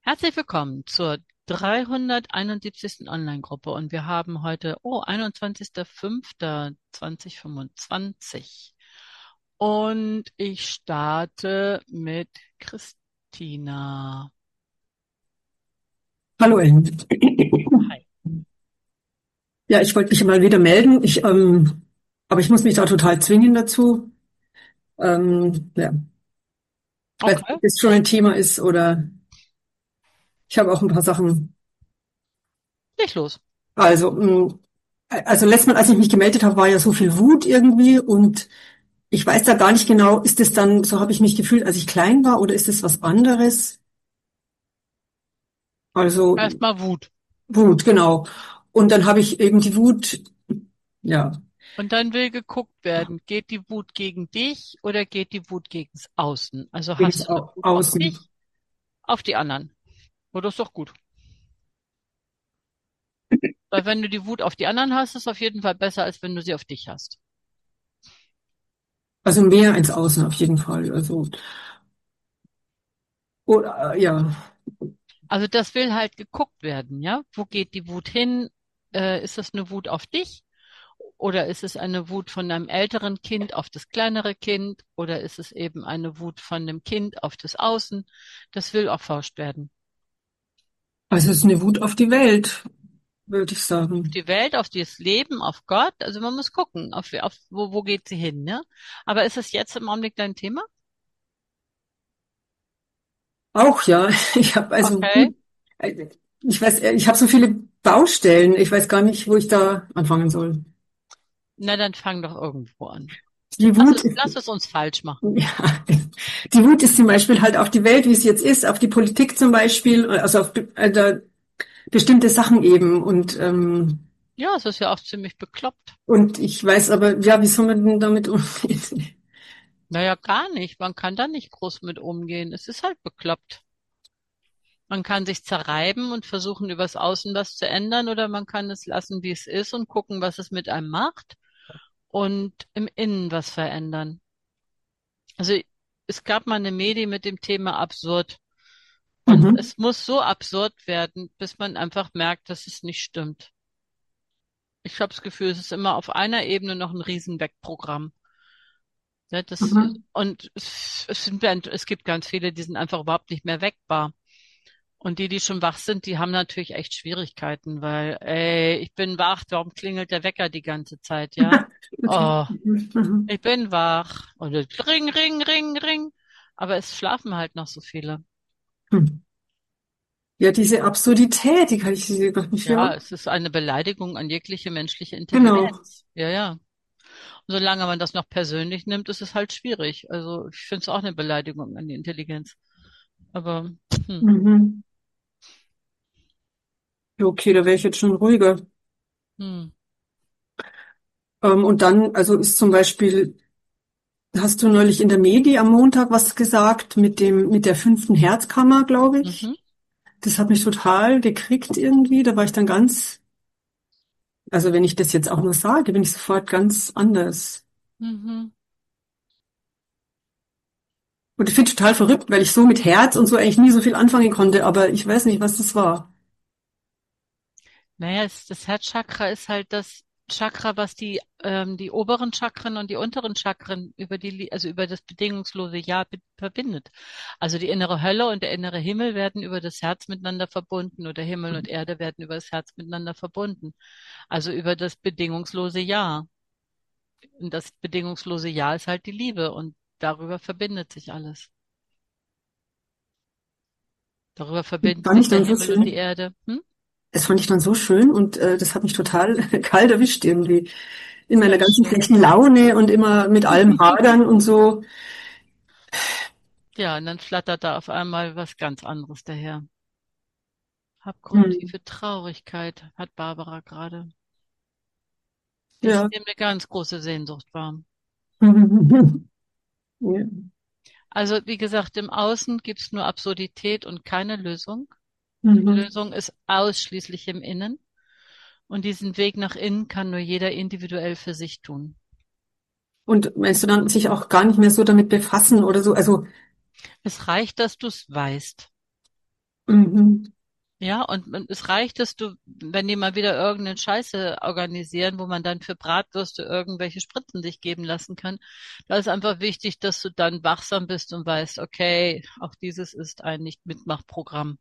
Herzlich willkommen zur 371. Online-Gruppe und wir haben heute, 21.05.2025 und ich starte mit Christina. Hallo Ellen. Hi. Ja, ich wollte mich mal wieder melden. Aber ich muss mich da total zwingen dazu. Ja, ich weiß nicht, Okay, ob das schon ein Thema ist oder ich habe auch ein paar Sachen. leg los. Also, also letztes Mal, als ich mich gemeldet habe, war ja so viel Wut irgendwie und ich weiß da gar nicht genau, ist es dann, so habe ich mich gefühlt, als ich klein war oder ist es was anderes? Also Erstmal Wut. Wut, genau. Und dann habe ich eben die Wut, ja, Und dann will geguckt werden, geht die Wut gegen dich oder geht die Wut gegens Außen? Also gegen hast du eine Wut auf außen. dich, auf die anderen. Oh, das ist doch gut. Weil wenn du die Wut auf die anderen hast, ist es auf jeden Fall besser, als wenn du sie auf dich hast. Also mehr ins Außen auf jeden Fall. Also, oder, ja. Also das will halt geguckt werden, ja? Wo geht die Wut hin? Ist das eine Wut auf dich? Oder ist es eine Wut von einem älteren Kind auf das kleinere Kind? Oder ist es eben eine Wut von dem Kind auf das Außen? Das will erforscht werden. Also es ist eine Wut auf die Welt, würde ich Auf sagen. die Welt, auf das Leben, auf Gott. Also man muss gucken, auf wo geht sie hin, ne? Aber ist es jetzt im Augenblick dein Thema? Auch ja, ich habe also Okay. ich weiß, ich habe so viele Baustellen. Ich weiß gar nicht, wo ich da anfangen soll. Na, dann fang doch irgendwo an. Die Wut ist, Lass es uns falsch machen. ja, die Wut ist zum Beispiel halt auf die Welt, wie es jetzt ist, auf die Politik zum Beispiel, also auf da bestimmte Sachen eben. Ja, es ist ja auch ziemlich bekloppt. Und ich weiß aber, ja, wie soll man denn damit umgehen? Naja, gar nicht. Man kann da nicht groß mit umgehen. Es ist halt bekloppt. Man kann sich zerreiben und versuchen, übers Außen was zu ändern, oder man kann es lassen, wie es ist und gucken, was es mit einem macht und im Innen was verändern. Also es gab mal eine Medi mit dem Thema absurd und Mhm. es muss so absurd werden, bis man einfach merkt, dass es nicht stimmt. Ich habe das Gefühl, es ist immer auf einer Ebene noch ein Riesenwegprogramm. Ja, Mhm. es gibt ganz viele, die sind einfach überhaupt nicht mehr weckbar. Und die schon wach sind, die haben natürlich echt Schwierigkeiten, weil, ey, ich bin wach, warum klingelt der Wecker die ganze Zeit, ja? Okay. Oh, Mhm. ich bin wach. Und es ring, ring, ring, ring. Aber es schlafen halt noch so viele. Mhm. Ja, diese Absurdität, die kann ich gar nicht Ja, hören. es ist eine Beleidigung an jegliche menschliche Genau. Intelligenz. Ja, ja. Und solange man das noch persönlich nimmt, ist es halt schwierig. Also ich finde es auch eine Beleidigung an die Intelligenz. Aber, hm, Mhm. Ja, okay, da wäre ich jetzt schon ruhiger. hm, Und dann, also ist zum Beispiel, hast du neulich in der Medi am Montag was gesagt mit der fünften Herzkammer, glaube ich. mhm, Das hat mich total gekriegt irgendwie. Da war ich dann ganz, also wenn ich das jetzt auch nur sage, bin ich sofort ganz anders. mhm. Und ich finde total verrückt, weil ich so mit Herz und so eigentlich nie so viel anfangen konnte, aber ich weiß nicht, was das war. Naja, das Herzchakra ist halt das Chakra, was die oberen Chakren und die unteren Chakren also über das bedingungslose Ja verbindet. Also die innere Hölle und der innere Himmel werden über das Herz miteinander verbunden oder Himmel und Erde werden über das Herz miteinander verbunden. Also über das bedingungslose Ja. Und das bedingungslose Ja ist halt die Liebe und darüber verbindet sich alles. Darüber Das verbinden fand sich ich der dann so Himmel und die schön. Erde. Hm? Das fand ich dann so schön und das hat mich total kalt erwischt irgendwie. In Ja, meiner ist ganzen schön. schlechten Laune und immer mit allem hadern und so. Ja, und dann flattert da auf einmal was ganz anderes daher. Hm. Abgrundtiefe Traurigkeit hat Barbara gerade. Ich Ja. nehme eine ganz große Sehnsucht wahr. Ja. Also, wie gesagt, im Außen gibt's nur Absurdität und keine Lösung. Die Mhm. Lösung ist ausschließlich im Innen. Und diesen Weg nach innen kann nur jeder individuell für sich tun. Und meinst du dann sich auch gar nicht mehr so damit befassen oder so? Also, Es reicht, dass du es weißt. Mhm. Ja, und es reicht, dass du, wenn die mal wieder irgendeine Scheiße organisieren, wo man dann für Bratwürste irgendwelche Spritzen sich geben lassen kann, da ist einfach wichtig, dass du dann wachsam bist und weißt, okay, auch dieses ist ein Nicht-Mitmach-Programm.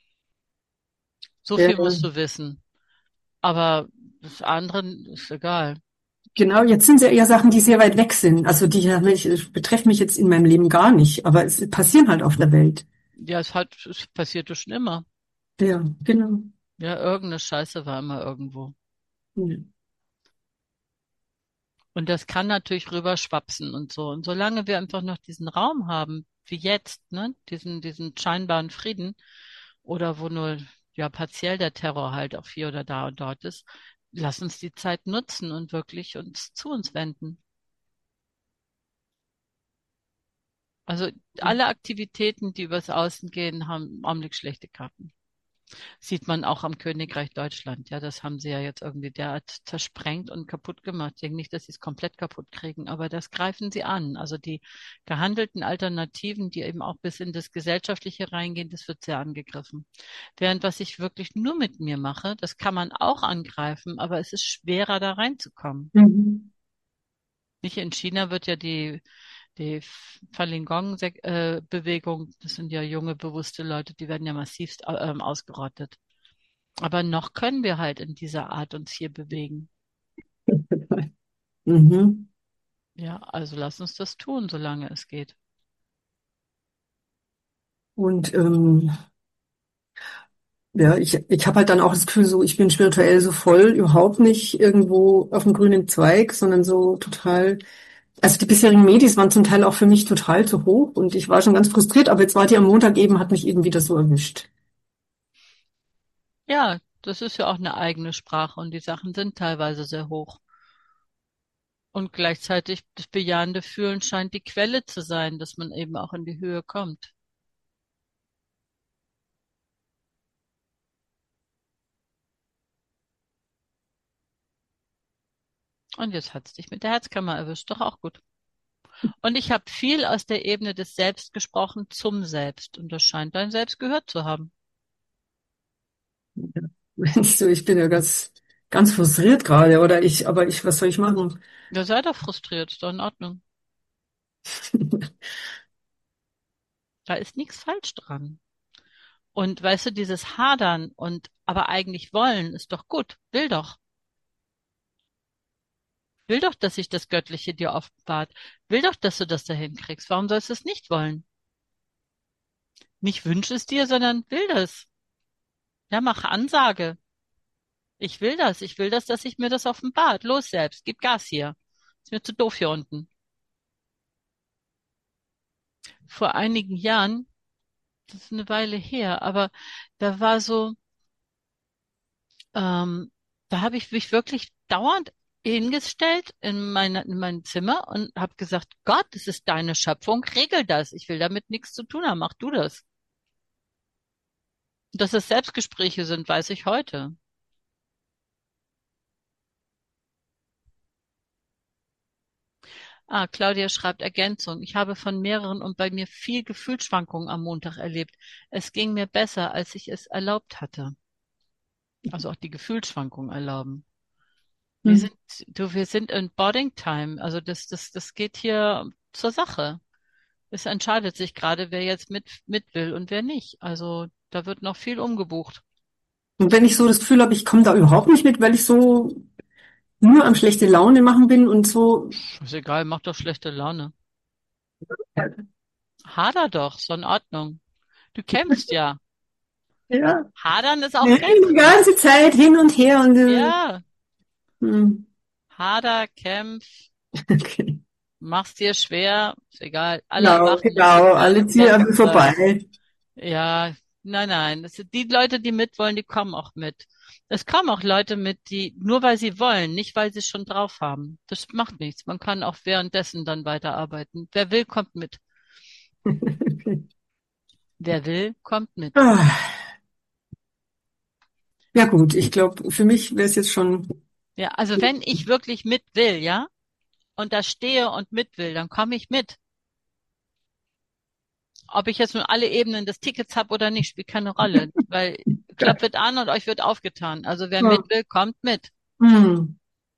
So Ja, viel musst du wissen. Aber das andere ist egal. genau, jetzt sind es ja eher Sachen, die sehr weit weg sind. Also die betreffen mich jetzt in meinem Leben gar nicht, aber es passieren halt auf der Welt. Ja, es passierte schon immer. Ja, genau. Ja, irgendeine Scheiße war immer irgendwo. Ja. Und das kann natürlich rüberschwapsen und so. Und solange wir einfach noch diesen Raum haben, wie jetzt, ne, diesen scheinbaren Frieden, oder wo nur, ja, partiell der Terror halt auch hier oder da und dort ist, lass uns die Zeit nutzen und wirklich uns zu uns wenden. Also alle Aktivitäten, die übers Außen gehen, haben im Augenblick schlechte Karten. Sieht man auch am Königreich Deutschland. Ja, das haben sie ja jetzt irgendwie derart zersprengt und kaputt gemacht. Ich denke nicht, dass sie es komplett kaputt kriegen, aber das greifen sie an. Also die gehandelten Alternativen, die eben auch bis in das Gesellschaftliche reingehen, das wird sehr angegriffen. Während was ich wirklich nur mit mir mache, das kann man auch angreifen, aber es ist schwerer, da reinzukommen. Mhm. Nicht in China wird ja die Falun Gong-Bewegung, das sind ja junge, bewusste Leute, die werden ja massivst ausgerottet. Aber noch können wir halt in dieser Art uns hier bewegen. Mhm. Ja, also lass uns das tun, solange es geht. Und ja, ich habe halt dann auch das Gefühl, so ich bin spirituell so voll, überhaupt nicht irgendwo auf dem grünen Zweig, sondern so total. Also die bisherigen Medis waren zum Teil auch für mich total zu hoch und ich war schon ganz frustriert, aber jetzt war die am Montag eben, hat mich eben wieder so erwischt. Ja, das ist ja auch eine eigene Sprache und die Sachen sind teilweise sehr hoch. Und gleichzeitig das bejahende Fühlen scheint die Quelle zu sein, dass man eben auch in die Höhe kommt. Und jetzt hat's dich mit der Herzkammer erwischt, doch auch gut. Und ich habe viel aus der Ebene des Selbst gesprochen zum Selbst. Und das scheint dein Selbst gehört zu haben. Meinst du, ich bin ja ganz frustriert gerade, oder aber was soll ich machen? Ja, sei doch frustriert, ist doch in Ordnung. Da ist nichts falsch dran. Und weißt du, dieses Hadern und aber eigentlich wollen ist doch gut. Will doch. Will doch, dass sich das Göttliche dir offenbart. Will doch, dass du das dahin kriegst. Warum sollst du es nicht wollen? Nicht wünsch es dir, sondern will das. Ja, mach Ansage. Ich will das. Ich will das, dass sich mir das offenbart. Los selbst. Gib Gas hier. Ist mir zu doof hier unten. Vor einigen Jahren, das ist eine Weile her, aber da war so, Ähm, da habe ich mich wirklich dauernd hingestellt in mein Zimmer und habe gesagt, Gott, das ist deine Schöpfung, regel das. Ich will damit nichts zu tun haben, mach du das. Dass es Selbstgespräche sind, weiß ich heute. Ah, Claudia schreibt Ergänzung. Ich habe von mehreren und bei mir viel Gefühlsschwankungen am Montag erlebt. Es ging mir besser, als ich es erlaubt hatte. Also auch die Gefühlsschwankungen erlauben. Wir Hm. sind, wir sind in Boarding Time. Also das geht hier zur Sache. Es entscheidet sich gerade, wer jetzt mit will und wer nicht. Also da wird noch viel umgebucht. Und wenn ich so das Gefühl habe, ich komme da überhaupt nicht mit, weil ich so nur am schlechte Laune machen bin und so. Ist egal, macht doch schlechte Laune. Hader doch, ist doch in Ordnung. Du kämpfst ja. Ja, Hadern ist auch nee, die kämpfen. ganze Zeit hin und her und Ja, hm. Hader, kämpf, Okay. mach's dir schwer, ist egal. Alle Genau, machen es genau, und alle ziehen lass an es mir sein. vorbei. Ja, nein, nein. Das sind die Leute, die mitwollen, die kommen auch mit. Es kommen auch Leute mit, die nur weil sie wollen, nicht weil sie es schon drauf haben. Das macht nichts. Man kann auch währenddessen dann weiterarbeiten. Wer will, kommt mit. Wer will, kommt mit. Ah, ja gut, ich glaube, für mich wäre es jetzt schon. Ja, also wenn ich wirklich mit will, ja, und da stehe und mit will, dann komme ich mit. Ob ich jetzt nur alle Ebenen des Tickets habe oder nicht, spielt keine Rolle, weil Ja. Club wird an und euch wird aufgetan. Also wer mit Ja. will, kommt mit. Hm.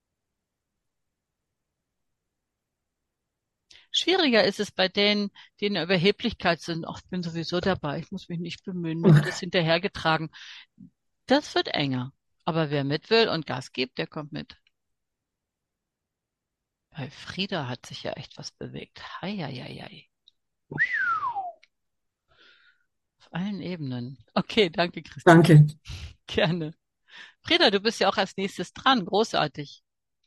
Schwieriger ist es bei denen, die in der Überheblichkeit sind. Ach, ich bin sowieso dabei, ich muss mich nicht bemühen, mir wird das hinterhergetragen. Das wird enger. Aber wer mit will und Gas gibt, der kommt mit. Bei Frieda hat sich ja echt was bewegt. Hei, hei, hei, hei. Auf allen Ebenen. Okay, danke, Christine. Danke. Gerne. Frieda, du bist ja auch als nächstes dran. Großartig.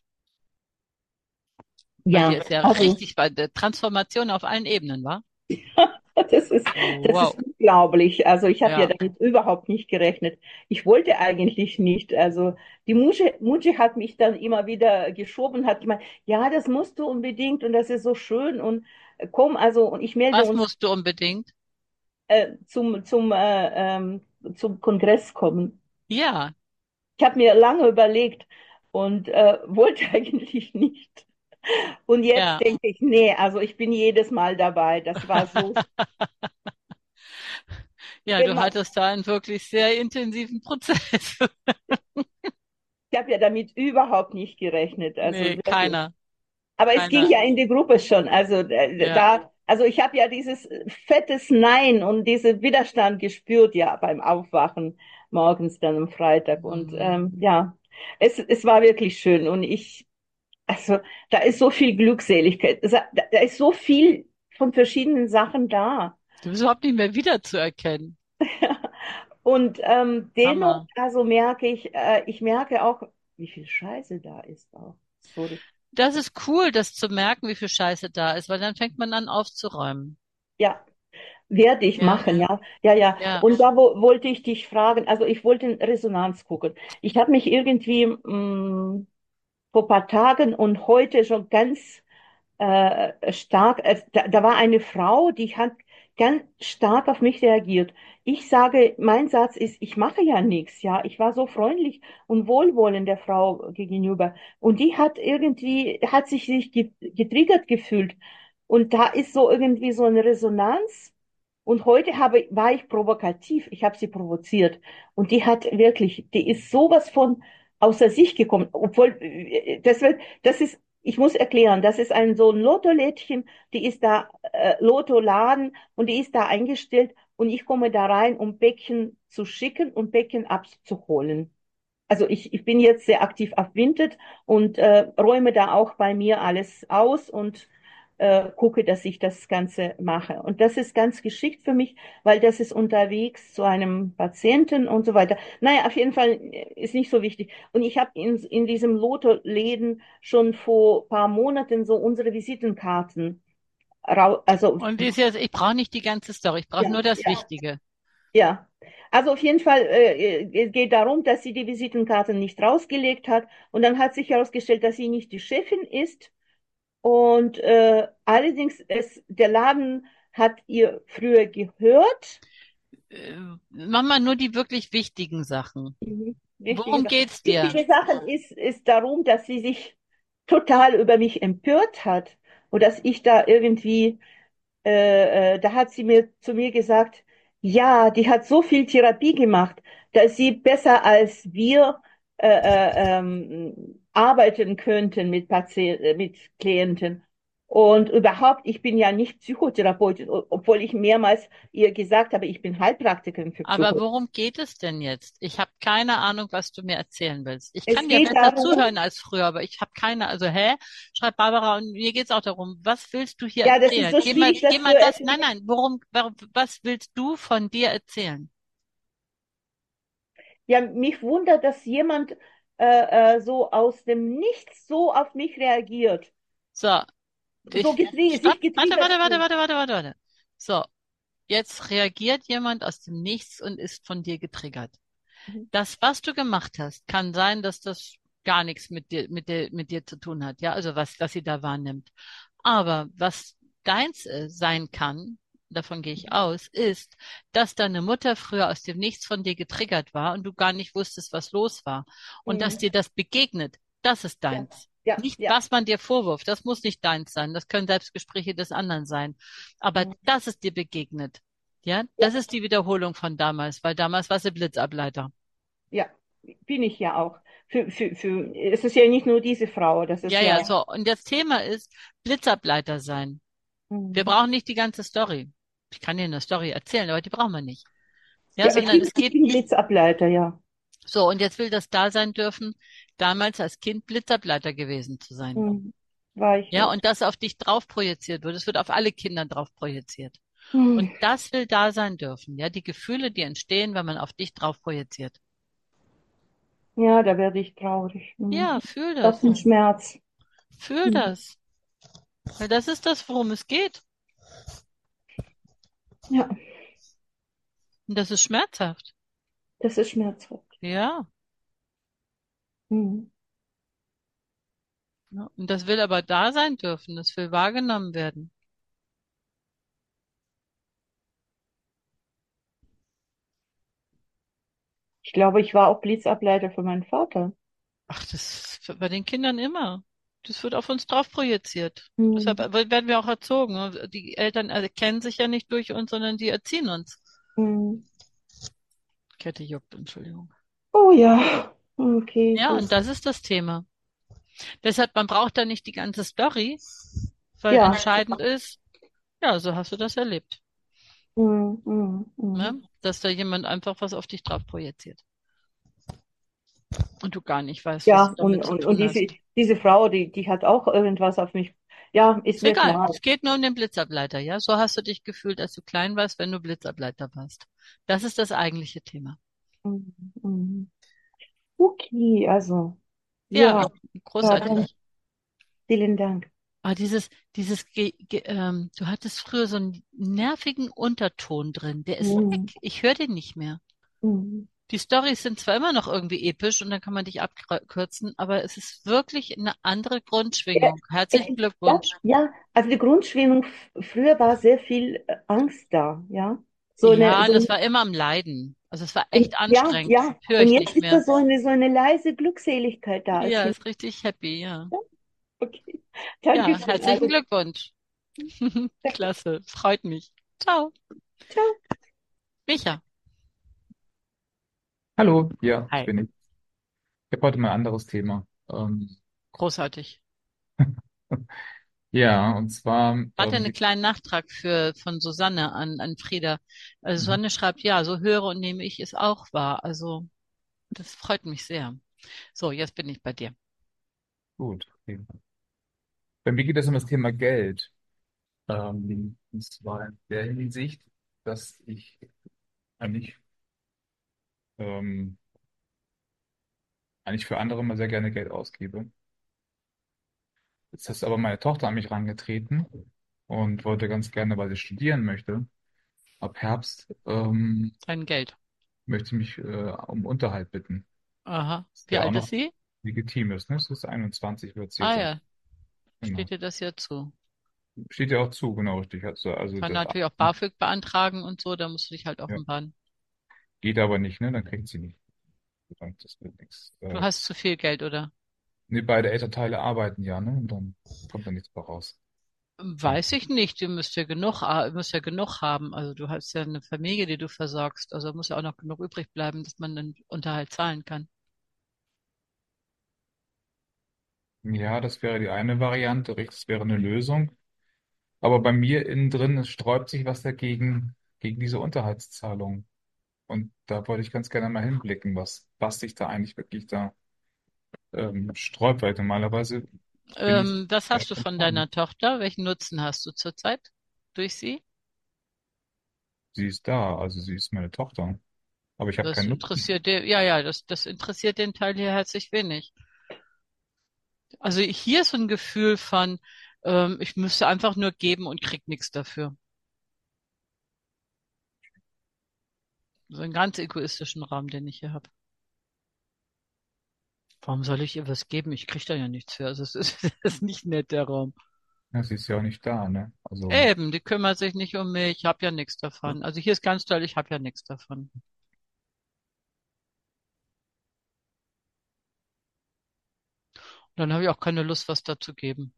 Bei dir Ja, ist ja also richtig bei der Transformation auf allen Ebenen, wa? das ist, das ist Wow. unglaublich. Also ich habe ja Ja. damit überhaupt nicht gerechnet. Ich wollte eigentlich nicht. Also die Muji hat mich dann immer wieder geschoben, hat gemeint, ja, das musst du unbedingt und das ist so schön und komm, also und ich melde Was uns musst du unbedingt? zum Kongress kommen. Ja, Ich habe mir lange überlegt und wollte eigentlich nicht. Und jetzt ja. denke ich, nee, also ich bin jedes Mal dabei. Das war so, Ja, wenn du man, hattest da einen wirklich sehr intensiven Prozess. ich habe ja damit überhaupt nicht gerechnet, also Nee, wirklich. keiner, Aber es ging keiner. ja in die Gruppe schon, also Ja. also ich habe ja dieses fettes Nein und diesen Widerstand gespürt, ja, beim Aufwachen morgens dann am Freitag. Und Hm. ja, es war wirklich schön und also da ist so viel Glückseligkeit, da ist so viel von verschiedenen Sachen da. Du bist überhaupt nicht mehr wiederzuerkennen. Und dennoch, Hammer. also ich merke auch, wie viel Scheiße da ist auch. Sorry. Das ist cool, das zu merken, wie viel Scheiße da ist, weil dann fängt man an aufzuräumen. Ja, werde ich Ja, machen, ja. Ja, ja. ja. Und da wollte ich dich fragen, also ich wollte in Resonanz gucken. Ich habe mich irgendwie vor paar Tagen und heute schon ganz stark, da war eine Frau, die hat ganz stark auf mich reagiert. Ich sage, mein Satz ist, ich mache ja nichts, ja. Ich war so freundlich und wohlwollend der Frau gegenüber. Und die hat irgendwie, hat sich getriggert gefühlt. Und da ist so irgendwie so eine Resonanz. Und heute war ich provokativ. Ich habe sie provoziert. Und die hat wirklich, die ist sowas von außer sich gekommen. Obwohl, das ist, ich muss erklären, das ist so ein Lottolädchen, die ist da, Lottoladen und die ist da eingestellt und ich komme da rein, um Päckchen zu schicken und Päckchen abzuholen. Also ich bin jetzt sehr aktiv auf Vinted und räume da auch bei mir alles aus und gucke, dass ich das Ganze mache. Und das ist ganz geschickt für mich, weil das ist unterwegs zu einem Patienten und so weiter. Naja, auf jeden Fall ist nicht so wichtig. Und ich habe in diesem Lotto-Läden schon vor paar Monaten so unsere Visitenkarten, also Und die ist jetzt, ich brauche nicht die ganze Story, ich brauche ja, nur das ja, Wichtige. ja. Also auf jeden Fall es geht darum, dass sie die Visitenkarten nicht rausgelegt hat. Und dann hat sich herausgestellt, dass sie nicht die Chefin ist. Und allerdings, der Laden hat ihr früher gehört. Mach mal nur die wirklich wichtigen Sachen. Wichtige Worum Sache. geht's dir? Wichtige Sache ist darum, dass sie sich total über mich empört hat und dass ich da irgendwie da hat sie zu mir gesagt, ja, die hat so viel Therapie gemacht, dass sie besser als wir arbeiten könnten mit mit Klienten. Und überhaupt, ich bin ja nicht Psychotherapeutin, obwohl ich mehrmals ihr gesagt habe, ich bin Heilpraktikerin für Aber Psychotherapie. worum geht es denn jetzt? Ich habe keine Ahnung, was du mir erzählen willst. Ich Es kann dir geht besser darum, zuhören als früher, aber ich habe keine, also hä? Schreibt Barbara und mir geht's auch darum, was willst du hier ja, das ist erzählen? so schwierig, Geh das zu mal das, erklären. nein, was willst du von dir erzählen? Ja, mich wundert, dass jemand so aus dem Nichts so auf mich reagiert. So, So stopp, sich warte, getriggert warte, warte, fühlt. warte, warte, warte, warte. So, jetzt reagiert jemand aus dem Nichts und ist von dir getriggert. Mhm. Das, was du gemacht hast, kann sein, dass das gar nichts mit dir zu tun hat, ja, also was sie da wahrnimmt. Aber was deins sein kann, davon gehe ich aus, ist, dass deine Mutter früher aus dem Nichts von dir getriggert war und du gar nicht wusstest, was los war. Und dass Mhm. dir das begegnet, das ist Ja, deins. ja, Nicht, ja. was man dir vorwirft, das muss nicht deins sein, das können Selbstgespräche des anderen sein. Aber dass es dir begegnet, ja, Ja, das ist die Wiederholung von damals, weil damals war sie Blitzableiter. ja, bin ich ja auch. Es ist ja nicht nur diese Frau, das ist Ja, ja, ja. so. Und das Thema ist Blitzableiter sein. Wir Mhm. brauchen nicht die ganze Story. Ich kann dir eine Story erzählen, aber die brauchen wir nicht. Ja, Ja, sondern es Ich geht bin Blitzableiter, ja. so. Und jetzt will das da sein dürfen, damals als Kind Blitzableiter gewesen zu sein. Mhm. War ich Ja, auch. und das auf dich drauf projiziert wird. Es wird auf alle Kinder drauf projiziert. Mhm. Und das will da sein dürfen. Ja, die Gefühle, die entstehen, wenn man auf dich drauf projiziert. Ja, da werde ich traurig. Mhm. Ja, fühl Das ist das. ein Schmerz. Fühl Mhm. das. Weil das ist das, worum es geht. Ja, Und das ist schmerzhaft. das ist schmerzhaft. Ja. Mhm. Ja. Und das will aber da sein dürfen. Das will wahrgenommen werden. Ich glaube, ich war auch Blitzableiter für meinen Vater. Ach, das ist bei den Kindern immer. Das wird auf uns drauf projiziert. Deshalb Mhm. werden wir auch erzogen. Die Eltern kennen sich ja nicht durch uns, sondern die erziehen uns. Mhm. Kette juckt, Entschuldigung. Oh ja, okay, Ja, und das, das ist das Thema. Deshalb, man braucht da nicht die ganze Story, weil ja. entscheidend ist, ja, so hast du das erlebt, Mhm. Mhm. ne? Mhm. Dass da jemand einfach was auf dich drauf projiziert und du gar nicht weißt, was du Ja, damit zu und tun hast. diese Frau, die hat auch irgendwas auf mich. Ja, ist Ist mir egal, klar. es geht nur um den Blitzableiter, ja? So hast du dich gefühlt, als du klein warst, wenn du Blitzableiter warst. Das ist das eigentliche Thema. Mhm. Mhm. Okay, also, Ja, ja, ja, dann großartig. vielen Dank. Aber du hattest früher so einen nervigen Unterton drin, der ist weg. Mhm. Ich höre den nicht mehr. Mhm. Die Storys sind zwar immer noch irgendwie episch und dann kann man dich abkürzen, aber es ist wirklich eine andere Ja, Grundschwingung. Herzlichen ja, Glückwunsch. ja, also die Grundschwingung früher war sehr viel Angst da, ja. Ja, und es war immer am Leiden. Also es war echt Ja, anstrengend. ja. Höre Und ich jetzt nicht ist da mehr. so eine leise Glückseligkeit da. Es Ja, hilft. ist richtig happy, ja. Okay. Ja, Dankeschön. herzlichen Also, Glückwunsch. Klasse, freut mich. Ciao. ciao. Micha. Hallo, ja, Hi. bin ich. Ich habe heute mal ein anderes Thema. Großartig. Ja, und zwar, Warte, einen kleinen Nachtrag von Susanne an Frieda. Also mhm, Susanne schreibt, ja, so höre und nehme ich es auch wahr. Also das freut mich sehr. So, jetzt bin ich bei dir. gut. Okay. Bei mir geht es um das Thema Geld. Und zwar in der Hinsicht, dass ich eigentlich, ähm, eigentlich für andere mal sehr gerne Geld ausgebe. Jetzt ist aber meine Tochter an mich herangetreten und wollte ganz gerne, weil sie studieren möchte, ab Herbst, Dein Geld. möchte mich um Unterhalt bitten. Aha. Wie Der auch alt ist noch sie? legitim ist, ne? Es ist 21, wird sie Ah jetzt auch. ja, Genau. steht dir das ja zu. Steht ja auch zu, genau richtig. Also Kann das natürlich auch BAföG beantragen und so, da musst du dich halt ja, offenbaren. geht aber nicht, ne? Dann kriegt sie nicht. Das wird nichts. Du hast zu viel Geld, oder? Nee, beide Elternteile arbeiten ja, ne? Und dann kommt da nichts bei raus. Ja. Weiß ich nicht. Du musst ja genug haben. Also du hast ja eine Familie, die du versorgst. Also muss ja auch noch genug übrig bleiben, dass man den Unterhalt zahlen kann. Ja, das wäre die eine Variante, richtig, das wäre eine Lösung. Aber bei mir innen drin, es sträubt sich was dagegen, gegen diese Unterhaltszahlung. Und da wollte ich ganz gerne mal hinblicken, was sich da eigentlich wirklich da sträubt, weil normalerweise bin ich Was sehr hast du von konform. deiner Tochter? Welchen Nutzen hast du zurzeit durch sie? Sie ist da, also sie ist meine Tochter. Aber ich habe Das keinen Nutzen. interessiert dir, ja, ja, das interessiert den Teil hier herzlich wenig. Also hier ist so ein Gefühl von, ich müsste einfach nur geben und krieg nichts dafür. So einen ganz egoistischen Rahmen, den ich hier habe. Warum soll ich ihr was geben? Ich krieg da ja nichts für. Also es ist, es ist nicht nett, der Raum. Ja, sie ist ja auch nicht da, ne? Also, Eben, die kümmert sich nicht um mich. Ich habe ja nichts davon. Also hier ist ganz toll, ich habe ja nichts davon. Dann habe ich auch keine Lust, was da zu geben.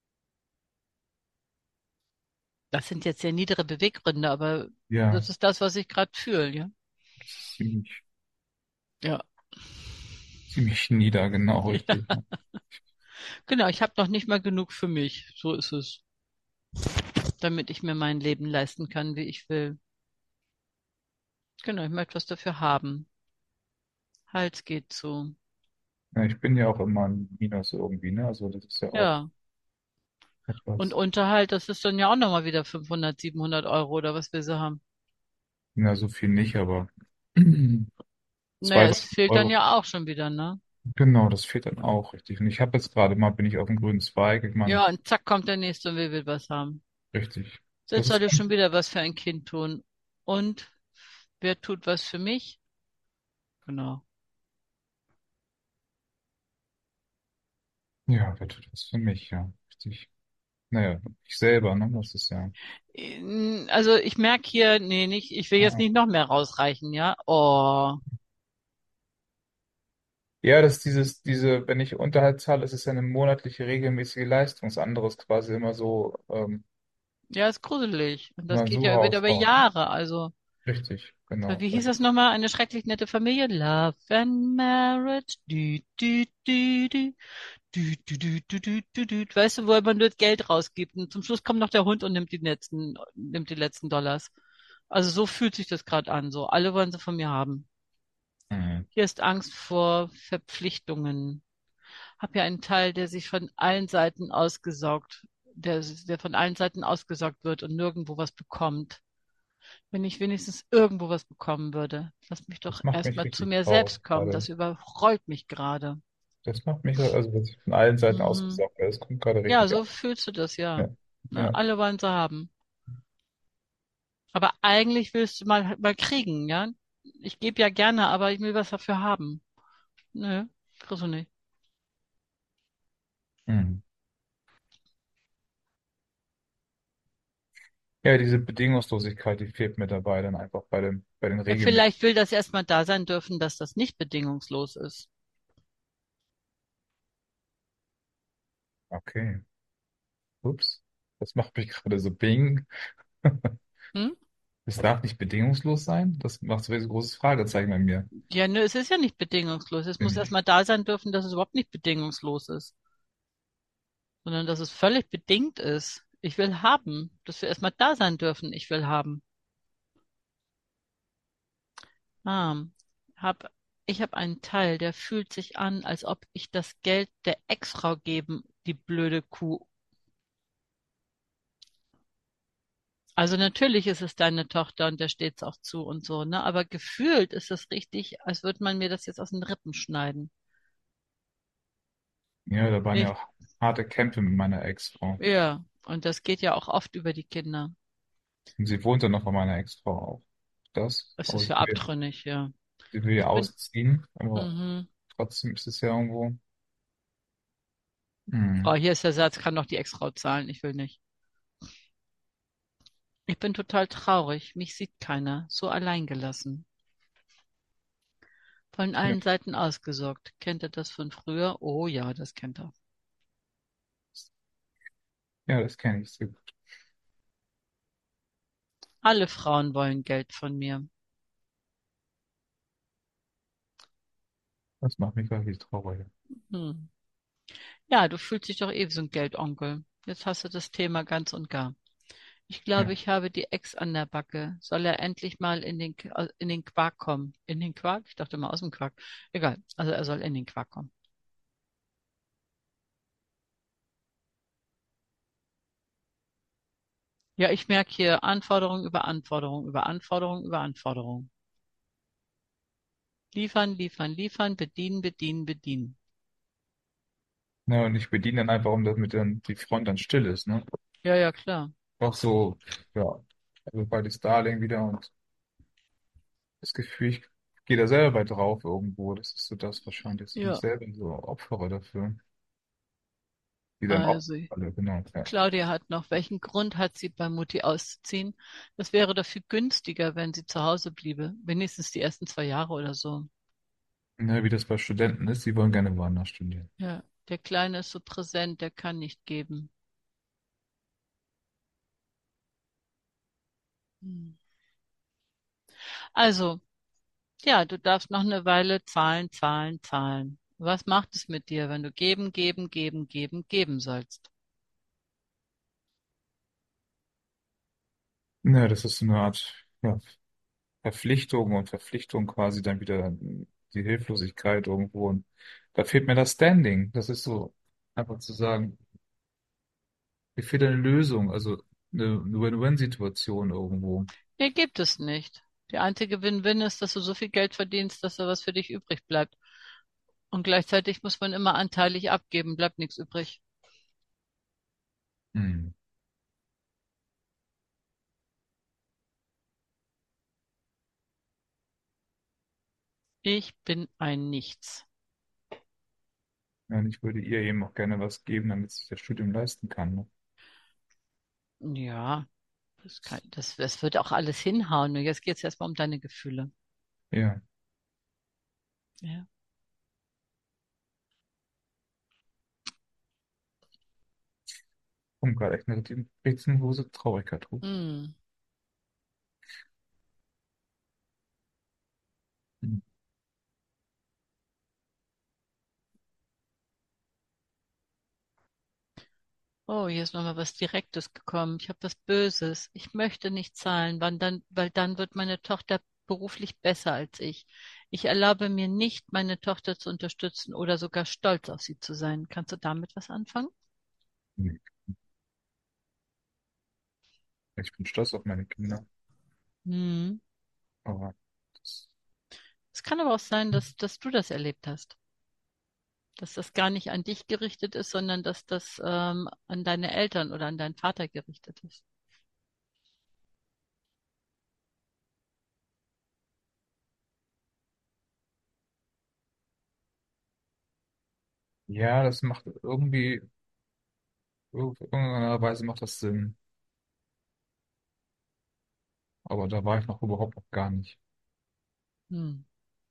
Das sind jetzt sehr niedere Beweggründe, aber Ja, das ist das, was ich gerade fühle, ja. das ist ziemlich, Ja. ziemlich nieder, genau Ja, richtig. Ja. genau, ich habe noch nicht mal genug für mich. So ist es. Damit ich mir mein Leben leisten kann, wie ich will. Genau, ich möchte was dafür haben. Hals geht zu. Ja, ich bin ja auch immer ein Minus irgendwie, ne? Also das ist ja auch Ja. Und etwas, Unterhalt, das ist dann ja auch nochmal wieder 500, 700 Euro oder was wir so haben. na, so viel nicht, aber Naja, 200 es fehlt dann Euro. ja auch schon wieder, ne? Genau, das fehlt dann auch richtig. Und ich habe jetzt gerade mal, bin ich auf dem grünen Zweig. Ich meine, Ja, und zack kommt der Nächste und will was haben. richtig. Das Jetzt ist, soll ich schon wieder was für ein Kind tun. Und wer tut was für mich? Genau. ja, wer tut das für mich, ja. Richtig. Naja, ich selber, ne? Das ist ja. Also ich merke hier, nee, nicht, ich will jetzt Ah. nicht noch mehr rausreichen, ja? Oh, Ja, das ist wenn ich Unterhalt zahle, ist es ja eine monatliche regelmäßige Leistung. Das andere ist quasi immer so, ja, ist gruselig. Und das immer geht so ja über raushauen. Jahre. Also, Richtig, so, genau. wie hieß das nochmal? Eine schrecklich nette Familie? Love and Marriage. Weißt du, wo man das Geld rausgibt? Und zum Schluss kommt noch der Hund und nimmt die letzten Dollars. Also so fühlt sich das gerade an. So, alle wollen sie von mir haben. Mhm. Hier ist Angst vor Verpflichtungen. Hab ja einen Teil, der sich von allen Seiten der von allen Seiten ausgesaugt wird und nirgendwo was bekommt. Wenn ich wenigstens irgendwo was bekommen würde. Lass mich doch Das macht mich erstmal zu richtig mir traurig selbst kommen. gerade. Das überrollt mich gerade. Das macht mich, also, dass ich von allen Seiten Mhm. ausgesaugt werde. Das kommt gerade Ja, richtig an. so fühlst du das, ja. Ja, Ne? ja. Alle wollen sie haben. Aber eigentlich willst du mal kriegen, ja? Ich gebe ja gerne, aber ich will was dafür haben. Nö, kriegst du nicht. Mhm. Ja, diese Bedingungslosigkeit, die fehlt mir dabei dann einfach bei den Ja, regelmäßigen. vielleicht will das erstmal da sein dürfen, dass das nicht bedingungslos ist. Okay. Ups. Das macht mich gerade so bing. Hm? Es darf nicht bedingungslos sein? Das macht so ein großes Fragezeichen bei mir. Ja, nö, es ist ja nicht bedingungslos. Es muss Finde erstmal da sein dürfen, dass es überhaupt nicht bedingungslos ist, sondern dass es völlig bedingt ist. Ich will haben, dass wir erstmal da sein dürfen. Ich will haben. Ah, hab, ich habe einen Teil, der fühlt sich an, als ob ich das Geld der Ex-Frau geben, die blöde Kuh. Also natürlich ist es deine Tochter und der steht's auch zu und so, ne? Aber gefühlt ist es richtig, als würde man mir das jetzt aus den Rippen schneiden. Ja, da waren ja Nicht? auch harte Kämpfe mit meiner Ex-Frau. Ja, und das geht ja auch oft über die Kinder. Und sie wohnte noch bei meiner Ex-Frau auch. Das, Es aber ist ja abtrünnig, ja. sie will ja Ich bin, ausziehen, aber mhm. trotzdem ist es ja irgendwo. Hm. Oh, hier ist der Satz, kann doch die Ex-Frau zahlen. Ich will nicht. Ich bin total traurig. Mich sieht keiner. So allein gelassen. Von Ja, allen Seiten ausgesorgt. Kennt ihr das von früher? Oh ja, das kennt er. ja, das kenne ich sehr gut. Alle Frauen wollen Geld von mir. Das macht mich wirklich traurig. Hm. Ja, du fühlst dich doch eh wie so ein Geldonkel. Jetzt hast du das Thema ganz und gar. Ich glaube, Ja, ich habe die Ex an der Backe. Soll er endlich mal in den Quark kommen? In den Quark? Ich dachte mal aus dem Quark. Egal. Also er soll in den Quark kommen. Ja, ich merke hier Anforderung über Anforderung über Anforderung über Anforderung. Liefern, liefern, liefern, bedienen, bedienen, bedienen. ja, und ich bediene dann einfach, um damit dann die Front dann still ist, ne? Ja, ja, klar. Auch so, ja, also bei die Starling wieder und das Gefühl, ich gehe da selber bei drauf irgendwo. Das ist so das wahrscheinlich, dass ich mich Ja, selber so opfere dafür. Wieder im also Opferfalle, genau, ja. Claudia hat noch, welchen Grund hat sie bei Mutti auszuziehen? Das wäre doch viel günstiger, wenn sie zu Hause bliebe. Wenigstens die ersten 2 Jahre oder so. Ne, wie das bei Studenten ist, die wollen gerne woanders studieren. Ja. Der Kleine ist so präsent, der kann nicht geben. Hm. Also, ja, du darfst noch eine Weile zahlen, zahlen, zahlen. Was macht es mit dir, wenn du geben, geben, geben, geben, geben sollst? Ja, das ist so eine Art, ja, Verpflichtung und Verpflichtung quasi dann wieder die Hilflosigkeit irgendwo. Und da fehlt mir das Standing. Das ist so, einfach zu sagen, mir fehlt eine Lösung, also eine Win-Win-Situation irgendwo. Nee, gibt es nicht. Die einzige Win-Win ist, dass du so viel Geld verdienst, dass da was für dich übrig bleibt. Und gleichzeitig muss man immer anteilig abgeben, bleibt nichts übrig. Hm. Ich bin ein Nichts. Ja, und ich würde ihr eben auch gerne was geben, damit sie sich das Studium leisten kann. Ne? Ja, das wird auch alles hinhauen. Und jetzt geht es erstmal um deine Gefühle. Ja, Ja. kommt gerade echt eine riesengroße Traurigkeit hoch. Hm. Hm. Oh, hier ist nochmal was Direktes gekommen. Ich habe was Böses. Ich möchte nicht zahlen, weil dann wird meine Tochter beruflich besser als ich. Ich erlaube mir nicht, meine Tochter zu unterstützen oder sogar stolz auf sie zu sein. Kannst du damit was anfangen? Nee. Ich bin stolz auf meine Kinder, Hm. aber das, Es kann aber auch sein, dass du das erlebt hast. Dass das gar nicht an dich gerichtet ist, sondern dass das an deine Eltern oder an deinen Vater gerichtet ist. ja, das macht irgendwie, auf irgendeiner Weise macht das Sinn. Aber da war ich noch überhaupt noch gar nicht. Hm.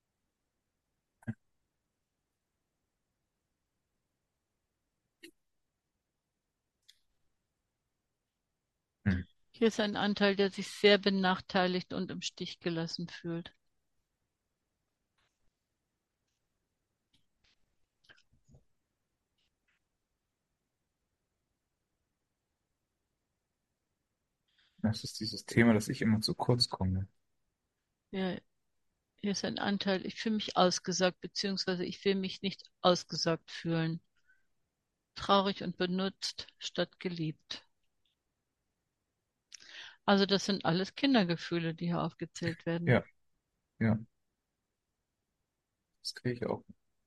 Hm. Hier ist ein Anteil, der sich sehr benachteiligt und im Stich gelassen fühlt. Das ist dieses Thema, dass ich immer zu kurz komme. Ja, hier ist ein Anteil, ich fühle mich ausgesagt, beziehungsweise ich will mich nicht ausgesagt fühlen. Traurig und benutzt statt geliebt. Also das sind alles Kindergefühle, die hier aufgezählt werden. Ja, ja, das kriege ich auch.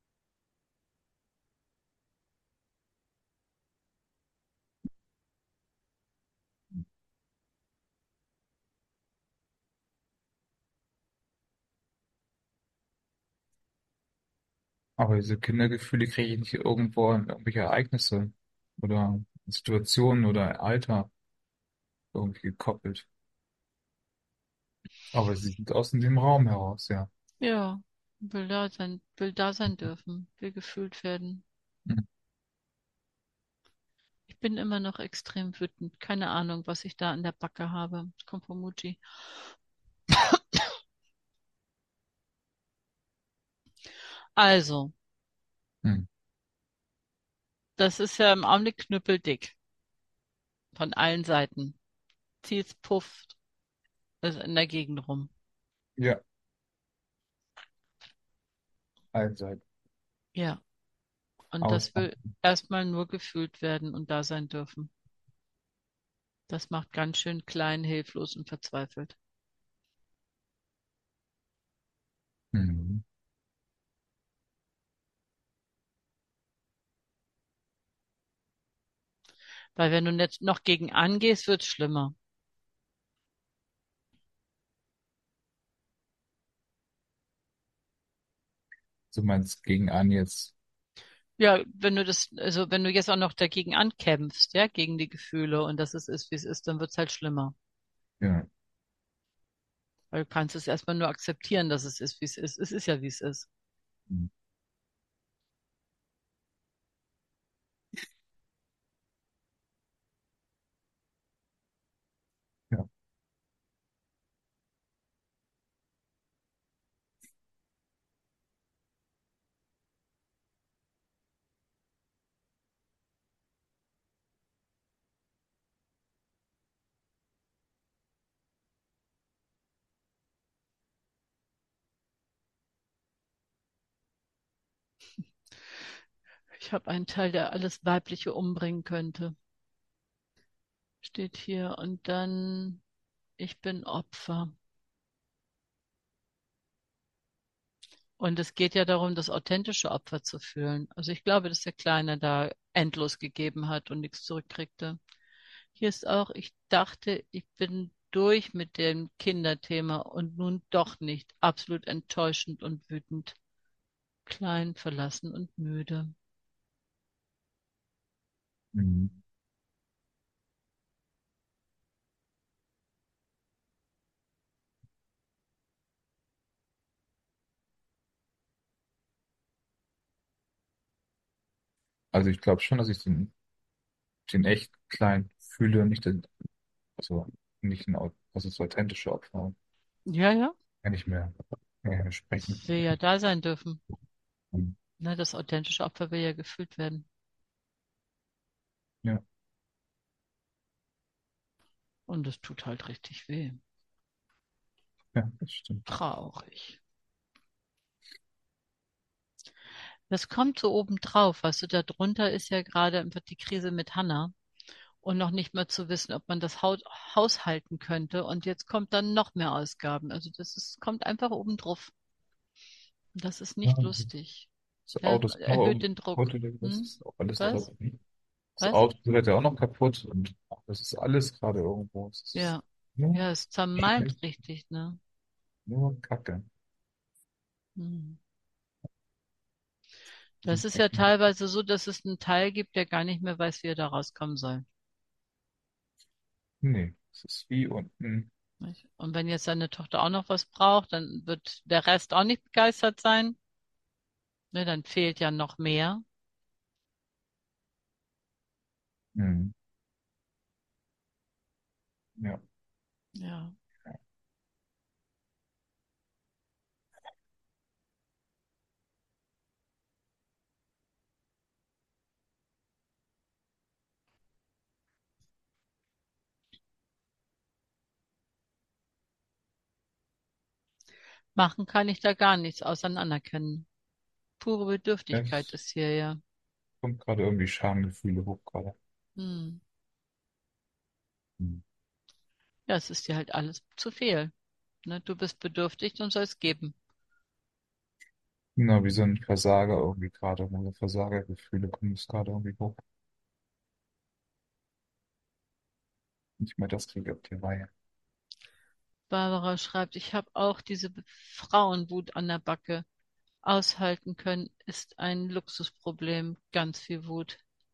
Aber diese Kindergefühle kriege ich nicht irgendwo an irgendwelche Ereignisse oder Situationen oder Alter irgendwie gekoppelt. Aber sie sind aus dem Raum heraus, ja. Ja, will da sein dürfen, will gefühlt werden. Hm. Ich bin immer noch extrem wütend. Keine Ahnung, was ich da an der Backe habe. Das kommt vom Muji. Also, Hm. das ist ja im Augenblick knüppeldick. Von allen Seiten. Zieht's pufft, ist in der Gegend rum. Ja, allseit. Ja. Und Aus. das will erstmal nur gefühlt werden und da sein dürfen. Das macht ganz schön klein, hilflos und verzweifelt. Hm. Weil wenn du jetzt noch gegen angehst, wird's schlimmer. Du meinst gegen an jetzt. Ja, also wenn du jetzt auch noch dagegen ankämpfst, ja, gegen die Gefühle und dass es ist, wie es ist, dann wird's halt schlimmer. Ja. Weil du kannst es erstmal nur akzeptieren, dass es ist, wie es ist. Es ist ja, wie es ist. Hm. Ich habe einen Teil, der alles Weibliche umbringen könnte. Steht hier. Und dann, ich bin Opfer. Und es geht ja darum, das authentische Opfer zu fühlen. Also ich glaube, dass der Kleine da endlos gegeben hat und nichts zurückkriegte. Hier ist auch, ich dachte, ich bin durch mit dem Kinderthema und nun doch nicht. Absolut enttäuschend und wütend. Klein, verlassen und müde. Mhm. Also ich glaube schon, dass ich den echt klein fühle, nicht den, also nicht ein, also das authentische Opfer. Ja, ja. Kann ich mehr, mehr sprechen. Es will ja da sein dürfen. Mhm. Ne, das authentische Opfer will ja gefühlt werden. Ja, Und es tut halt richtig weh. ja, das stimmt. Traurig. Das kommt so obendrauf, weißt du, da drunter ist ja gerade einfach die Krise mit Hannah und noch nicht mal zu wissen, ob man das haushalten könnte. Und jetzt kommt dann noch mehr Ausgaben. Also das ist, kommt einfach obendrauf. Das ist Ja, nicht lustig. das Ja, Auto ist auch erhöht irgendwie den kaputt Druck. oder was Hm? ist auch alles gerade. Was? Das Was? Auto wird ja auch noch kaputt und das ist alles gerade irgendwo. Es ist Ja. nur Ja, es Stress, zermalmt richtig, ne? nur Kacke. Hm. Das ist ja teilweise so, dass es einen Teil gibt, der gar nicht mehr weiß, wie er da rauskommen soll. Nee, es ist wie unten. Nicht? Und wenn jetzt seine Tochter auch noch was braucht, dann wird der Rest auch nicht begeistert sein. Ne, dann fehlt ja noch mehr. Mhm. Ja, Ja. Machen kann ich da gar nichts, außer anerkennen. Pure Bedürftigkeit es ist hier ja. kommt gerade irgendwie Schamgefühle hoch gerade. Hm. Mhm. Ja, es ist dir halt alles zu viel. Ne? Du bist bedürftig und sollst geben. Na, wie so ein Versager irgendwie gerade, so Versagergefühle kommen jetzt gerade irgendwie hoch. Nicht mehr das kriege ich auf die Reihe. Barbara schreibt, ich habe auch diese Frauenwut an der Backe. Aushalten können ist ein Luxusproblem. Ganz viel Wut.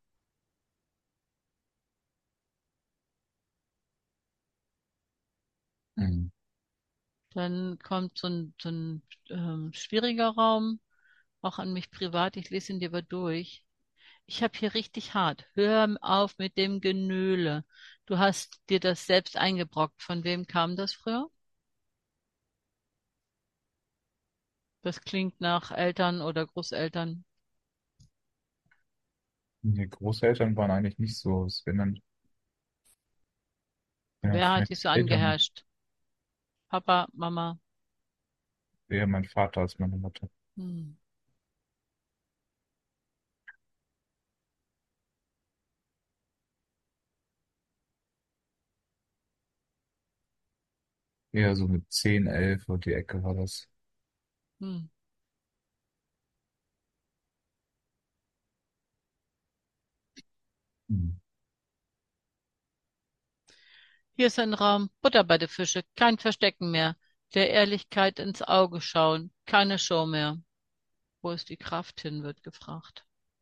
Mhm. Dann kommt so ein schwieriger Raum, auch an mich privat. Ich lese ihn dir aber durch. Ich habe hier richtig hart. Hör auf mit dem Genöle. Du hast dir das selbst eingebrockt. Von wem kam das früher? Das klingt nach Eltern oder Großeltern. Die Großeltern waren eigentlich nicht so. Es wenn dann Wer hat vielleicht dich so Eltern, angeherrscht? Papa, Mama? eher mein Vater als meine Mutter. Hm. Eher so mit 10, 11 und die Ecke war das. Hm. Mhm. Hier ist ein Raum, Butter bei den Fische, kein Verstecken mehr, der Ehrlichkeit ins Auge schauen, keine Show mehr. Wo ist die Kraft hin, wird gefragt.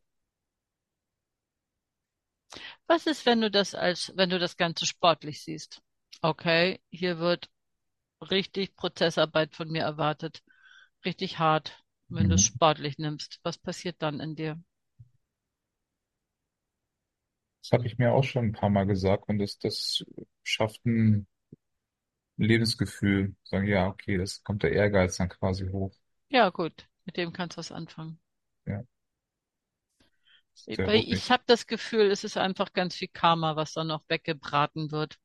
Was ist, wenn du das Ganze sportlich siehst? Okay, hier wird richtig Prozessarbeit von mir erwartet. Richtig hart, wenn du es Mhm. sportlich nimmst. Was passiert dann in dir? Das habe ich mir auch schon ein paar Mal gesagt und das schafft ein Lebensgefühl. Sagen, ja, okay, das kommt der Ehrgeiz dann quasi hoch. Ja, gut, mit dem kannst du was anfangen. Ja, sehr Weil ich ruhig. habe das Gefühl, es ist einfach ganz viel Karma, was dann noch weggebraten wird.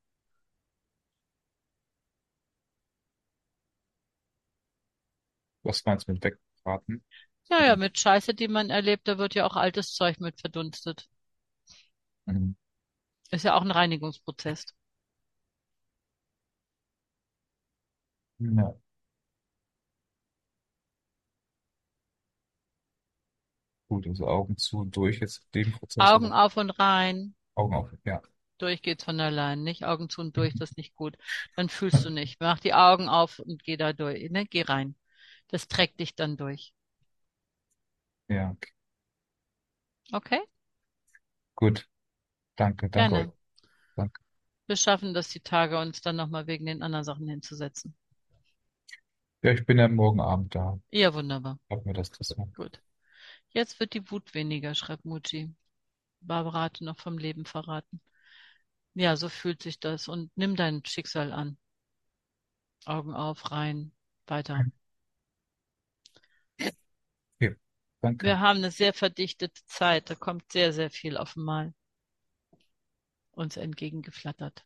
Was meinst du mit wegbraten? Ja, ja, mit Scheiße, die man erlebt, da wird ja auch altes Zeug mit verdunstet. Mhm. Ist ja auch ein Reinigungsprozess. Ja, gut, also Augen zu und durch jetzt den Prozess Augen oder auf und rein. Augen auf. Ja. Durch geht's von allein, nicht Augen zu und durch, das ist nicht gut. Dann fühlst du nicht. Mach die Augen auf und geh da durch, ne? Geh rein. Das trägt dich dann durch. Ja, okay. Okay? Gut. Danke euch. Gerne. Danke. Wir schaffen das die Tage, uns dann nochmal wegen den anderen Sachen hinzusetzen. Ja, ich bin ja morgen Abend da. Ja, wunderbar. Hab mir das mal. Gut. Jetzt wird die Wut weniger, schreibt Muji. Barbara hatte noch vom Leben verraten. Ja, so fühlt sich das. Und nimm dein Schicksal an. Augen auf, rein, weiter. Okay, danke. Wir haben eine sehr verdichtete Zeit. Da kommt sehr, sehr viel auf einmal uns entgegengeflattert.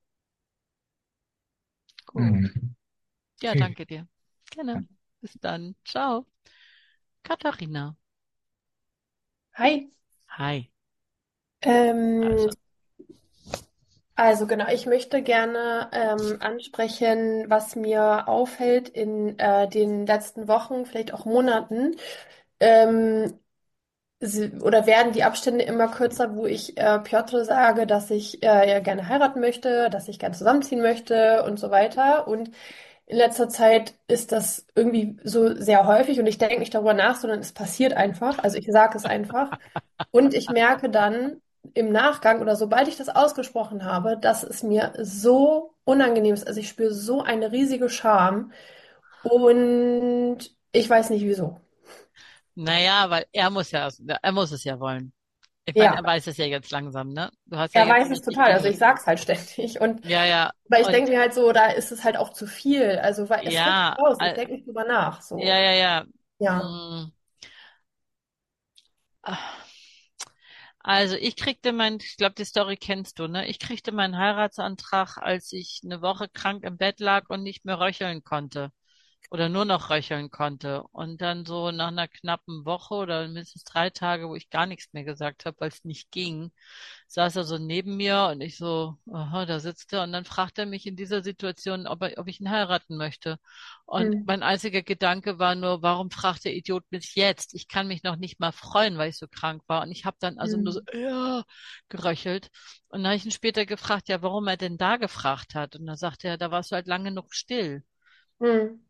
Gut. Mhm. Ja, Okay. danke dir. Gerne. Bis dann. Ciao. Katharina. Hi. Hi. Ähm, Also, also genau, ich möchte gerne ansprechen, was mir auffällt in den letzten Wochen, vielleicht auch Monaten. Ähm, oder werden die Abstände immer kürzer, wo ich Piotr sage, dass ich ja gerne heiraten möchte, dass ich gerne zusammenziehen möchte und so weiter. Und in letzter Zeit ist das irgendwie so sehr häufig und ich denke nicht darüber nach, sondern es passiert einfach. Also ich sage es einfach. Und ich merke dann im Nachgang oder sobald ich das ausgesprochen habe, dass es mir so unangenehm ist. Also ich spüre so eine riesige Scham und ich weiß nicht wieso. naja, weil er muss es ja wollen. Ich meine, Ja, er weiß es ja jetzt langsam, ne? Du hast ja er jetzt weiß es richtig total. Also gehört. ich sag's halt ständig. Und Ja, ja. aber ich Und denke mir halt so, da ist es halt auch zu viel. Also weil es rutscht ja, raus. Ich denke nicht drüber nach. ja, So, ja, ja. ja. Mm, ah. Also ich kriegte ich glaube, die Story kennst du, ne? Ich kriegte meinen Heiratsantrag, als ich eine Woche krank im Bett lag und nicht mehr röcheln konnte. Oder nur noch röcheln konnte. Und dann so nach einer knappen Woche oder mindestens 3 Tage, wo ich gar nichts mehr gesagt habe, weil es nicht ging, saß er so neben mir und ich so, aha, da sitzt er. Und dann fragt er mich in dieser Situation, ob ich ihn heiraten möchte. Und Hm. mein einziger Gedanke war nur, warum fragt der Idiot mich jetzt? Ich kann mich noch nicht mal freuen, weil ich so krank war. Und ich habe dann also nur so, Hm. ja, geröchelt. Und dann habe ich ihn später gefragt, ja, warum er denn da gefragt hat. Und dann sagte er, da warst du halt lange genug still. Hm.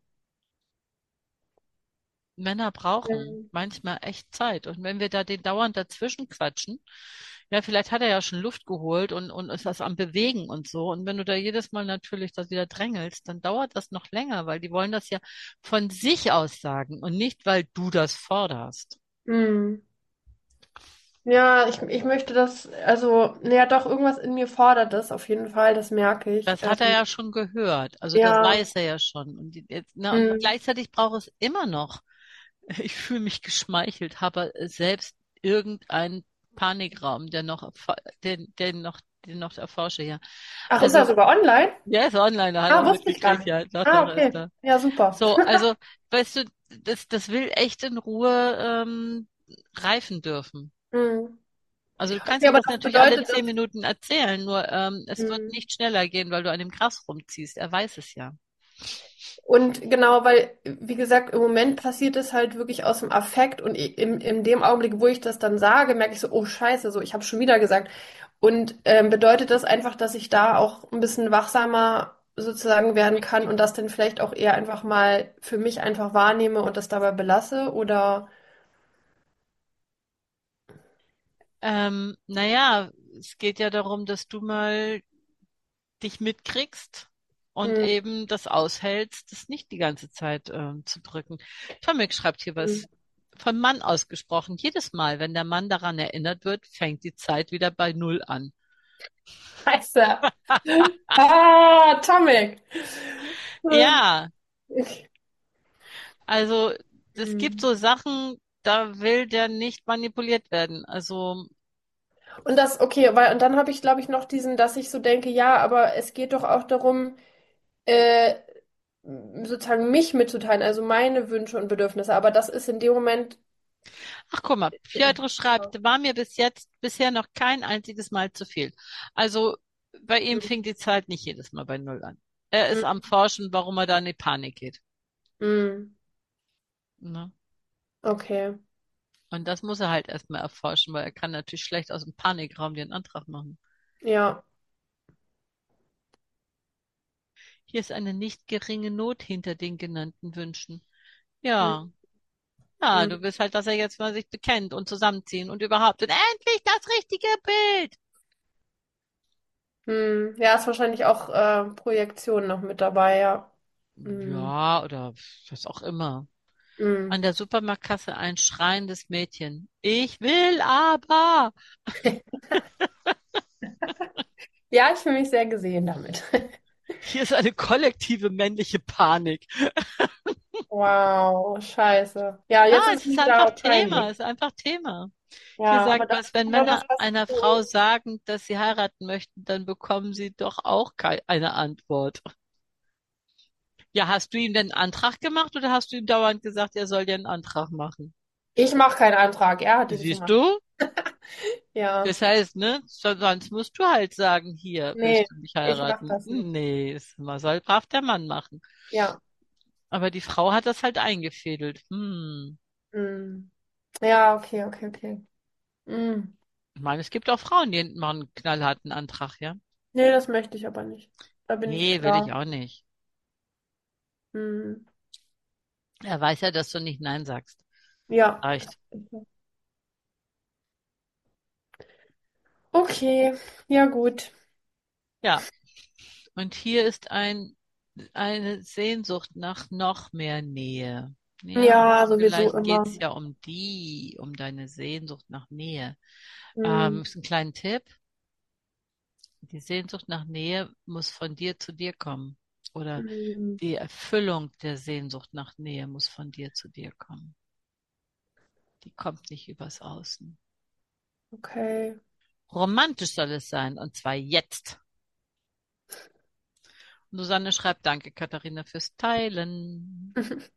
Männer brauchen Hm. manchmal echt Zeit. Und wenn wir da den dauernd dazwischen quatschen, ja, vielleicht hat er ja schon Luft geholt und ist das am Bewegen und so. Und wenn du da jedes Mal natürlich das wieder drängelst, dann dauert das noch länger, weil die wollen das ja von sich aus sagen und nicht, weil du das forderst. Hm. Ja, ich möchte das, also, naja, doch, irgendwas in mir fordert das auf jeden Fall, das merke ich. Das hat er ja schon gehört. Also das Ja, weiß er ja schon. Und jetzt, na, und hm, gleichzeitig braucht es immer noch. Ich fühle mich geschmeichelt, habe selbst irgendeinen Panikraum, den noch erforsche, ja. ach, ist er Also, sogar online? ja, ist online, da hat er Ah, wusste ich gar mitgekriegt, nicht. ja, doch, Ah, doch, ist okay. da. Ja, super. So, also, weißt du, das will echt in Ruhe reifen dürfen. Hm. Also du kannst Okay, ihm aber das das natürlich alle bedeutet, 10 Minuten erzählen, nur es wird hm. nicht schneller gehen, weil du an dem Gras rumziehst. Er weiß es ja. Und genau, weil, wie gesagt, im Moment passiert es halt wirklich aus dem Affekt und in dem Augenblick, wo ich das dann sage, merke ich so, oh Scheiße, so, ich habe schon wieder gesagt. Und bedeutet das einfach, dass ich da auch ein bisschen wachsamer sozusagen werden kann und das dann vielleicht auch eher einfach mal für mich einfach wahrnehme und das dabei belasse? Oder Naja, es geht ja darum, dass du mal dich mitkriegst und hm, eben das aushältst, das nicht die ganze Zeit zu drücken. Tomik schreibt hier hm. was vom Mann ausgesprochen. Jedes Mal, wenn der Mann daran erinnert wird, fängt die Zeit wieder bei Null an. Scheiße. Ah, Tomek. Ja, also es gibt Hm. so Sachen, da will der nicht manipuliert werden. Also Und das, okay, weil, und dann habe ich, glaube ich, noch diesen, dass ich so denke, ja, aber es geht doch auch darum, äh, sozusagen mich mitzuteilen, also meine Wünsche und Bedürfnisse. Aber das ist in dem Moment, Ach, guck mal, Piotr schreibt, war mir bisher noch kein einziges Mal zu viel. Also bei ihm fing die Zeit nicht jedes Mal bei Null an. Er ist am Forschen, warum er da in die Panik geht. mm, Ne? okay, Und das muss er halt erstmal erforschen, weil er kann natürlich schlecht aus dem Panikraum den Antrag machen. ja. Hier ist eine nicht geringe Not hinter den genannten Wünschen. Mm, Ja, ja, mm, du willst halt, dass er jetzt mal sich bekennt und zusammenziehen und überhaupt und endlich das richtige Bild. Ja, ist wahrscheinlich auch Projektion noch mit dabei, ja. Mm, Ja, oder was auch immer. An mm. der Supermarktkasse ein schreiendes Mädchen. Ich will aber. Ja, ich fühle mich sehr gesehen damit. Hier ist eine kollektive männliche Panik. Wow, scheiße. Ja, Ja, jetzt ist es ist es einfach da Thema, peinlich. es ist einfach Thema. Hier Ja, aber sagt das was, ist wenn genau das, Männer was einer Frau so. sagen, dass sie heiraten möchten, dann bekommen sie doch auch keine Antwort. Ja, hast du ihm denn einen Antrag gemacht oder hast du ihm dauernd gesagt, er soll dir einen Antrag machen? Ich mache keinen Antrag, er hat ihn zu Siehst machen. du? Ja, Das heißt, ne, sonst musst du halt sagen, hier, nee, willst du mich ich mache heiraten? das nicht. Nee, soll brav der Mann machen. Ja. Aber die Frau hat das halt eingefädelt. Hm. Mm. Ja, okay, okay, okay. Mm. Ich meine, es gibt auch Frauen, die machen einen knallharten Antrag, ja? Nee, das möchte ich aber nicht. Da bin ich Nee, will ich klar. auch nicht. Mm. Er weiß ja, dass du nicht Nein sagst. Ja. Reicht. Okay, ja gut. Ja. Und hier ist eine Sehnsucht nach noch mehr Nähe. Ja, Ja, sowieso vielleicht immer. geht's ja um deine Sehnsucht nach Nähe. Mm. Ist ein kleiner Tipp. Die Sehnsucht nach Nähe muss von dir zu dir kommen. Oder Mm. die Erfüllung der Sehnsucht nach Nähe muss von dir zu dir kommen. Die kommt nicht übers Außen. Okay. Romantisch soll es sein, und zwar jetzt. Und Susanne schreibt, danke Katharina fürs Teilen.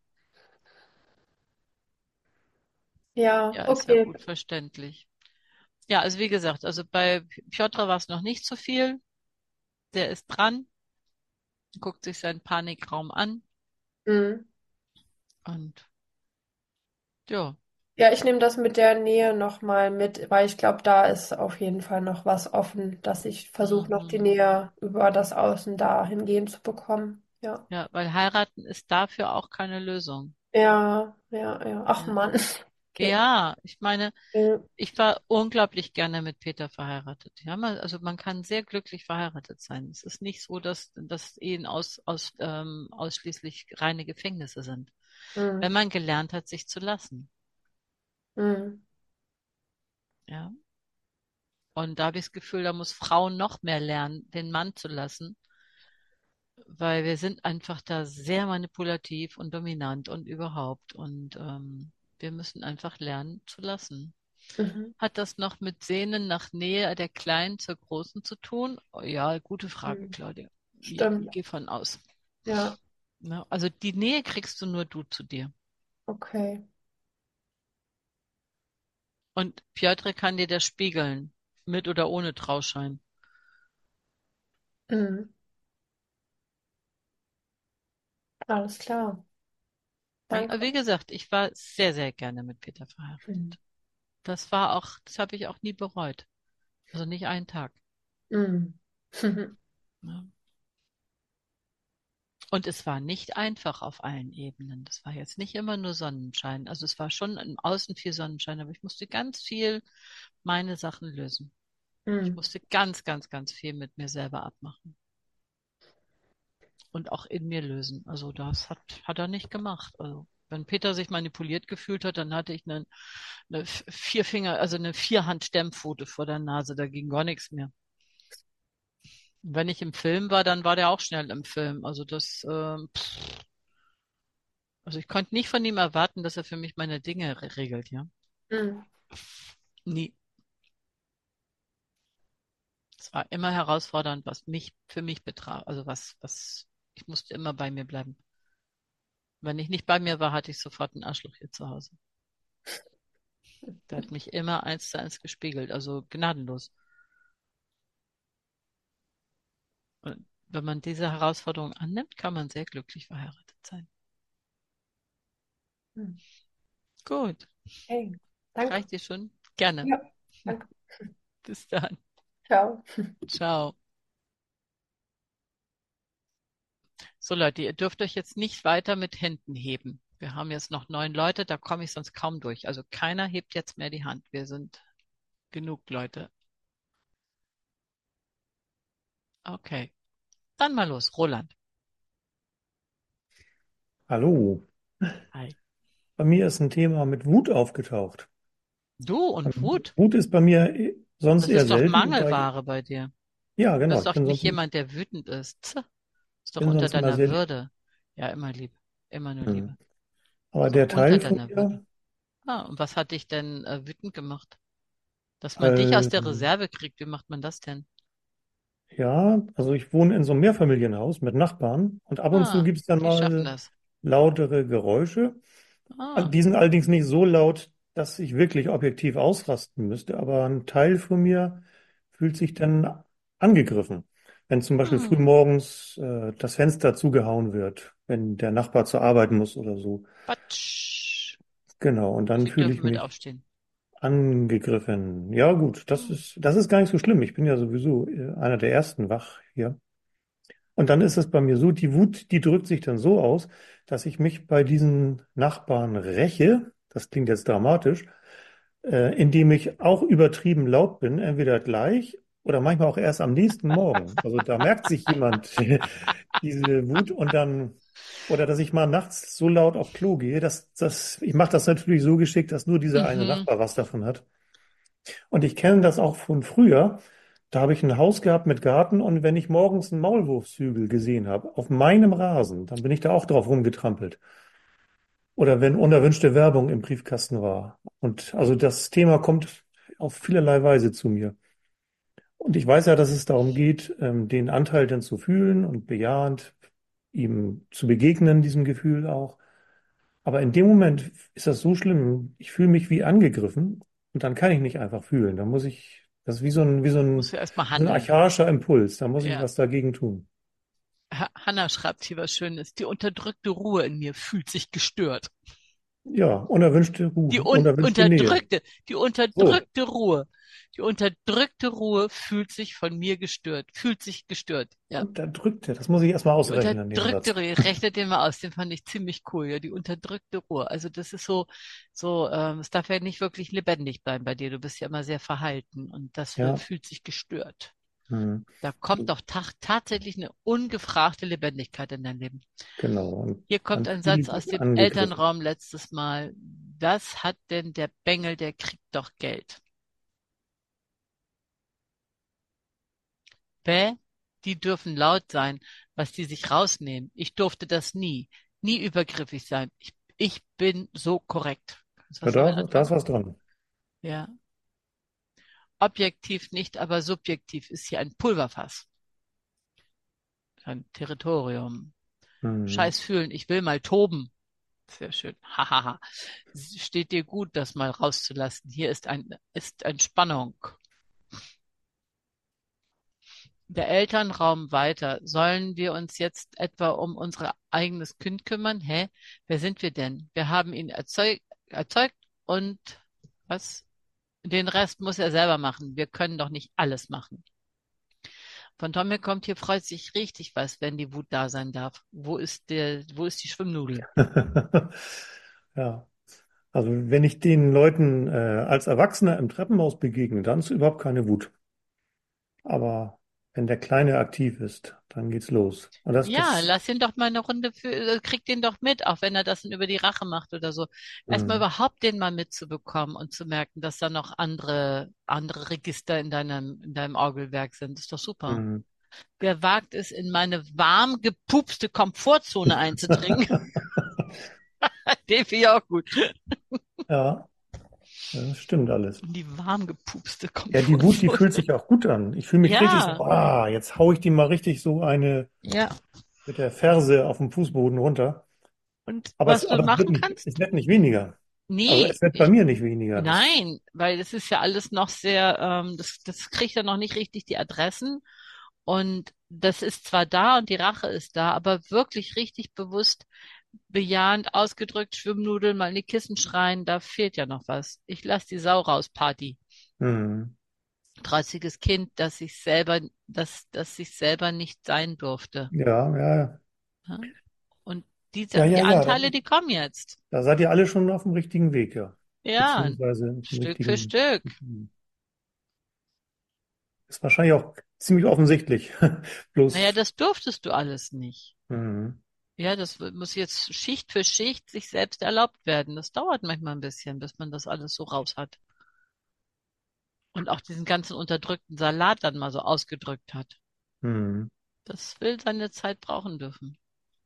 Ja, Ja, ist ja okay. gut verständlich. Ja, also wie gesagt, also bei Piotr war es noch nicht so viel. Der ist dran, guckt sich seinen Panikraum an Mm. und ja. Ja, ich nehme das mit der Nähe nochmal mit, weil ich glaube, da ist auf jeden Fall noch was offen, dass ich versuche, noch die Mhm. Nähe über das Außen dahingehend zu bekommen. Ja. Ja, weil heiraten ist dafür auch keine Lösung. Ja, ja, ja. Ach Ja. Mann. Okay. Ja, ich meine, Ja. ich war unglaublich gerne mit Peter verheiratet. Ja, also man kann sehr glücklich verheiratet sein. Es ist nicht so, dass Ehen ausschließlich reine Gefängnisse sind. Wenn Mm, man gelernt hat, sich zu lassen. mm, Ja. Und da habe ich das Gefühl, da muss Frauen noch mehr lernen, den Mann zu lassen, weil wir sind einfach da sehr manipulativ und dominant und überhaupt. Und wir müssen einfach lernen zu lassen. mhm, Hat das noch mit Sehnen nach Nähe der Kleinen zur Großen zu tun? Oh, ja, gute Frage, mm. Claudia. Ich Stimmt. gehe von aus. Ja, Ne? Also die Nähe kriegst du nur du zu dir. okay. Und Piotr kann dir das spiegeln, mit oder ohne Trauschein. Mm, alles klar. Ja, Danke. wie gesagt, ich war sehr, sehr gerne mit Peter Mm, verheiratet. Das habe ich auch nie bereut. Also nicht einen Tag. mm. Ne? Und es war nicht einfach auf allen Ebenen. Das war jetzt nicht immer nur Sonnenschein. Also es war schon im Außen viel Sonnenschein, aber ich musste ganz viel meine Sachen lösen. Ich Mm, musste ganz, ganz, ganz viel mit mir selber abmachen und auch in mir lösen. Also das hat er nicht gemacht. Also wenn Peter sich manipuliert gefühlt hat, dann hatte ich eine also eine Vierhand-Stemmpfote vor der Nase. Da ging gar nichts mehr. Und wenn ich im Film war, dann war der auch schnell im Film. Also ich konnte nicht von ihm erwarten, dass er für mich meine Dinge regelt, ja. mm. Nie. Es war immer herausfordernd, für mich betraf. Also ich musste immer bei mir bleiben. Wenn ich nicht bei mir war, hatte ich sofort ein Arschloch hier zu Hause. Der hat mich immer 1:1 gespiegelt, also gnadenlos. Und wenn man diese Herausforderung annimmt, kann man sehr glücklich verheiratet sein. Hm. Gut, Okay, danke. reicht dir schon? Gerne. Ja, danke. Bis dann. Ciao. Ciao. So Leute, ihr dürft euch jetzt nicht weiter mit Händen heben. Wir haben jetzt noch 9 Leute, da komme ich sonst kaum durch. Also keiner hebt jetzt mehr die Hand. Wir sind genug Leute. Okay, dann mal los. Roland. Hallo, Hi. bei mir ist ein Thema mit Wut aufgetaucht. Du und Wut? Wut ist bei mir sonst Das eher ist doch selten, wobei, Mangelware bei dir. ja, Du genau, bist ich doch nicht jemand, der wütend ist. Tch, ist doch bin unter sonst immer deiner sehr, Würde. Ja, immer Liebe. Immer nur hm. Liebe. Aber Ist doch der unter Teil von deiner Würde. mir, Ah, und was hat dich denn wütend gemacht? Dass man dich aus der ähm, Reserve kriegt, wie macht man das denn? ja, also ich wohne in so einem Mehrfamilienhaus mit Nachbarn und ab und zu Ah, gibt es dann die schaffen mal das. lautere Geräusche. Ah, Die sind allerdings nicht so laut, dass ich wirklich objektiv ausrasten müsste, aber ein Teil von mir fühlt sich dann angegriffen. Wenn zum Beispiel früh hm, morgens das Fenster zugehauen wird, wenn der Nachbar zur Arbeit muss oder so. Quatsch. Genau, und dann Sie fühle ich dürfen mit mich aufstehen. angegriffen. Ja, gut, Hm. das ist gar nicht so schlimm. Ich bin ja sowieso einer der ersten wach hier. Und dann ist es bei mir so, die Wut, die drückt sich dann so aus, dass ich mich bei diesen Nachbarn räche. Das klingt jetzt dramatisch, indem ich auch übertrieben laut bin, entweder gleich oder manchmal auch erst am nächsten Morgen. Also da merkt sich jemand diese Wut und dann, oder dass ich mal nachts so laut auf Klo gehe, ich mache das natürlich so geschickt, dass nur dieser eine Mhm, Nachbar was davon hat. Und ich kenne das auch von früher. Da habe ich ein Haus gehabt mit Garten und wenn ich morgens einen Maulwurfshügel gesehen habe, auf meinem Rasen, dann bin ich da auch drauf rumgetrampelt. Oder wenn unerwünschte Werbung im Briefkasten war. Und also das Thema kommt auf vielerlei Weise zu mir. Und ich weiß ja, dass es darum geht, den Anteil dann zu fühlen und bejahend ihm zu begegnen, diesem Gefühl auch. Aber in dem Moment ist das so schlimm. Ich fühle mich wie angegriffen und dann kann ich nicht einfach fühlen. Da muss ich, das ist muss ja erstmal wie so ein handeln. archaischer Impuls. Da muss ich Ja. was dagegen tun. Hanna schreibt hier was Schönes. Die unterdrückte Ruhe in mir fühlt sich gestört. Ja, unerwünschte Die Ruhe, un unerwünschte Nähe. die So, unterdrückte Ruhe. Die unterdrückte Ruhe fühlt sich von mir gestört. Fühlt sich gestört. Ja. unterdrückte, das muss ich erstmal Die ausrechnen, den unterdrückte Satz. Ruhe, rechnet den mal aus, den fand ich ziemlich cool, ja, die unterdrückte Ruhe. Also das ist es darf ja nicht wirklich lebendig bleiben bei dir. Du bist ja immer sehr verhalten und Ja, fühlt sich gestört. hm. Da kommt doch tatsächlich eine ungefragte Lebendigkeit in dein Leben. Genau. Und Hier kommt dann ein fühle Satz ich aus mich dem angegriffen. Elternraum letztes Mal. Was hat denn der Bengel, der kriegt doch Geld? Bäh, die dürfen laut sein, was die sich rausnehmen. Ich durfte das nie. Nie übergriffig sein. Ich bin so korrekt. Kannst du Ja, was damit da ist anfangen? was dran. Ja. Objektiv nicht, aber subjektiv ist hier ein Pulverfass. Ein Territorium. Hm. Scheiß fühlen, ich will mal toben. Sehr schön. Hahaha. Steht dir gut, das mal rauszulassen. Hier ist Entspannung. Der Elternraum weiter. Sollen wir uns jetzt etwa um unser eigenes Kind kümmern? Hä? Wer sind wir denn? Wir haben ihn erzeugt und was? Den Rest muss er selber machen. Wir können doch nicht alles machen. Von Tommy kommt hier, freut sich richtig was, wenn die Wut da sein darf. Wo ist die Schwimmnudel? Ja, also wenn ich den Leuten als Erwachsener im Treppenhaus begegne, dann ist überhaupt keine Wut. Aber wenn der Kleine aktiv ist, dann geht's los. Und Ja, lass ihn doch mal eine Runde krieg den doch mit, auch wenn er das dann über die Rache macht oder so. Erstmal hm, überhaupt den mal mitzubekommen und zu merken, dass da noch andere Register in deinem Orgelwerk sind. Ist doch super. hm. Wer wagt es, in meine warm gepupste Komfortzone einzudringen? Den finde ich auch gut. Ja, das stimmt alles. In die warm gepupste Ja, die Wut, die fühlt Komfortzone. sich auch gut an. Ich fühle mich richtig so, Ja, jetzt hau ich die mal richtig so eine ja. mit der Ferse auf dem Fußboden runter. Und Aber was du machen kannst? es wird nicht weniger. Also Nee, es wird bei mir nicht weniger. nein, weil es ist ja alles noch sehr, das kriegt ja noch nicht richtig die Adressen. Und das ist zwar da und die Rache ist da, aber wirklich richtig bewusst, bejahend ausgedrückt, Schwimmnudeln mal in die Kissen schreien, da fehlt ja noch was. Ich lass die Sau raus, Party. Hm. 30. Kind, das sich selber nicht sein durfte. Ja, ja, Ja? Und ja, ja, die ja. Anteile, die kommen jetzt. Da seid ihr alle schon auf dem richtigen Weg, ja. Ja, Beziehungsweise auf dem Stück für richtigen. Stück. Ist wahrscheinlich auch ziemlich offensichtlich. Naja, Bloß, das durftest du alles nicht. hm. Ja, das muss jetzt Schicht für Schicht sich selbst erlaubt werden. Das dauert manchmal ein bisschen, bis man das alles so raus hat. Und auch diesen ganzen unterdrückten Salat dann mal so ausgedrückt hat. Hm. Das will seine Zeit brauchen dürfen.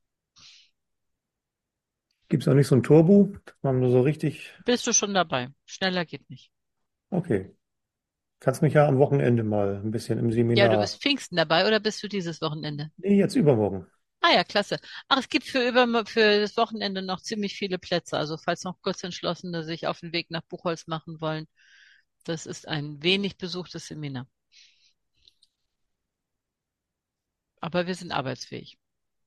Gibt es auch nicht so ein Turbo, dass man nur so richtig. Bist du schon dabei? Schneller geht nicht. Okay. Kannst mich ja am Wochenende mal ein bisschen im Ja, du Seminar. bist Pfingsten dabei oder bist du dieses Wochenende? Nee, jetzt übermorgen. Ah ja, klasse. Ach, es gibt für das Wochenende noch ziemlich viele Plätze. Also falls noch Kurzentschlossene sich auf den Weg nach Buchholz machen wollen, das ist ein wenig besuchtes Seminar. Aber wir sind arbeitsfähig.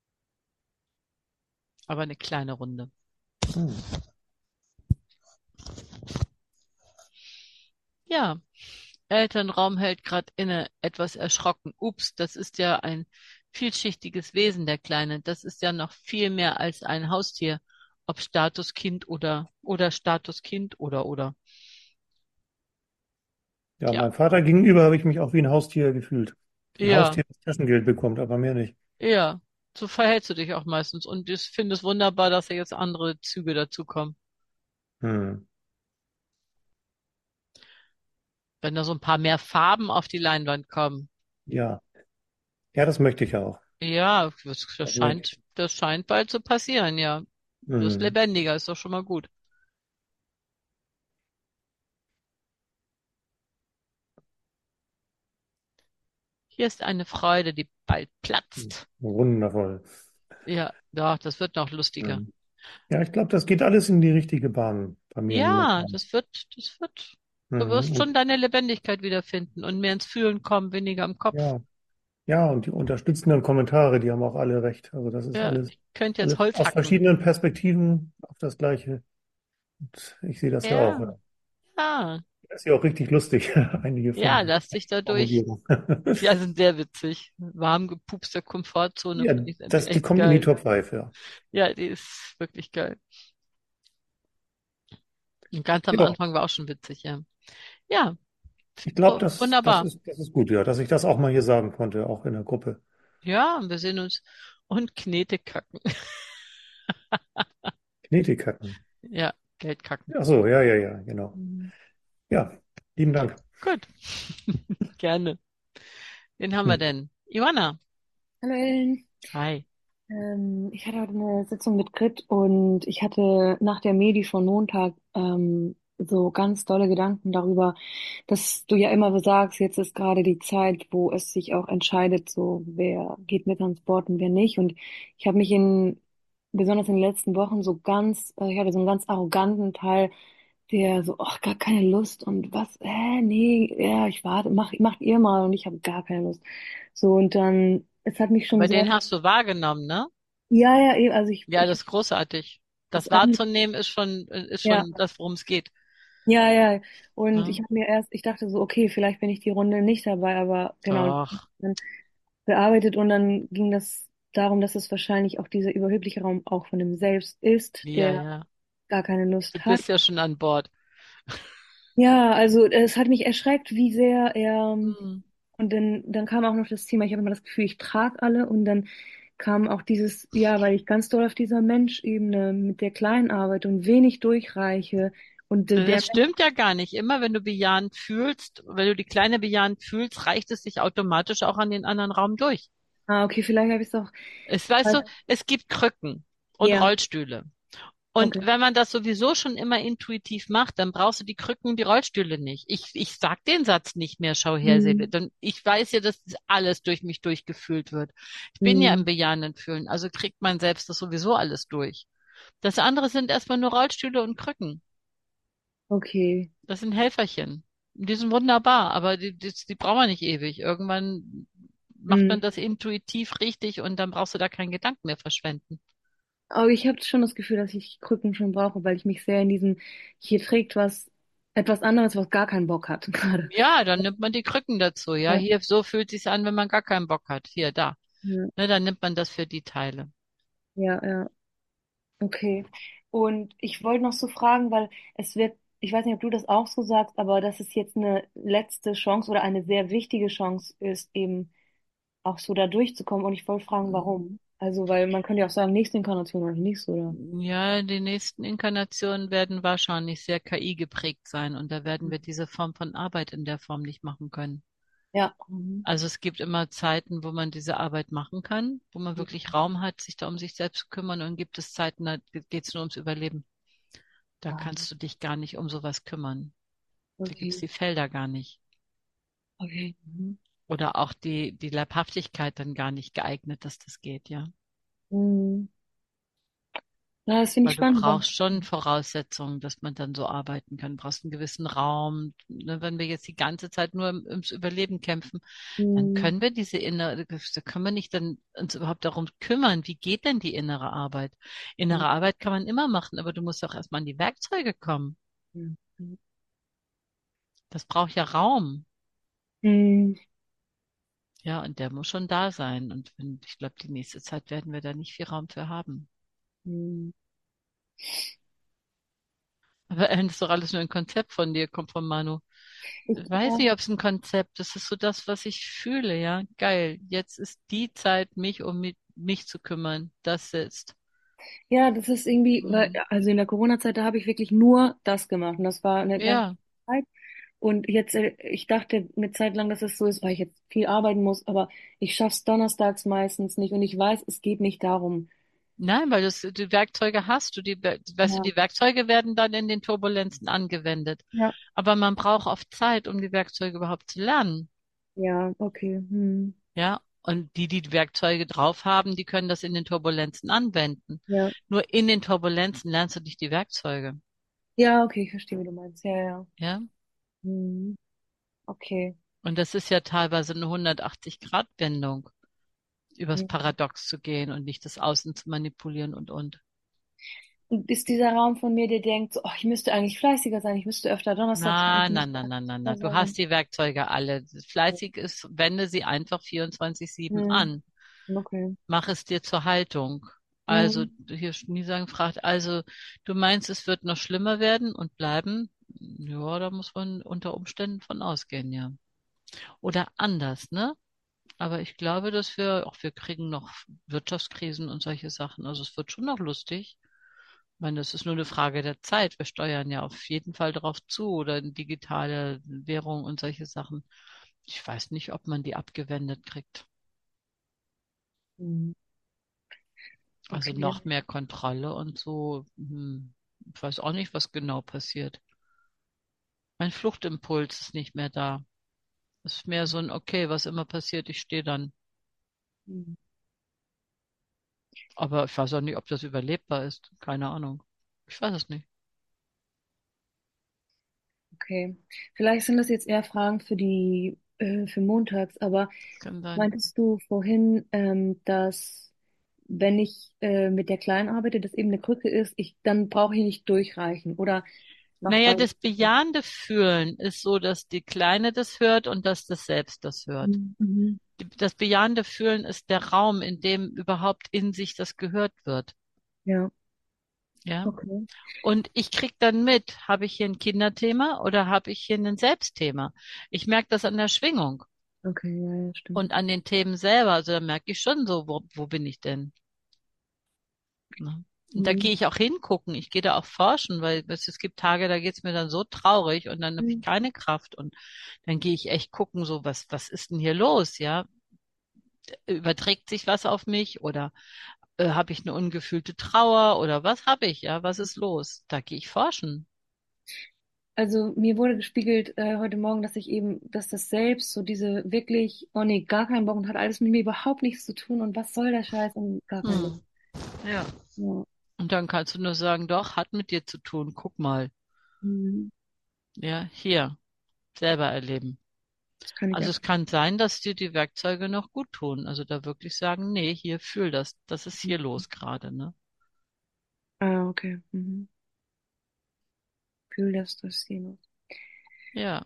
Aber eine kleine Runde. Hm. Ja, Elternraum hält gerade inne, etwas erschrocken. Ups, das ist ja ein vielschichtiges Wesen, der Kleine. Das ist ja noch viel mehr als ein Haustier. Ob Statuskind oder Statuskind oder. Ja, Ja, meinem Vater gegenüber habe ich mich auch wie ein Haustier gefühlt. Ein ja, Haustier, das Taschengeld bekommt, aber mehr nicht. ja. So verhältst du dich auch meistens. Und ich finde es wunderbar, dass da jetzt andere Züge dazukommen. Hm. Wenn da so ein paar mehr Farben auf die Leinwand kommen. Ja, ja, das möchte ich auch. Ja, Also, das scheint bald zu passieren, ja. Das ist hm. lebendiger, ist doch schon mal gut. Hier ist eine Freude, die bald platzt. Wundervoll. Ja, doch, das wird noch lustiger. Hm. Ja, ich glaube, das geht alles in die richtige Bahn bei mir Ja, momentan. das wird. Du Mhm. wirst schon deine Lebendigkeit wiederfinden und mehr ins Fühlen kommen, weniger im Kopf. Ja, ja, und die unterstützenden Kommentare, die haben auch alle recht. Also das ist Ja, alles, ich könnte jetzt alles Holz aus hacken. verschiedenen Perspektiven auf das Gleiche. Und ich sehe das ja auch. Ja, Ja. ja, Das ist ja auch richtig lustig, einige ja, von lass dich dadurch. Formulierungen. Ja, sind sehr witzig. Warm gepupste Komfortzone Ja, finde ich irgendwie die echt kommt in die geil. Top 5, ja. Ja, die ist wirklich geil. Und ganz am Ja, Anfang war auch schon witzig, ja. Ja, ich glaube, wunderbar. das ist gut, ja, dass ich das auch mal hier sagen konnte, auch in der Gruppe. Ja, wir sehen uns und Knete kacken. Knetikacken. Ja, Geld kacken. Ach so, ja, ja, ja, genau. Mhm. Ja, lieben Dank. Gut, gerne. Wen haben wir Hm. denn? Ivana. Hallo Ellen. Hi. Ich hatte heute eine Sitzung mit Grit und ich hatte nach der Medi von Montag so ganz tolle Gedanken darüber, dass du ja immer sagst, jetzt ist gerade die Zeit, wo es sich auch entscheidet, so wer geht mit ans Board und wer nicht. Und ich habe mich besonders in den letzten Wochen ich hatte so einen ganz arroganten Teil, der so, ach, gar keine Lust und was, nee, ja, ich warte, macht ihr mal und ich habe gar keine Lust. So, und dann, es hat mich schon Aber sehr, den hast du wahrgenommen, ne? ja, ja, eben, also Ja, das ist großartig. das Das hat mich, wahrzunehmen ist ja, schon das, worum es geht. ja, ja. Und Ne? ich dachte so, okay, vielleicht bin ich die Runde nicht dabei, aber genau, Doch. dann bearbeitet und dann ging das darum, dass es wahrscheinlich auch dieser überhebliche Raum auch von dem Selbst ist, Ja, der ja. gar keine Du Lust hat. bist ja schon an Bord. Ja, also es hat mich erschreckt, wie sehr er, Hm. und dann kam auch noch das Thema, ich habe immer das Gefühl, ich trage alle und dann kam auch dieses, ja, weil ich ganz doll auf dieser Menschebene mit der Kleinen arbeite und wenig durchreiche und der, Das stimmt ja gar nicht. Immer wenn du bejahend fühlst, wenn du die Kleine bejahend fühlst, reicht es sich automatisch auch an den anderen Raum durch. okay, vielleicht habe ich es auch, Weißt du, es gibt Krücken und ja, Rollstühle. Und okay. wenn man das sowieso schon immer intuitiv macht, dann brauchst du die Krücken, die Rollstühle nicht. Ich sag den Satz nicht mehr, schau her, Seele. Hm, Denn ich weiß ja, dass das alles durch mich durchgefühlt wird. Ich bin ja im hm, bejahenden Fühlen, also kriegt man selbst das sowieso alles durch. Das andere sind erstmal nur Rollstühle und Krücken. Okay. Das sind Helferchen. Die sind wunderbar, aber die brauchen wir nicht ewig. Irgendwann macht man Hm. das intuitiv richtig und dann brauchst du da keinen Gedanken mehr verschwenden. Aber ich habe schon das Gefühl, dass ich Krücken schon brauche, weil ich mich sehr in diesem, hier trägt was, etwas anderes, was gar keinen Bock hat gerade. Ja, dann nimmt man die Krücken dazu. Ja, Ja, hier, so fühlt sich's an, wenn man gar keinen Bock hat. Hier, da. ja, Ne, dann nimmt man das für die Teile. ja. Okay. Und ich wollte noch so fragen, weil es wird, ich weiß nicht, ob du das auch so sagst, aber dass es jetzt eine letzte Chance oder eine sehr wichtige Chance ist, eben auch so da durchzukommen. Und ich wollte fragen, warum? Also, weil man könnte ja auch sagen, nächste Inkarnation oder nicht so, oder? Ja, die nächsten Inkarnationen werden wahrscheinlich sehr KI geprägt sein und da werden wir diese Form von Arbeit in der Form nicht machen können. Ja. Mhm. Also es gibt immer Zeiten, wo man diese Arbeit machen kann, wo man wirklich Raum hat, sich da um sich selbst zu kümmern und gibt es Zeiten, da geht es nur ums Überleben. Da Ah, kannst du dich gar nicht um sowas kümmern. Da gibt's okay. die Felder gar nicht. Okay. Mhm. Oder auch die Leibhaftigkeit dann gar nicht geeignet, dass das geht, ja. Mhm. Ja, das finde ich Weil du spannend. brauchst schon Voraussetzungen, dass man dann so arbeiten kann. Du brauchst einen gewissen Raum. Ne, wenn wir jetzt die ganze Zeit nur ums Überleben kämpfen, dann Mhm. können wir da können wir nicht dann uns überhaupt darum kümmern. Wie geht denn die innere Arbeit? Innere Arbeit kann man immer machen, aber du musst auch erstmal an die Werkzeuge kommen. Mhm. Das braucht ja Raum. Mhm. Ja, und der muss schon da sein. Und ich glaube, die nächste Zeit werden wir da nicht viel Raum für haben. Mhm. Aber das ist doch alles nur ein Konzept von dir, kommt von Manu. Ich, Weiß ja, nicht, ob es ein Konzept ist. Das ist so das, was ich fühle, ja. Geil. Jetzt ist die Zeit, mich um mich zu kümmern. Das ist. ja, das ist irgendwie, weil, Hm. also in der Corona-Zeit, da habe ich wirklich nur das gemacht. Und das war eine ganz Ja. Zeit. Und jetzt, ich dachte eine Zeit lang, dass es so ist, weil ich jetzt viel arbeiten muss, aber ich schaff's donnerstags meistens nicht. Und ich weiß, es geht nicht darum. Nein, weil die Werkzeuge hast du. Weißt du, Ja, die Werkzeuge werden dann in den Turbulenzen angewendet. ja, Aber man braucht oft Zeit, um die Werkzeuge überhaupt zu lernen. ja, okay. Hm, Ja. Und die Werkzeuge drauf haben, die können das in den Turbulenzen anwenden. ja, Nur in den Turbulenzen lernst du nicht die Werkzeuge. ja, okay, ich verstehe, wie du meinst. Ja, ja. Ja. Hm, okay. Und das ist ja teilweise eine 180-Grad-Wendung, übers Hm. Paradox zu gehen und nicht das Außen zu manipulieren und. Und ist dieser Raum von mir, der denkt, so, oh, ich müsste eigentlich fleißiger sein, ich müsste öfter donnerstags sein, ich Na, na, müsste na, na, na, na. Du sein. hast die Werkzeuge alle. Fleißig ist, wende sie einfach 24/7 Hm, an. okay. Mach es dir zur Haltung. Also, Hm. hier Schneesang fragt, also, du meinst, es wird noch schlimmer werden und bleiben? Ja, da muss man unter Umständen von ausgehen, ja. Oder anders, ne? Aber ich glaube, wir kriegen noch Wirtschaftskrisen und solche Sachen. Also es wird schon noch lustig. Ich meine, das ist nur eine Frage der Zeit. Wir steuern ja auf jeden Fall darauf zu oder in digitale Währung und solche Sachen. Ich weiß nicht, ob man die abgewendet kriegt. Hm, Also okay. noch mehr Kontrolle und so. Ich weiß auch nicht, was genau passiert. Mein Fluchtimpuls ist nicht mehr da. Es ist mehr so ein, okay, was immer passiert, ich stehe dann. Hm, Aber ich weiß auch nicht, ob das überlebbar ist. Keine Ahnung. Ich weiß es nicht. okay. Vielleicht sind das jetzt eher Fragen für für montags, aber Das kann sein. meintest du vorhin, dass wenn ich mit der Kleinen arbeite, das eben eine Krücke ist, dann brauche ich nicht durchreichen oder was Naja, war das bejahende Fühlen ist so, dass die Kleine das hört und dass das Selbst das hört. Mhm. Das bejahende Fühlen ist der Raum, in dem überhaupt in sich das gehört wird. Ja, Ja. okay. Und ich krieg dann mit, habe ich hier ein Kinderthema oder habe ich hier ein Selbstthema? Ich merke das an der Schwingung Okay, ja, ja, stimmt. und an den Themen selber. Also da merke ich schon so, wo bin ich denn? Ne? Und da Mhm. gehe ich auch hingucken, ich gehe da auch forschen, weil es gibt Tage, da geht's mir dann so traurig und dann habe ich Mhm. keine Kraft und dann gehe ich echt gucken, so was ist denn hier los, ja? Überträgt sich was auf mich oder habe ich eine ungefühlte Trauer oder was habe ich, ja? Was ist los? Da gehe ich forschen. Also mir wurde gespiegelt heute Morgen, dass ich eben, dass das Selbst so diese wirklich, oh nee, gar keinen Bock und hat alles mit mir überhaupt nichts zu tun und was soll der Scheiß und gar keine Lust. Hm. Ja. Ja. Und dann kannst du nur sagen, doch, hat mit dir zu tun. Guck mal. Mhm. Ja, hier, selber erleben. Das kann ich Also ab. es kann sein, dass dir die Werkzeuge noch gut tun. Also da wirklich sagen, nee, hier fühl das. Das ist hier los gerade, ne? Ah, okay. Mhm. Fühl das hier. Ja.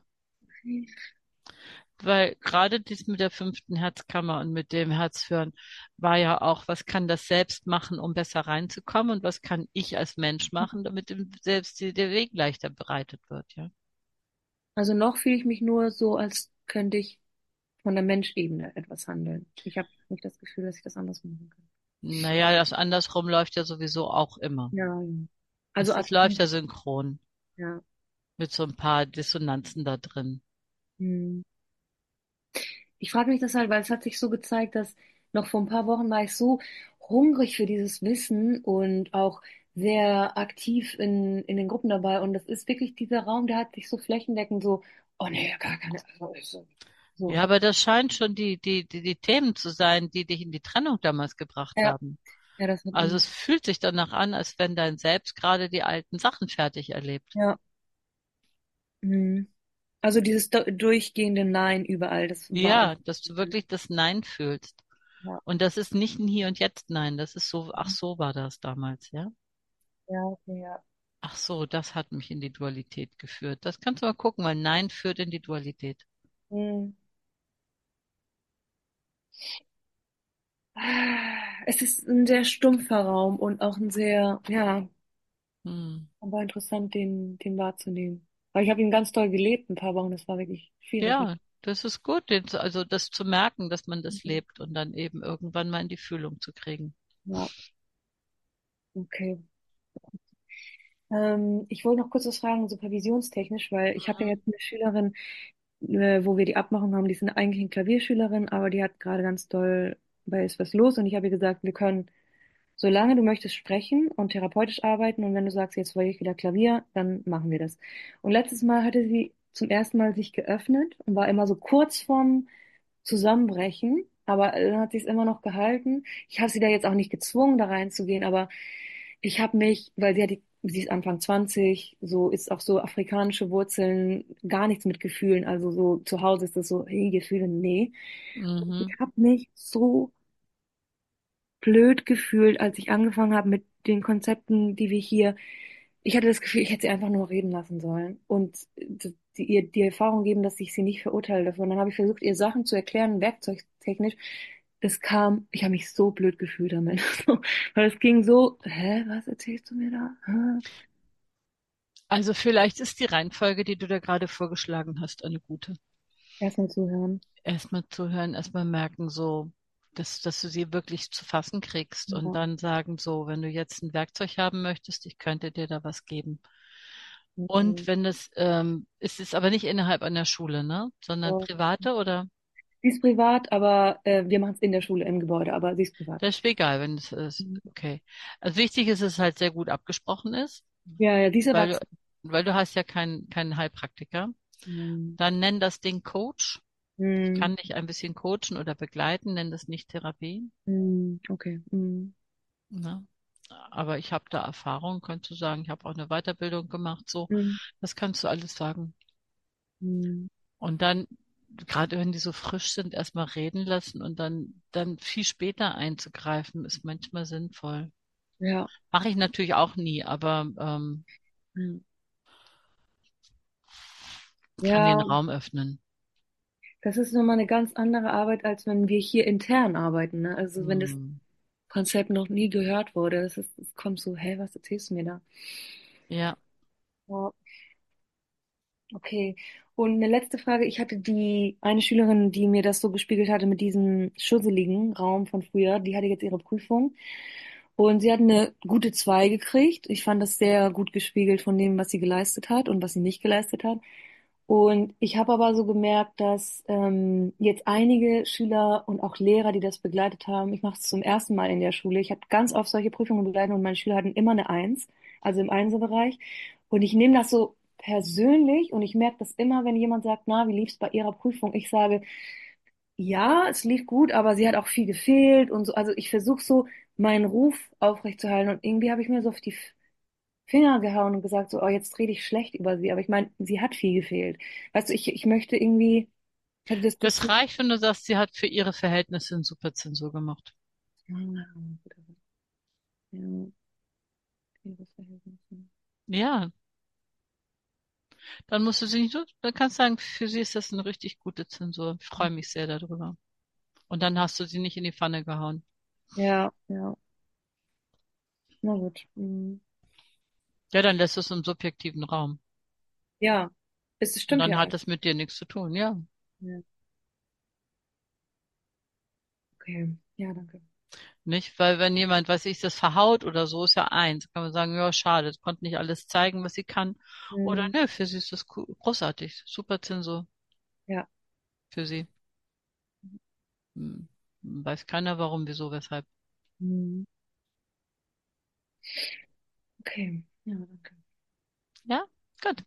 Weil gerade dies mit der fünften Herzkammer und mit dem Herzhören war ja auch, was kann das selbst machen, um besser reinzukommen und was kann ich als Mensch machen, damit dem selbst der Weg leichter bereitet wird, ja. Also noch fühle ich mich nur so, als könnte ich von der Menschebene etwas handeln. Ich habe nicht das Gefühl, dass ich das anders machen kann. Naja, das andersrum läuft ja sowieso auch immer. Ja, ja. Also, Es läuft ja synchron ja. mit so ein paar Dissonanzen da drin. Hm. Ich frage mich das halt, weil es hat sich so gezeigt, dass noch vor ein paar Wochen war ich so hungrig für dieses Wissen und auch sehr aktiv in den Gruppen dabei. Und das ist wirklich dieser Raum, der hat sich so flächendeckend so, oh nee, gar keine, also ist so, Ja, aber das scheint schon die Themen zu sein, die dich in die Trennung damals gebracht ja, haben. ja, das hat Also ihn, es fühlt sich danach an, als wenn dein Selbst gerade die alten Sachen fertig erlebt. ja. Hm. Also dieses durchgehende Nein überall, das war auch, Ja, dass du wirklich das Nein fühlst. ja, Und das ist nicht ein Hier und Jetzt Nein, das ist so, ach so war das damals, ja? ja, okay, ja. Ach so, das hat mich in die Dualität geführt. Das kannst du mal gucken, weil Nein führt in die Dualität. Hm. Es ist ein sehr stumpfer Raum und auch ein sehr, ja, Hm. aber interessant, den wahrzunehmen. Weil ich habe ihn ganz doll gelebt, ein paar Wochen, das war wirklich schwierig. Ja, das ist gut, also das zu merken, dass man das Mhm. lebt und dann eben irgendwann mal in die Fühlung zu kriegen. Ja, okay. Ich wollte noch kurz was fragen, supervisionstechnisch, weil ich habe ja Mhm. jetzt eine Schülerin, wo wir die Abmachung haben, die ist eigentlich eine Klavierschülerin, aber die hat gerade ganz doll, weil ist was los und ich habe ihr gesagt, wir können, solange du möchtest sprechen und therapeutisch arbeiten und wenn du sagst, jetzt will ich wieder Klavier, dann machen wir das. Und letztes Mal hatte sie zum ersten Mal sich geöffnet und war immer so kurz vorm Zusammenbrechen, aber dann hat sie es immer noch gehalten. Ich habe sie da jetzt auch nicht gezwungen, da reinzugehen, aber ich habe mich, weil sie ist Anfang 20, so ist auch so afrikanische Wurzeln, gar nichts mit Gefühlen, also so zu Hause ist das so, hey, Gefühle, nee. Ich Mhm. habe mich so blöd gefühlt, als ich angefangen habe mit den Konzepten, die wir hier. Ich hatte das Gefühl, ich hätte sie einfach nur reden lassen sollen und ihr die Erfahrung geben, dass ich sie nicht verurteile dafür. Und dann habe ich versucht, ihr Sachen zu erklären, werkzeugtechnisch. Das kam, ich habe mich so blöd gefühlt damit. Weil es ging so, hä, was erzählst du mir da? Hä? Also vielleicht ist die Reihenfolge, die du da gerade vorgeschlagen hast, eine gute. Erstmal zuhören. Erstmal zuhören, erstmal merken, so, dass du sie wirklich zu fassen kriegst und Ja, dann sagen, so, wenn du jetzt ein Werkzeug haben möchtest, ich könnte dir da was geben. Und okay. wenn es ist aber nicht innerhalb einer Schule, ne, sondern So. private oder, Sie ist privat, aber wir machen es in der Schule, im Gebäude, aber sie ist privat. das ist mir egal, wenn es ist, Mhm. okay. Also wichtig ist, dass es halt sehr gut abgesprochen ist, Ja, ja, die ist weil du, erwachsen. weil du hast ja keinen Heilpraktiker. Mhm. Dann nenn das Ding Coach. Ich Mhm. kann dich ein bisschen coachen oder begleiten, nenn das nicht Therapie. Mhm. Okay. Mhm. Ne? Aber ich habe da Erfahrung, kannst du sagen, ich habe auch eine Weiterbildung gemacht, so, Mhm. das kannst du alles sagen. Mhm. Und dann, gerade wenn die so frisch sind, erstmal reden lassen und dann viel später einzugreifen, ist manchmal sinnvoll. Ja. Mache ich natürlich auch nie, aber Mhm. kann den Ja, Raum öffnen. das ist nochmal eine ganz andere Arbeit, als wenn wir hier intern arbeiten, ne? Also wenn das Hm. Konzept noch nie gehört wurde, es kommt so, hä, was erzählst du mir da? Ja. Ja, okay. Und eine letzte Frage. Ich hatte die eine Schülerin, die mir das so gespiegelt hatte mit diesem schusseligen Raum von früher, die hatte jetzt ihre Prüfung und sie hat eine gute 2 gekriegt. Ich fand das sehr gut gespiegelt von dem, was sie geleistet hat und was sie nicht geleistet hat. Und ich habe aber so gemerkt, dass jetzt einige Schüler und auch Lehrer, die das begleitet haben, ich mache es zum ersten Mal in der Schule. Ich habe ganz oft solche Prüfungen begleitet und meine Schüler hatten immer eine Eins, also im Einserbereich. Und ich nehme das so persönlich und ich merke das immer, wenn jemand sagt, na, wie lief's bei Ihrer Prüfung? Ich sage, ja, es lief gut, aber sie hat auch viel gefehlt und so. Also ich versuche so, meinen Ruf aufrechtzuerhalten und irgendwie habe ich mir so auf die Finger gehauen und gesagt so, oh, jetzt rede ich schlecht über sie. Aber ich meine, sie hat viel gefehlt. Weißt du, ich möchte irgendwie, ich hatte das Das Gefühl, reicht, wenn du sagst, sie hat für ihre Verhältnisse eine super Zensur gemacht. ja, ihre Verhältnisse. Ja, dann musst du sie nicht so, dann kannst du sagen, für sie ist das eine richtig gute Zensur. Ich freue mich sehr darüber. Und dann hast du sie nicht in die Pfanne gehauen. Ja, ja, na gut. Ja, dann lässt es im subjektiven Raum. Ja, es Und stimmt dann ja hat auch. das mit dir nichts zu tun, ja. Ja, okay. Ja, danke. Nicht? Weil wenn jemand, weiß ich, das verhaut oder so, ist ja eins. Kann man sagen, ja, schade, sie konnte nicht alles zeigen, was sie kann. Oder Mhm. nö, für sie ist das großartig. Super Zensur Ja. für sie. Hm. Weiß keiner warum, wieso, weshalb. Mhm. Okay. Ja, danke. Ja, gut.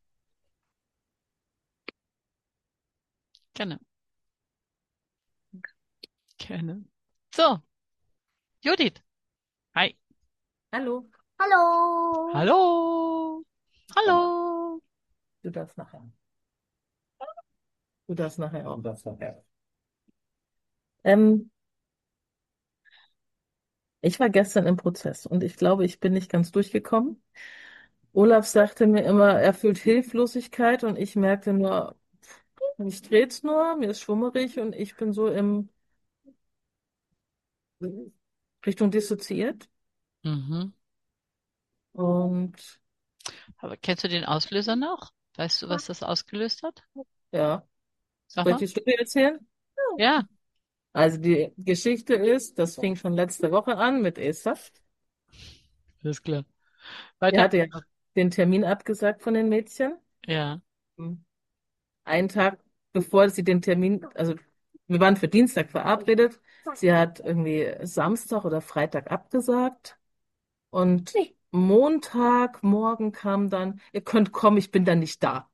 Gerne. Danke. Gerne. So, Judith. Hi. Hallo. Hallo. Hallo. Mama, Hallo. du darfst nachher. Du darfst nachher auch. Du darfst nachher. Ähm, ich war gestern im Prozess und ich glaube, ich bin nicht ganz durchgekommen. Olaf sagte mir immer, er fühlt Hilflosigkeit und ich merkte nur, mich dreht's nur, mir ist schwummerig und ich bin so im Richtung dissoziiert. Mhm. Und Aber kennst du den Auslöser noch? Weißt du, was das ausgelöst hat? ja, Sag soll ich mal. die Story erzählen? Ja, Also die Geschichte ist, das fing schon letzte Woche an mit Esther. ist klar. Die Weiter? hatte ja den Termin abgesagt von den Mädchen. Ja. Einen Tag bevor sie den Termin, also wir waren für Dienstag verabredet. Sie hat irgendwie Samstag oder Freitag abgesagt und Montagmorgen kam dann, ihr könnt kommen, ich bin dann nicht da.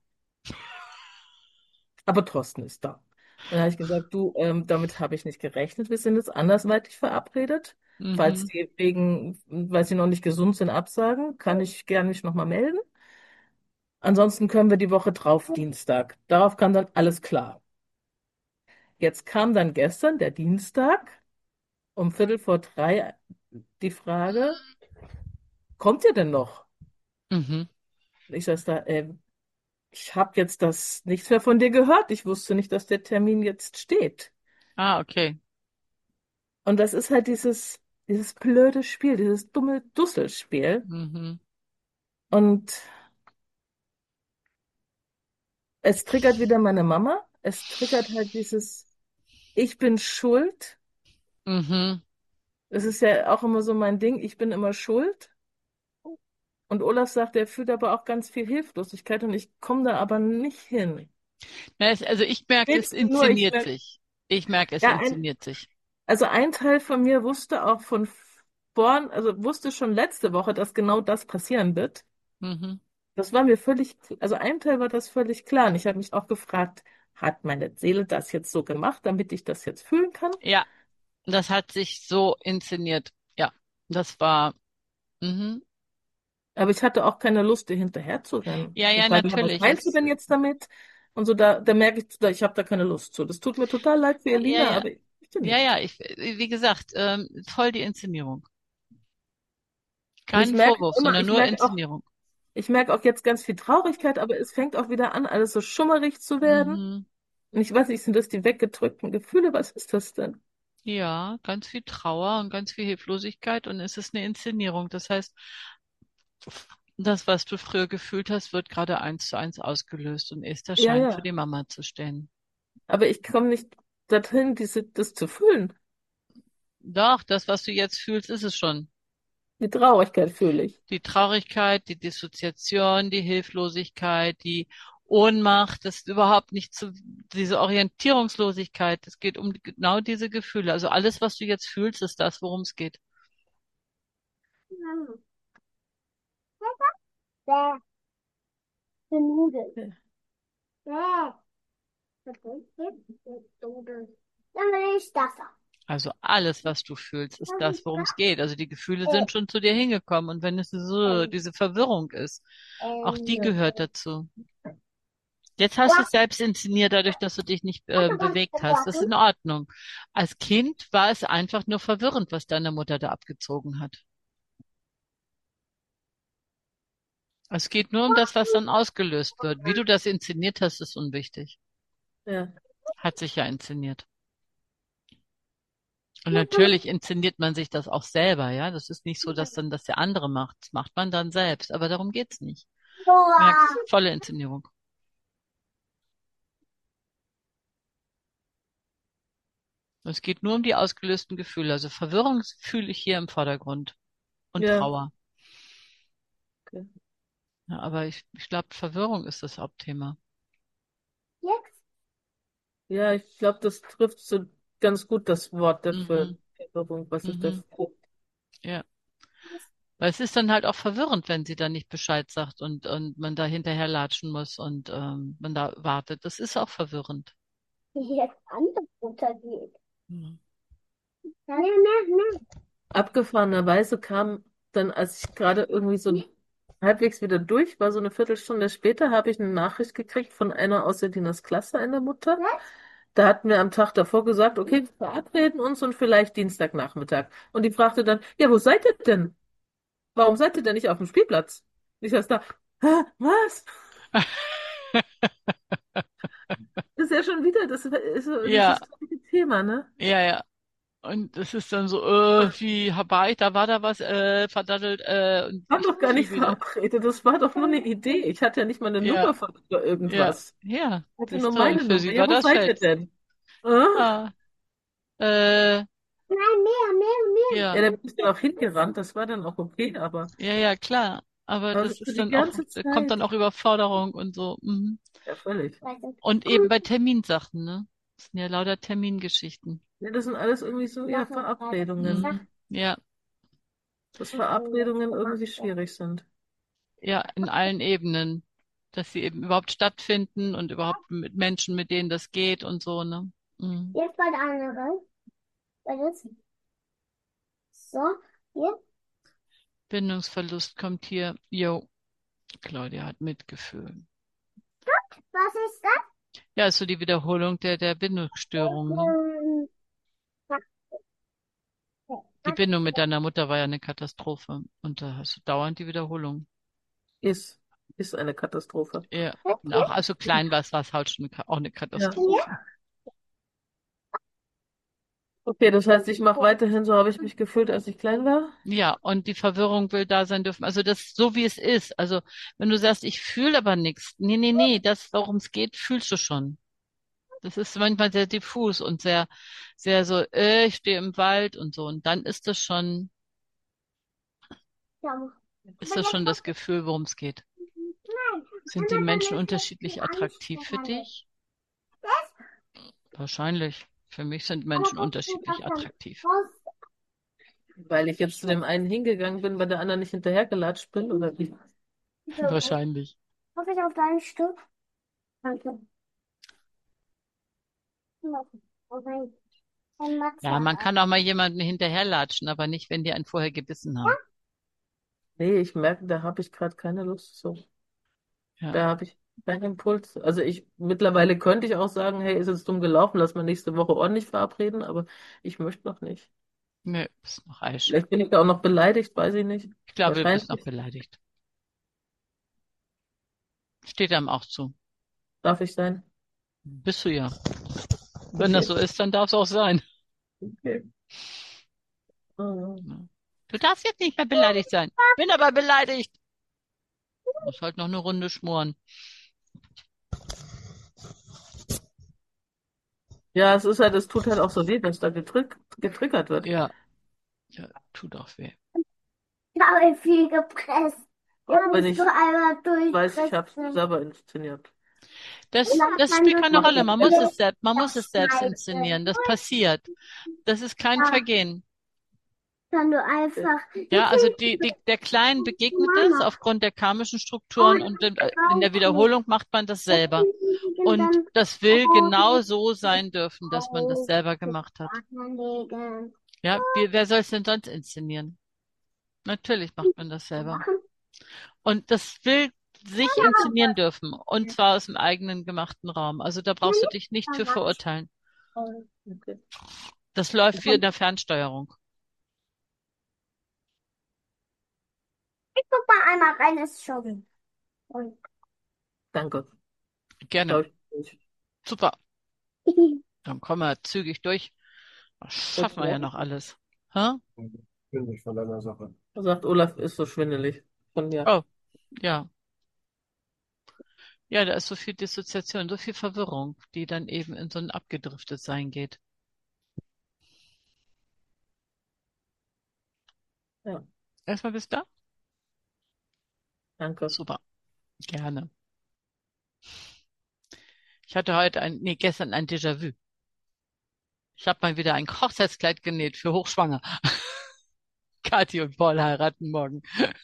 Aber Thorsten ist da. Dann habe ich gesagt, du, damit habe ich nicht gerechnet. Wir sind jetzt andersweitig verabredet. Falls Mhm. die weil sie noch nicht gesund sind, absagen, kann ich gerne mich nochmal melden. Ansonsten können wir die Woche drauf, Dienstag. Darauf kam dann alles klar. Jetzt kam dann gestern, der Dienstag, um Viertel vor drei die Frage, kommt ihr denn noch? Mhm. Ich sag da, ich habe jetzt das nichts mehr von dir gehört. Ich wusste nicht, dass der Termin jetzt steht. Ah, okay. Und das ist halt dieses blöde Spiel, dieses dumme Dusselspiel. Mhm. Und es triggert wieder meine Mama. Es triggert halt ich bin schuld. Mhm. Es ist ja auch immer so mein Ding, ich bin immer schuld. Und Olaf sagt, er fühlt aber auch ganz viel Hilflosigkeit und ich komme da aber nicht hin. Na, also ich merke, es Geht's mir nur, ich inszeniert merke, sich. Ich merke, es ja, inszeniert sich. also ein Teil von mir wusste auch von vorn, also wusste schon letzte Woche, dass genau das passieren wird. Mhm. Das war mir also ein Teil war das völlig klar. Und ich habe mich auch gefragt, hat meine Seele das jetzt so gemacht, damit ich das jetzt fühlen kann? Ja, das hat sich so inszeniert. Ja, das war. Mhm. Aber ich hatte auch keine Lust, dir hinterher zu rennen. Ja, Die ja, Frage war, was natürlich. meinst du denn jetzt damit? Und so, da merke ich, ich habe da keine Lust zu. Das tut mir total leid für Ja, Elina, ja, aber ich möchte ja, ja. nicht. Wie gesagt, voll die Inszenierung. Und Kein Vorwurf, sondern nur Inszenierung. ich merke auch jetzt ganz viel Traurigkeit, aber es fängt auch wieder an, alles so schummerig zu werden. Mhm. Und ich weiß nicht, sind das die weggedrückten Gefühle? Was ist das denn? Ja, ganz viel Trauer und ganz viel Hilflosigkeit und es ist eine Inszenierung. Das heißt, das, was du früher gefühlt hast, wird gerade eins zu eins ausgelöst und Esther Ja, scheint für ja. die Mama zu stehen. Aber ich komme nicht dorthin, das zu fühlen. Doch, das, was du jetzt fühlst, ist es schon. Die Traurigkeit fühle ich. Die Traurigkeit, die Dissoziation, die Hilflosigkeit, die Ohnmacht, das ist überhaupt nicht diese Orientierungslosigkeit. Es geht um genau diese Gefühle. Also alles, was du jetzt fühlst, ist das, worum es geht. Ja. Dann will ich das. Also alles, was du fühlst, ist das, worum es geht. Also die Gefühle sind schon zu dir hingekommen. Und wenn es so diese Verwirrung ist, auch die gehört dazu. Jetzt hast du es selbst inszeniert, dadurch, dass du dich nicht bewegt hast. Das ist in Ordnung. Als Kind war es einfach nur verwirrend, was deine Mutter da abgezogen hat. Es geht nur um das, was dann ausgelöst wird. Wie du das inszeniert hast, ist unwichtig. Ja, Hat sich ja inszeniert. Und natürlich inszeniert man sich das auch selber, ja. Das ist nicht so, dass dann das der andere macht. Das macht man dann selbst. Aber darum geht's nicht. Merkst, volle Inszenierung. Es geht nur um die ausgelösten Gefühle. Also Verwirrung fühle ich hier im Vordergrund. Und ja, Trauer. okay. Ja, aber ich glaube, Verwirrung ist das Hauptthema. Jetzt? Ja, ich glaube, das trifft so ganz gut das Wort dafür. Mhm. Verwirrung. Was ist das? Mhm. Ja. Weil es ist dann halt auch verwirrend, wenn sie dann nicht Bescheid sagt und man da hinterher latschen muss und man da wartet. Das ist auch verwirrend. Wie jetzt andere Butter geht. Mhm. Nein, nein, nein. Abgefahrenerweise kam dann, als ich gerade irgendwie so halbwegs wieder durch war, so eine Viertelstunde später, habe ich eine Nachricht gekriegt von einer aus Selinas Klasse, einer Mutter. Da hatten wir am Tag davor gesagt, okay, wir verabreden uns und vielleicht Dienstagnachmittag. Und die fragte dann, ja, wo seid ihr denn? Warum seid ihr denn nicht auf dem Spielplatz? Ich saß da, hä, was? Das ist ja schon wieder, das ist so Ja, dieses gleiche Thema, ne? ja, ja. Und es ist dann so, wie war ich, da war da was, verdattelt, und War ich doch gar nicht krieg wieder. verabredet, das war doch nur eine Idee. Ich hatte ja nicht mal eine Ja, Nummer von oder ja, irgendwas. ja. Ich hatte nur Siehst du, und meine für Nummer. sie Ja, war wo das seid ihr fest. denn? Äh? Ah, äh, Nein, mehr. Ja, ja, da bin ich dann auch hingerannt, das war dann auch okay, ja, klar. Aber aber das so ist die dann auch, ganze da kommt dann Zeit. auch Überforderung und so. Mhm. Ja, völlig. Und eben bei Terminsachen, ne? Das sind ja lauter Termingeschichten. Ja, das sind alles irgendwie so eher Verabredungen. Mhm. Ja, Dass Verabredungen irgendwie schwierig sind. ja, in allen Ebenen. Dass sie eben überhaupt stattfinden und überhaupt mit Menschen, mit denen das geht und so, ne? Mhm. Jetzt bei der anderen. Bei das. So, hier. Bindungsverlust kommt hier. Jo, Claudia hat Mitgefühl. Was ist das? Ja, ist so die Wiederholung der Bindungsstörung, ne? Die Bindung mit deiner Mutter war ja eine Katastrophe. Und da hast du dauernd die Wiederholung. Ist, ist eine Katastrophe. Ja. Und auch als du klein warst, war es halt schon auch eine Ja. Katastrophe. Okay, das heißt, ich mache weiterhin, so habe ich mich gefühlt, als ich klein war. Ja, und die Verwirrung will da sein dürfen. Also das so wie es ist. Also wenn du sagst, ich fühle aber nichts. Nee, das, worum es geht, fühlst du schon. Das ist manchmal sehr diffus und sehr so, ich stehe im Wald und so. Und dann ist das schon das Gefühl, worum es geht. Sind die Menschen unterschiedlich attraktiv für dich? Wahrscheinlich. Für mich sind Menschen unterschiedlich attraktiv. Weil ich jetzt zu dem einen hingegangen bin, weil der andere nicht hinterhergelatscht bin, oder wie? Wahrscheinlich. Hoffe ich auf dein Stück. Danke. Auf ein Ja, man Matze. kann auch mal jemanden hinterherlatschen, aber nicht, wenn die einen vorher gebissen haben. Nee, ich merke, da habe ich gerade keine Lust zu. Ja, Da habe ich keinen Impuls. Also mittlerweile könnte ich auch sagen, hey, ist jetzt dumm gelaufen, lass mal nächste Woche ordentlich verabreden, aber ich möchte noch nicht. nee, bist noch Eisch. Vielleicht bin ich da auch noch beleidigt, weiß ich nicht. Ich glaube, du bist noch Wahrscheinlich beleidigt. Steht einem auch zu. darf ich sein. Bist du ja. Wenn das Okay. so ist, dann darf es auch sein. Okay. Ah. Ja. Du darfst jetzt nicht mehr beleidigt sein. Bin aber beleidigt. Muss halt noch eine Runde schmoren. Ja, es ist halt, es tut halt auch so weh, wenn es da getriggert wird. Ja, ja, tut auch weh. Ich habe viel gepresst. Ja, Wenn musst ich du einmal weiß, ich habe es durchpressen. selber inszeniert. Das spielt keine Mach Rolle. ich Man muss es selbst schneiden. inszenieren. Das passiert. Das ist kein Vergehen. Wenn du einfach Ja, also der Kleinen begegnet es Mama aufgrund der karmischen Strukturen und in der Wiederholung macht man das selber. Und dann das will genau so sein dürfen, dass man das auf selber gemacht hat. legen. Ja, wer soll es denn sonst inszenieren? Natürlich macht man das selber. Und das will sich inszenieren dürfen. Und zwar aus dem eigenen gemachten Raum. Also da brauchst du dich nicht für verurteilen. Okay. Das läuft wie in der Fernsteuerung. Ich guck mal einmal rein, ist schon. Und Danke. Gerne. Schau ich durch. Super. Dann kommen wir zügig durch. Das schaffen wir ja noch alles. Hä? Bin nicht von deiner Sache. Er sagt, Olaf ist so schwindelig. Von dir. Oh, ja. Ja, da ist so viel Dissoziation, so viel Verwirrung, die dann eben in so ein abgedriftet sein geht. Ja, Erstmal bis da? danke. Super. Gerne. Ich hatte gestern ein Déjà-vu. Ich habe mal wieder ein Hochzeitskleid genäht für Hochschwanger. Kathi und Paul heiraten morgen.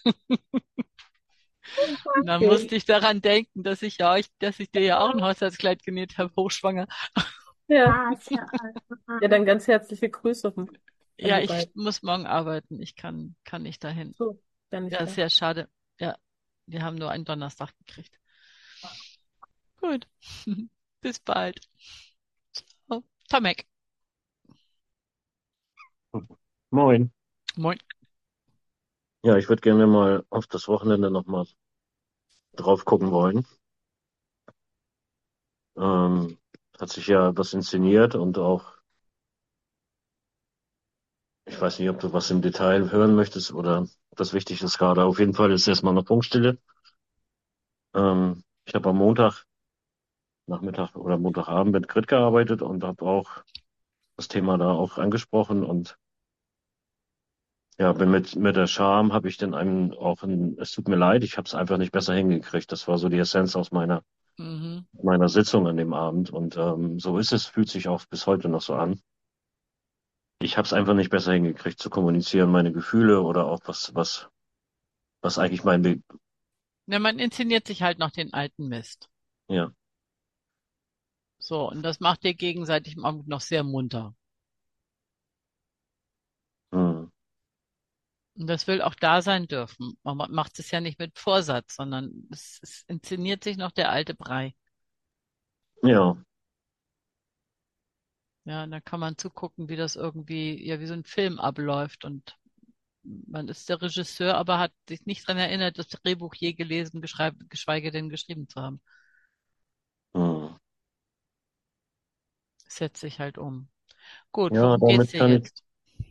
Und dann musste ich daran denken, dass ich dir ja auch ein Hochzeitskleid genäht habe, hochschwanger. Ja, ja, dann ganz herzliche Grüße an Ja, die ich beiden. muss morgen arbeiten. Ich kann nicht dahin. So, dann nicht Ja, da. sehr schade. Ja, wir haben nur einen Donnerstag gekriegt. Gut. Bis bald. Oh, Tomek. Moin. Moin. Ja, ich würde gerne mal auf das Wochenende nochmal drauf gucken wollen. Hat sich ja was inszeniert und auch, ich weiß nicht, ob du was im Detail hören möchtest oder ob das wichtig ist gerade. Auf jeden Fall ist erstmal eine Funkstille. Ich habe am Montag Nachmittag oder Montagabend mit Grit gearbeitet und habe auch das Thema da auch angesprochen und ja, bin mit der Scham habe ich dann es tut mir leid, ich habe es einfach nicht besser hingekriegt. Das war so die Essenz aus Mhm. meiner Sitzung an dem Abend und so ist es, fühlt sich auch bis heute noch so an. Ich habe es einfach nicht besser hingekriegt zu kommunizieren, meine Gefühle oder auch was eigentlich Ja, man inszeniert sich halt noch den alten Mist. ja, So, und das macht dir gegenseitig im Augenblick noch sehr munter. hm, Und das will auch da sein dürfen. Man macht es ja nicht mit Vorsatz, sondern es inszeniert sich noch der alte Brei. ja, Ja, und da kann man zugucken, wie das irgendwie, ja, wie so ein Film abläuft. Und man ist der Regisseur, aber hat sich nicht daran erinnert, das Drehbuch je gelesen, geschweige denn geschrieben zu haben. hm. Es setzt sich halt um. Gut, Ja, worum geht's dir jetzt?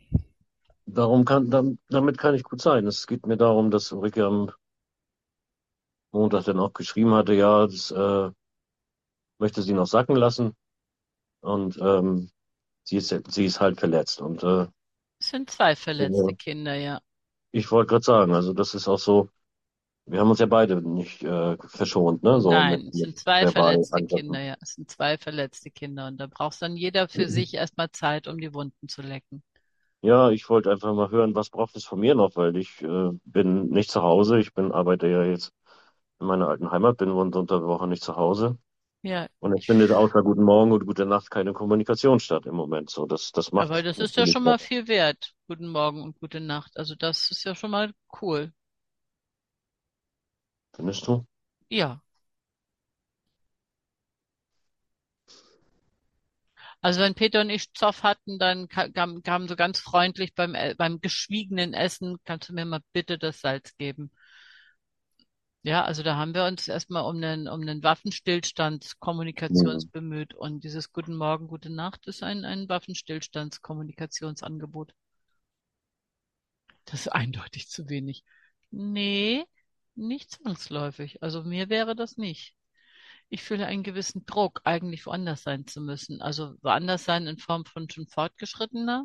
damit kann ich gut sein. Es geht mir darum, dass Ulrike am Montag dann auch geschrieben hatte, ja, das möchte sie noch sacken lassen und sie ist halt verletzt und Es sind zwei verletzte Kinder, ja. ich wollte gerade sagen, also das ist auch so, wir haben uns ja beide nicht verschont, ne, so Nein, es mit sind zwei verbalen verletzte Kinder, Angriffen. ja. Es sind zwei verletzte Kinder. Und da braucht dann jeder für sich erstmal Zeit, um die Wunden zu lecken. Ja, ich wollte einfach mal hören, was braucht es von mir noch, weil ich bin nicht zu Hause. Arbeite ja jetzt in meiner alten Heimat, bin rund unter der Woche nicht zu Hause. Ja, Und es findet außer Guten Morgen und Gute Nacht keine Kommunikation statt im Moment. So, das aber macht das ist ja natürlich schon mal was. viel wert. Guten Morgen und gute Nacht. Also das ist ja schon mal cool. Findest du? Ja. Also wenn Peter und ich Zoff hatten, dann kam so ganz freundlich beim geschwiegenen Essen, kannst du mir mal bitte das Salz geben? Ja, also da haben wir uns erstmal um einen Ja. Waffenstillstandskommunikationsbemüht und dieses Guten Morgen, Gute Nacht ist ein Waffenstillstandskommunikationsangebot. Das ist eindeutig zu wenig. Nee, nicht zwangsläufig. Also mir wäre das nicht. Ich fühle einen gewissen Druck, eigentlich woanders sein zu müssen. Also woanders sein in Form von schon Fortgeschrittener.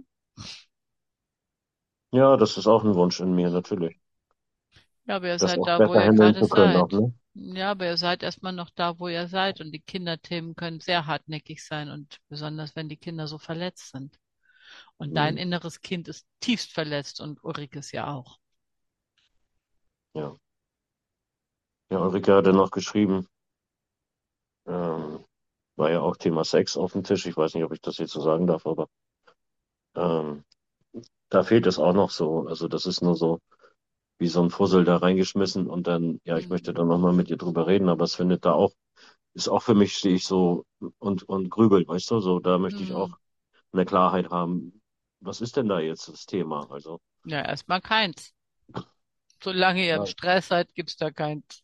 Ja, das ist auch ein Wunsch in mir, natürlich. Ja, aber ihr Das seid auch da, wo besser ihr handeln gerade zu können auch, seid. ne? Ja, aber ihr seid erstmal noch da, wo ihr seid. Und die Kinderthemen können sehr hartnäckig sein und besonders, wenn die Kinder so verletzt sind. Und dein Hm, inneres Kind ist tiefst verletzt und Ulrikes ja auch. ja. Ja, Ulrike hatte noch geschrieben, ähm, war ja auch Thema Sex auf dem Tisch. Ich weiß nicht, ob ich das jetzt so sagen darf, aber ähm, da fehlt es auch noch so. Also das ist nur so wie so ein Fussel da reingeschmissen und dann, ja, ich möchte Hm. dann nochmal mit ihr drüber reden, aber es findet da auch, ist auch für mich, stehe ich so und grübel, weißt du, so, da möchte ich auch Hm. eine Klarheit haben. Was ist denn da jetzt das Thema? Also, Ja, erstmal keins. Solange ihr im ja, Stress seid, gibt's da keins.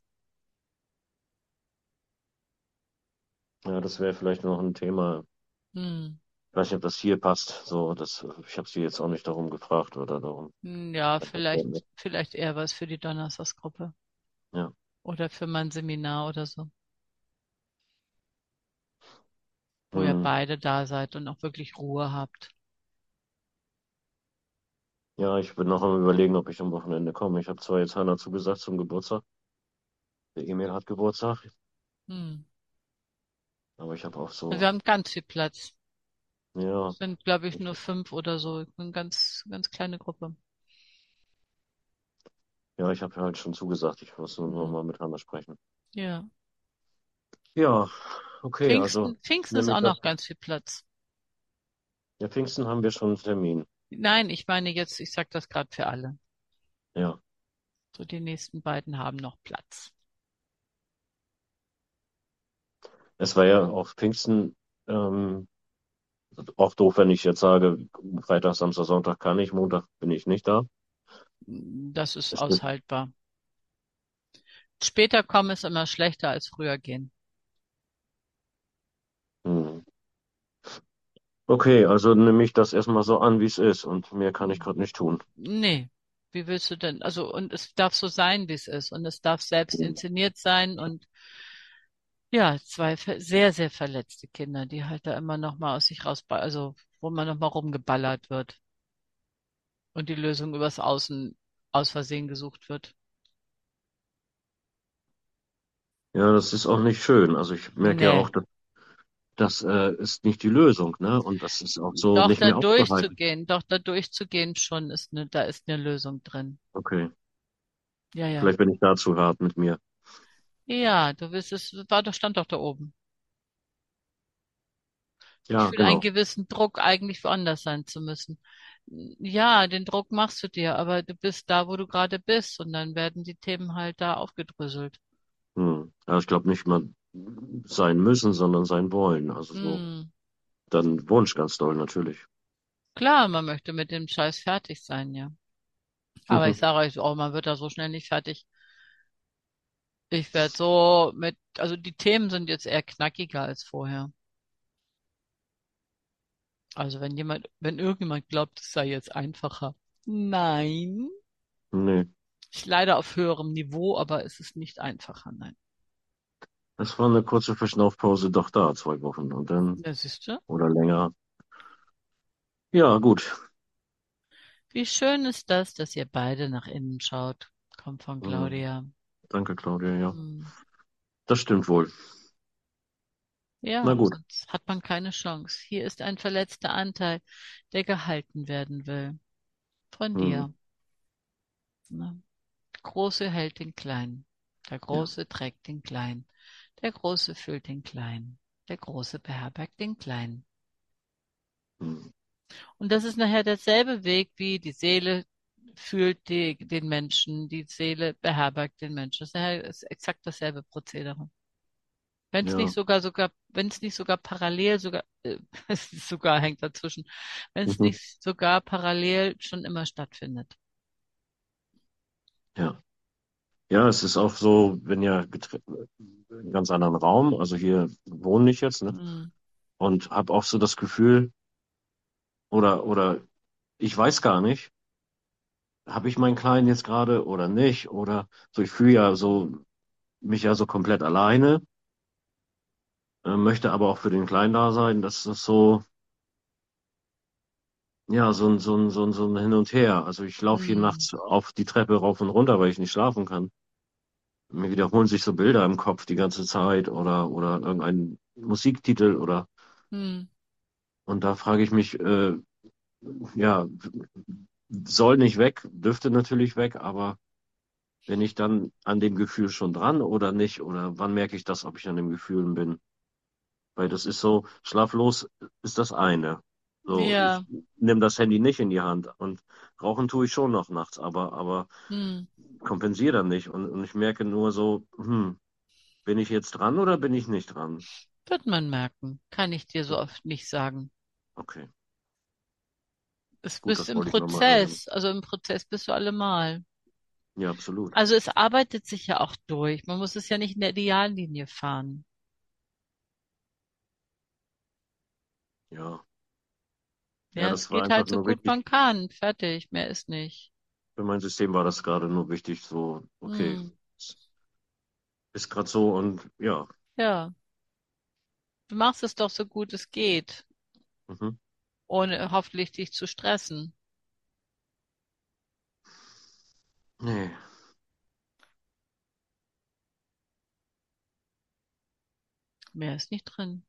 ja, das wäre vielleicht noch ein Thema. Hm. Ich weiß nicht, ob das hier passt. So, ich habe sie jetzt auch nicht darum gefragt oder darum. Ja, vielleicht eher was für die Donnerstagsgruppe Ja. oder für mein Seminar oder so, wo ihr Hm. beide da seid und auch wirklich Ruhe habt. Ja, ich bin noch am Überlegen, ob ich am Wochenende komme. Ich habe zwar jetzt Hannah zugesagt zum Geburtstag. Der Emil hat Geburtstag, Hm. aber ich habe auch Wir so, haben ganz viel Platz. ja, Es sind, glaube ich, nur 5 oder so. Eine ganz, ganz kleine Gruppe. ja, ich habe halt schon zugesagt. Ich muss nur noch Hm. mal mit Hannah sprechen. Ja. Ja, okay, also Pfingsten ist nehme ich auch noch das. ganz viel Platz. Ja, Pfingsten haben wir schon einen Termin. Nein, ich meine jetzt, ich sage das gerade für alle. Ja, So, die nächsten beiden haben noch Platz. es war ja auch Pfingsten, ähm, auch doof, wenn ich jetzt sage, Freitag, Samstag, Sonntag kann ich, Montag bin ich nicht da. Das ist Es wird, aushaltbar. Später kommen ist immer schlechter als früher gehen. hm. Okay, also nehme ich das erstmal so an, wie es ist und mehr kann ich gerade nicht tun. Nee. Wie willst du denn? Also, und es darf so sein, wie es ist. Und es darf selbst Hm. inszeniert sein. Und ja, sehr, sehr verletzte Kinder, die halt da immer noch mal aus sich raus, also, wo man noch mal rumgeballert wird und die Lösung übers Außen aus Versehen gesucht wird. Ja, das ist auch nicht schön. Also ich merke ja auch, Nee. das ist nicht die Lösung, ne? Und das ist auch so Doch nicht da mehr aufzuhalten. durchzugehen, doch da durchzugehen schon da ist eine Lösung drin. Okay, Ja, ja. vielleicht bin ich da zu hart mit mir. Ja, du willst stand doch da oben. Ich Ja, fühle einen genau. gewissen Druck, eigentlich woanders sein zu müssen. Ja, den Druck machst du dir, aber du bist da, wo du gerade bist und dann werden die Themen halt da aufgedröselt. Hm. Ja, ich glaube nicht mal sein müssen, sondern sein wollen. Also so, Hm. dann Wunsch ganz doll natürlich. Klar, man möchte mit dem Scheiß fertig sein, ja. Aber ich sage euch, oh, man wird da so schnell nicht fertig. Ich werde also die Themen sind jetzt eher knackiger als vorher. Also wenn irgendjemand glaubt, es sei jetzt einfacher. Nein. Nee, Ich leide auf höherem Niveau, aber es ist nicht einfacher, nein. es war eine kurze Verschnaufpause doch da, 2 Wochen und dann, Ja, siehst du? oder länger. Ja, gut. Wie schön ist das, dass ihr beide nach innen schaut. Kommt von Hm. Claudia. Danke, Claudia, ja. Hm. Das stimmt wohl. Na Ja, gut. sonst hat man keine Chance. Hier ist ein verletzter Anteil, der gehalten werden will. Von Hm. dir. Ne? Der Große hält den Kleinen. Der Ja. Große trägt den Kleinen. Der Große füllt den Kleinen. Der Große beherbergt den Kleinen. Hm. Und das ist nachher derselbe Weg, wie die Seele fühlt den Menschen, die Seele beherbergt den Menschen. Das ist exakt dasselbe Prozedere. Ja. Wenn es nicht sogar parallel, es ist sogar hängt dazwischen, wenn es Mhm. nicht sogar parallel schon immer stattfindet. Ja. Ja, es ist auch so, wenn ja einen ganz anderen Raum, also hier wohne ich jetzt, ne? Hm, Und habe auch so das Gefühl, oder ich weiß gar nicht, habe ich meinen Kleinen jetzt gerade oder nicht? Oder so, ich fühle ja so mich ja so komplett alleine, möchte aber auch für den Kleinen da sein. Das ist so, ja, so ein Hin und Her. Also ich laufe hier hm, nachts auf die Treppe rauf und runter, weil ich nicht schlafen kann. Mir wiederholen sich so Bilder im Kopf die ganze Zeit oder irgendein Musiktitel oder hm. und da frage ich mich, ja, soll nicht weg, dürfte natürlich weg, aber bin ich dann an dem Gefühl schon dran oder nicht? Oder wann merke ich das, ob ich an dem Gefühlen bin? Weil das ist so, schlaflos ist das eine. So, ich Ja, nehme das Handy nicht in die Hand und rauchen tue ich schon noch nachts, aber hm. kompensiere dann nicht. Und ich merke nur so, bin ich jetzt dran oder bin ich nicht dran? Wird man merken. Kann ich dir so oft nicht sagen. Okay, Es gut, bist das im wollte ich nochmal hören. Prozess. Also im Prozess bist du allemal. Ja, absolut. Also es arbeitet sich ja auch durch. Man muss es ja nicht in der Ideallinie fahren. Ja. Ja, Ja, es das war geht einfach halt so nur gut man wichtig. kann. Fertig. Mehr ist nicht. Für mein System war das gerade nur wichtig, so, okay, Hm. es ist gerade so und ja. Ja, du machst es doch so gut es geht, Mhm. ohne hoffentlich dich zu stressen. Nee. Mehr ist nicht drin.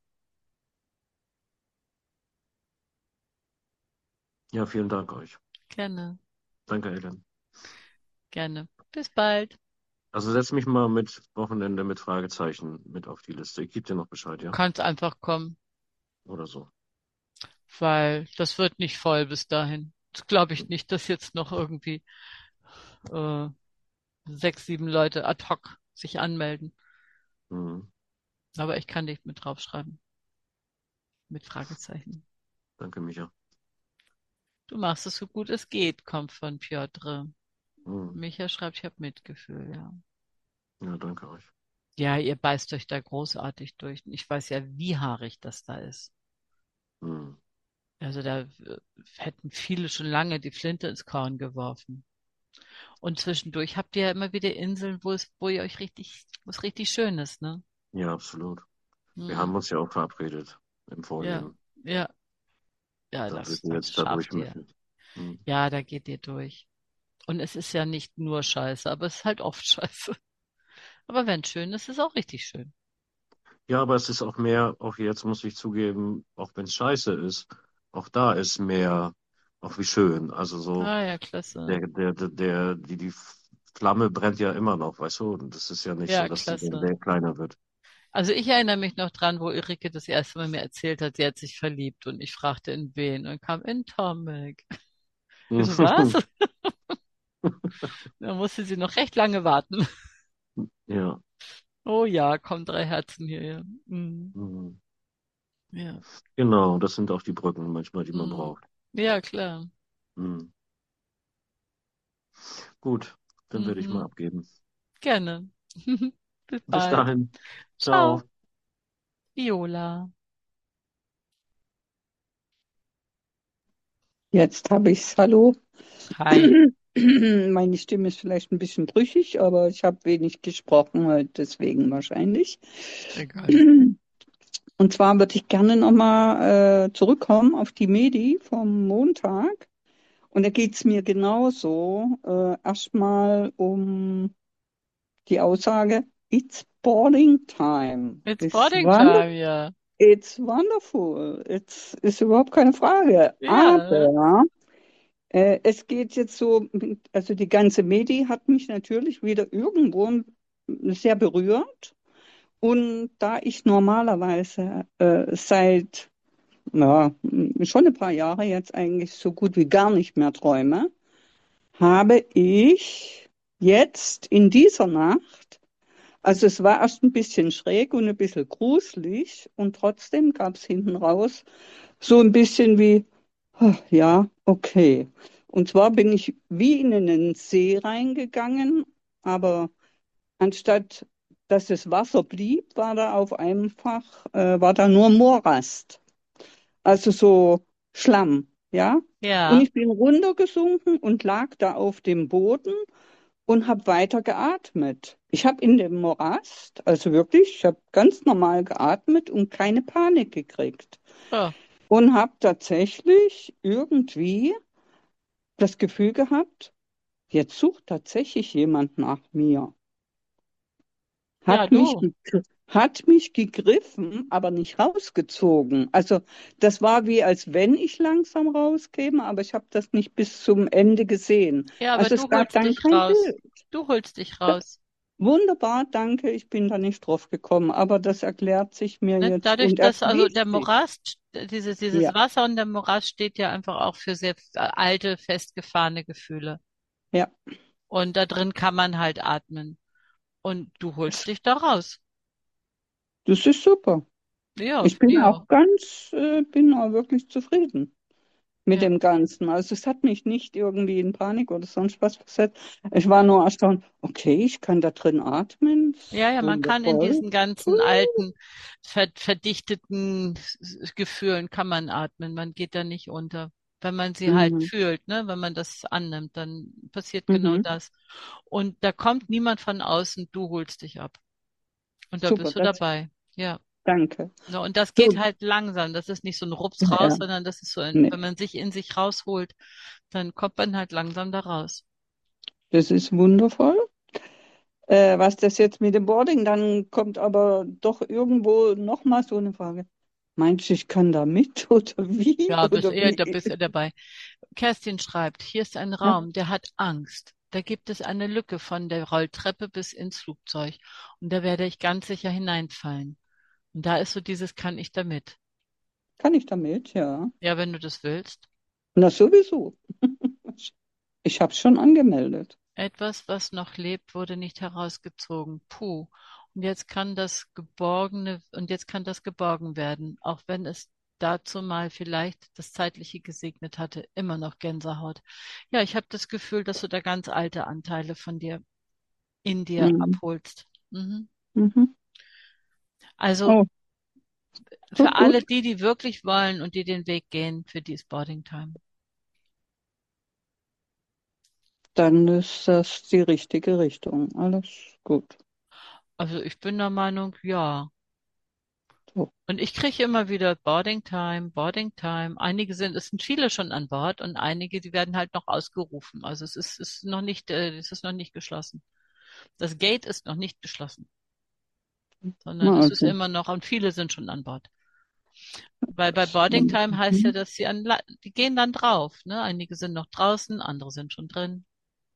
Ja, vielen Dank euch. Gerne, Danke, Ellen. gerne. Bis bald. Also setz mich mal mit Wochenende mit Fragezeichen mit auf die Liste. Ich gebe dir noch Bescheid, Du ja? kannst einfach kommen, Oder so. weil das wird nicht voll bis dahin. Das glaube ich nicht, dass jetzt noch irgendwie äh, 6, 7 Leute ad hoc sich anmelden. Mhm. Aber ich kann dich mit draufschreiben, mit Fragezeichen. Danke, Micha. Du machst es so gut es geht, kommt von Piotr. Mhm. Micha schreibt, ich habe Mitgefühl, ja. Ja, danke euch. Ja, ihr beißt euch da großartig durch. Ich weiß ja, wie haarig das da ist. Mhm. Also da hätten viele schon lange die Flinte ins Korn geworfen. Und zwischendurch habt ihr ja immer wieder Inseln, wo ihr euch richtig, wo es richtig schön ist, ne? Ja, absolut. Wir Hm. haben uns ja auch verabredet im Ja, Vorleben. ja, ja, Da das, wir das jetzt da durch schafft ihr. müssen. Mhm. Ja, da geht ihr durch. Und es ist ja nicht nur scheiße, aber es ist halt oft scheiße. Aber wenn schön ist, ist es auch richtig schön. Ja, aber es ist auch mehr, auch jetzt muss ich zugeben, auch wenn es scheiße ist, auch da ist mehr, auch wie schön. Also so, Ah ja, klasse. die Flamme brennt ja immer noch, weißt du? Und das ist ja nicht so, Ja, dass die klasse. Welt kleiner wird. Also ich erinnere mich noch dran, wo Ulrike das erste Mal mir erzählt hat, sie hat sich verliebt und ich fragte in wen und kam in Tomek. Ich so, was? Da musste sie noch recht lange warten. Ja. Oh ja, kommen 3 Herzen hier, ja. Mm, Mhm. ja. Genau, das sind auch die Brücken manchmal, die man Mm. braucht. Ja, klar. Mhm. Gut, dann werde ich mal Mhm. abgeben. Gerne. Bis Bis bald. dahin. Ciao. Ciao. Viola. Jetzt habe ich's. Hallo. Hi. Meine Stimme ist vielleicht ein bisschen brüchig, aber ich habe wenig gesprochen, deswegen wahrscheinlich. Egal. Und zwar würde ich gerne nochmal zurückkommen auf die Medi vom Montag. Und da geht's mir genauso. Erstmal um die Aussage, it's boarding time. It's boarding time, ja. It's wonderful. It's ist überhaupt keine Frage. Ja. Aber es geht jetzt so, also die ganze Medi hat mich natürlich wieder irgendwo sehr berührt. Und da ich normalerweise seit schon ein paar Jahre jetzt eigentlich so gut wie gar nicht mehr träume, habe ich jetzt in dieser Nacht, also es war erst ein bisschen schräg und ein bisschen gruselig und trotzdem gab es hinten raus so ein bisschen wie, ja, okay. Und zwar bin ich wie in einen See reingegangen, aber anstatt dass es Wasser blieb, war da nur Morast, also so Schlamm, ja. Und Ja. ich bin runtergesunken und lag da auf dem Boden und habe weiter geatmet. Ich habe in dem Morast, also wirklich, ich habe ganz normal geatmet und keine Panik gekriegt. Oh. Und habe tatsächlich irgendwie das Gefühl gehabt, jetzt sucht tatsächlich jemand nach mir. Ja, Hat mich, du. hat mich gegriffen, aber nicht rausgezogen. Also das war wie, als wenn ich langsam rauskäme, aber ich habe das nicht bis zum Ende gesehen. Ja, aber Also es du gab holst dann dich kein raus. Bild. Du holst dich Da, raus. wunderbar, danke, ich bin da nicht drauf gekommen, aber das erklärt sich mir Ne? jetzt Dadurch, und dass also erschließt der sich. Morast, dieses Ja, Wasser und der Morast steht ja einfach auch für sehr alte, festgefahrene Gefühle. ja, Und da drin kann man halt atmen. Und du holst das, dich da raus. das ist super. Ja, Ich finde bin ich auch. auch bin auch wirklich zufrieden mit Ja. dem Ganzen. Also es hat mich nicht irgendwie in Panik oder sonst was versetzt. Ich war Ja. nur erstaunt, okay, ich kann da drin atmen, das Ja, ist ja, man kann in wundervoll. diesen ganzen alten, verdichteten Gefühlen kann man atmen. Man geht da nicht unter. Wenn man sie halt Mhm. fühlt, ne, wenn man das annimmt, dann passiert genau Mhm. das. Und da kommt niemand von außen, du holst dich ab. Und da Super, bist du das, dabei. Ja. danke. Ja, und das geht So, halt langsam. Das ist nicht so ein Rups ja, raus, ja, sondern das ist so ein, nee, wenn man sich in sich rausholt, dann kommt man halt langsam da raus. das ist wundervoll. Was das jetzt mit dem Boarding, dann kommt aber doch irgendwo nochmal so eine Frage. Meinst du, ich kann da mit oder wie Ja, oder da wie? bist du dabei. Kerstin schreibt, hier ist ein Ja, Raum, der hat Angst. Da gibt es eine Lücke von der Rolltreppe bis ins Flugzeug. Und da werde ich ganz sicher hineinfallen. Und da ist so dieses, kann ich damit? kann ich damit? Ja. Ja, wenn du das willst. Na sowieso. Ich habe schon angemeldet. Etwas, was noch lebt, wurde nicht herausgezogen. Puh. Und jetzt kann das geborgen werden, auch wenn es dazu mal vielleicht das Zeitliche gesegnet hatte. Immer noch Gänsehaut. Ja, ich habe das Gefühl, dass du da ganz alte Anteile von dir in dir Mhm. abholst. Mhm. Mhm. Also Oh, für gut, alle gut. die, die wirklich wollen und die den Weg gehen, für die ist Boarding Time. Dann ist das die richtige Richtung. Alles gut. Also ich bin der Meinung, ja. So. Und ich kriege immer wieder Boarding Time, Boarding Time. Es sind viele schon an Bord und einige, die werden halt noch ausgerufen. Also es ist noch nicht geschlossen. Das Gate ist noch nicht geschlossen, sondern Na, es ist also. immer noch, und viele sind schon an Bord. Weil bei Boarding Time heißt ja, Mhm. dass die gehen dann drauf, ne? Einige sind noch draußen, andere sind schon drin.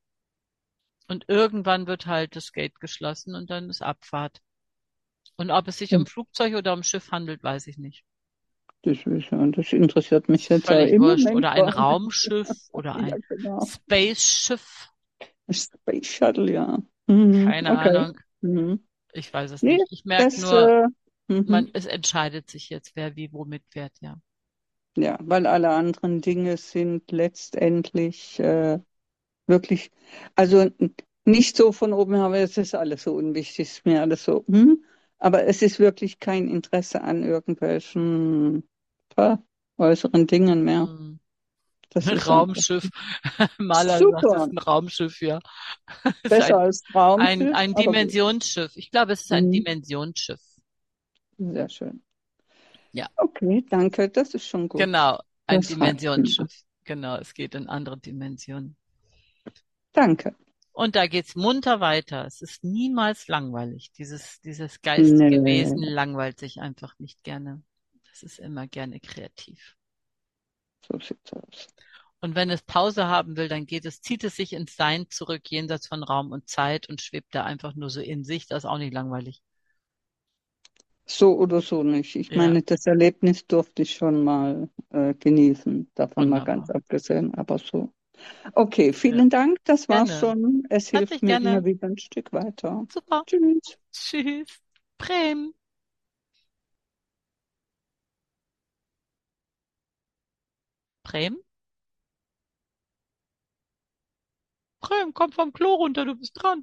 Und irgendwann wird halt das Gate geschlossen und dann ist Abfahrt. Und ob es sich um Flugzeug oder um Schiff handelt, weiß ich nicht. Das interessiert mich Ist jetzt auch völlig im wurscht. Moment Oder ein gar nicht. Raumschiff oder Ja, ein genau. Space-Schiff. Space Shuttle, ja. Mhm. Keine Okay. Ahnung. Mhm. Ich weiß es Nee, nicht. Ich merke das, nur, mhm. es entscheidet sich jetzt, wer wie womit fährt, ja. Ja, weil alle anderen Dinge sind letztendlich wirklich, also nicht so von oben, aber es ist alles so unwichtig, ist mir alles so, aber es ist wirklich kein Interesse an irgendwelchen äußeren Dingen mehr. Hm. Das ist einfach Raumschiff. Maler sagt, es super. ist ein Raumschiff, ja. Es ist Besser als Traumschiff, ein aber gut. Dimensionsschiff. Ich glaube, es ist ein Mhm. Dimensionsschiff. Sehr schön. Ja, Okay, danke, das ist schon gut. genau. Ein Das reicht mir. Dimensionsschiff. Genau, es geht in andere Dimensionen. Danke. Und da geht's munter weiter. Es ist niemals langweilig. Dieses geistige Wesen Nee, langweilt sich einfach nicht gerne. Das ist immer gerne kreativ. so sieht's aus. Und wenn es Pause haben will, dann zieht es sich ins Sein zurück, jenseits von Raum und Zeit und schwebt da einfach nur so in sich. Das ist auch nicht langweilig. So oder so nicht. Ich Ja, meine, das Erlebnis durfte ich schon mal genießen, davon mal ganz wunderbar. abgesehen, aber so. Okay, Ja, vielen Dank, das war's gerne. schon. Es hilft Herzlich mir gerne. immer wieder ein Stück weiter. Super. Tschüss. Tschüss. Prem. Prem? Prem, komm vom Klo runter, du bist dran.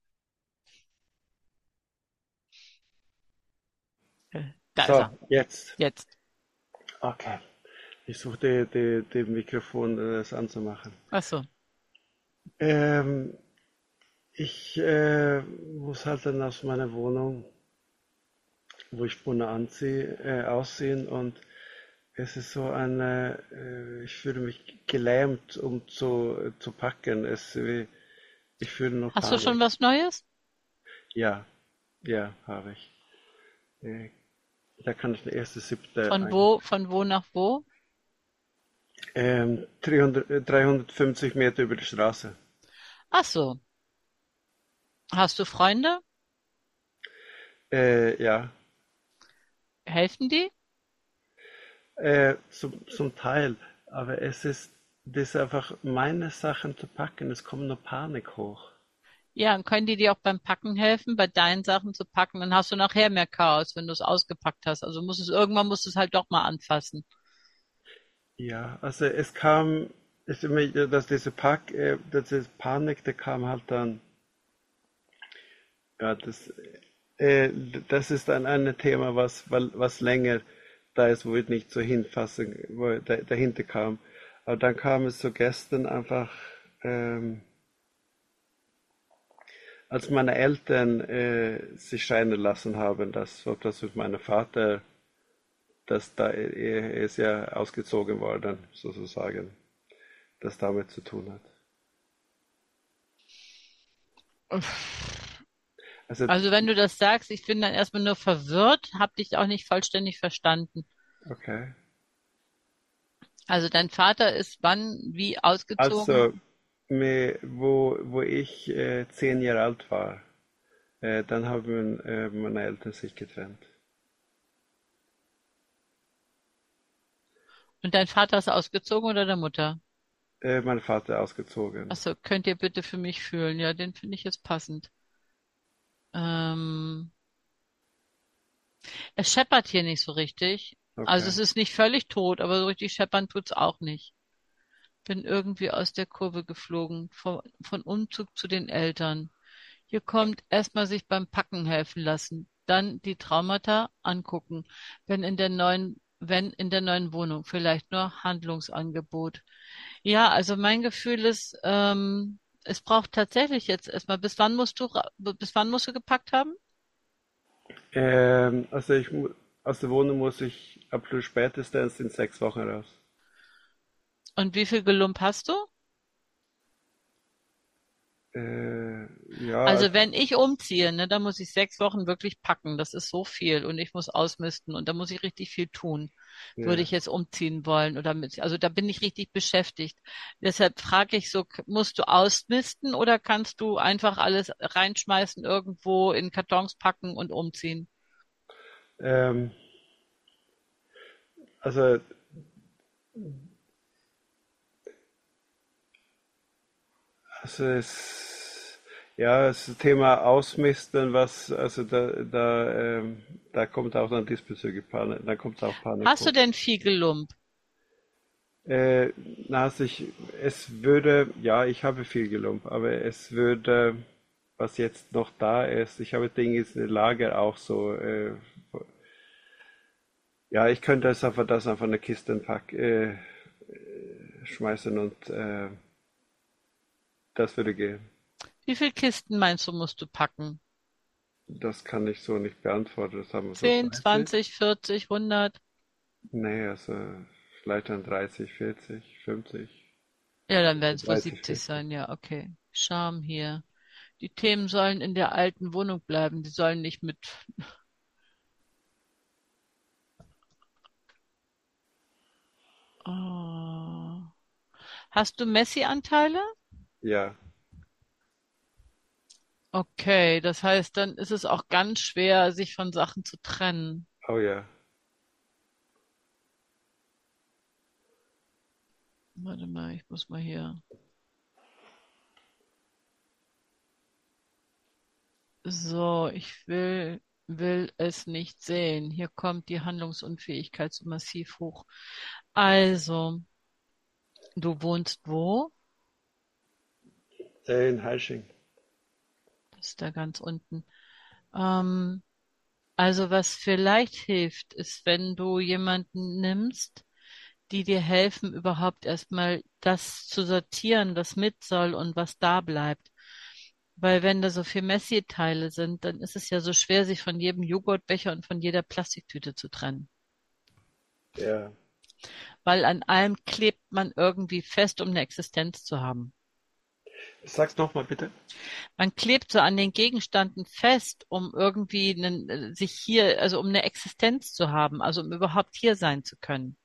Da ist So, er. jetzt. Jetzt. Okay. Ich suche die Mikrofon, das anzumachen. Ach so. Ähm, ich muss halt dann aus meiner Wohnung, wo ich wohne, aussehen und es ist so ich fühle mich gelähmt, um zu packen. Ich fühle noch Hast du schon Panik. was Neues? Ja, ja, habe ich. Äh, Da kann ich den 1.7. Von wo nach wo? 350 Meter über die Straße. Ach so. Hast du Freunde? Ja, Helfen die? zum Teil. Aber das ist einfach meine Sachen zu packen. Es kommt nur Panik hoch. Ja, und können die dir auch beim Packen helfen, bei deinen Sachen zu packen? Dann hast du nachher mehr Chaos, wenn du es ausgepackt hast. Also irgendwann musst du es halt doch mal anfassen. Ja, also ist immer, dass diese Panik, der kam halt dann, ja, äh, das ist dann ein Thema, was länger da ist, wo ich nicht so hinfassen, wo dahinter kam. Aber dann kam es so gestern einfach, als meine Eltern sich scheiden lassen haben, ob das mit meinem Vater, er ist ja ausgezogen worden, sozusagen, das damit zu tun hat. Also, Also wenn du das sagst, ich bin dann erstmal nur verwirrt, hab dich auch nicht vollständig verstanden. okay. Also dein Vater ist wann, wie ausgezogen? Also, wo ich 10 Jahre alt war, dann haben meine Eltern sich getrennt. Und dein Vater ist ausgezogen oder der Mutter? Mein Vater ausgezogen. Achso, könnt ihr bitte für mich fühlen? Ja, den finde ich jetzt passend. Ähm, Es scheppert hier nicht so richtig. Also Okay. es ist nicht völlig tot, aber so richtig scheppern tut's auch nicht. Bin irgendwie aus der Kurve geflogen, von Umzug zu den Eltern. Hier kommt erstmal sich beim Packen helfen lassen, dann die Traumata angucken, wenn in der neuen Wohnung, vielleicht nur Handlungsangebot. Ja, also mein Gefühl ist, es braucht tatsächlich jetzt erstmal, bis wann musst du gepackt haben? Also aus der Wohnung muss ich absolut spätestens in 6 Wochen raus. Und wie viel Gelump hast du? Ja, Also wenn ich umziehe, ne, dann muss ich 6 Wochen wirklich packen. Das ist so viel und ich muss ausmisten und da muss ich richtig viel tun. Würde ja. ich jetzt umziehen wollen also da bin ich richtig beschäftigt. Deshalb frage ich so, musst du ausmisten oder kannst du einfach alles reinschmeißen, irgendwo in Kartons packen und umziehen? Ähm, also Also ja, das Thema Ausmisten, da kommt auch dann diesbezüglich Panik, da kommt auch Panik Hast du hoch. denn viel Gelump? Äh, ja, ich habe viel Gelump, aber was jetzt noch da ist, ich habe Dinge in Lager auch so, ja, ich könnte das einfach in eine Kiste schmeißen und das würde gehen. Wie viel Kisten meinst du, musst du packen? Das kann ich so nicht beantworten. Das haben wir so 10, 30. 20, 40, 100? Nee, also vielleicht dann 30, 40, 50. Ja, dann werden es wohl 30, 70 40. sein, ja, okay. Charme hier. Die Themen sollen in der alten Wohnung bleiben. Die sollen nicht mit. Oh. Hast du Messi-Anteile? Ja, Okay, das heißt, dann ist es auch ganz schwer, sich von Sachen zu trennen. oh ja. Warte mal, ich muss mal hier. So, will es nicht sehen. Hier kommt die Handlungsunfähigkeit so massiv hoch. Also, du wohnst wo? In Halsching. Das ist da ganz unten. Ähm, also, was vielleicht hilft, ist, wenn du jemanden nimmst, die dir helfen, überhaupt erstmal das zu sortieren, was mit soll und was da bleibt. Weil wenn da so viel Messi-Teile sind, dann ist es ja so schwer, sich von jedem Joghurtbecher und von jeder Plastiktüte zu trennen. Ja, Weil an allem klebt man irgendwie fest, um eine Existenz zu haben. Sag's nochmal bitte. Man klebt so an den Gegenständen fest, um irgendwie sich hier, also um eine Existenz zu haben, also um überhaupt hier sein zu können.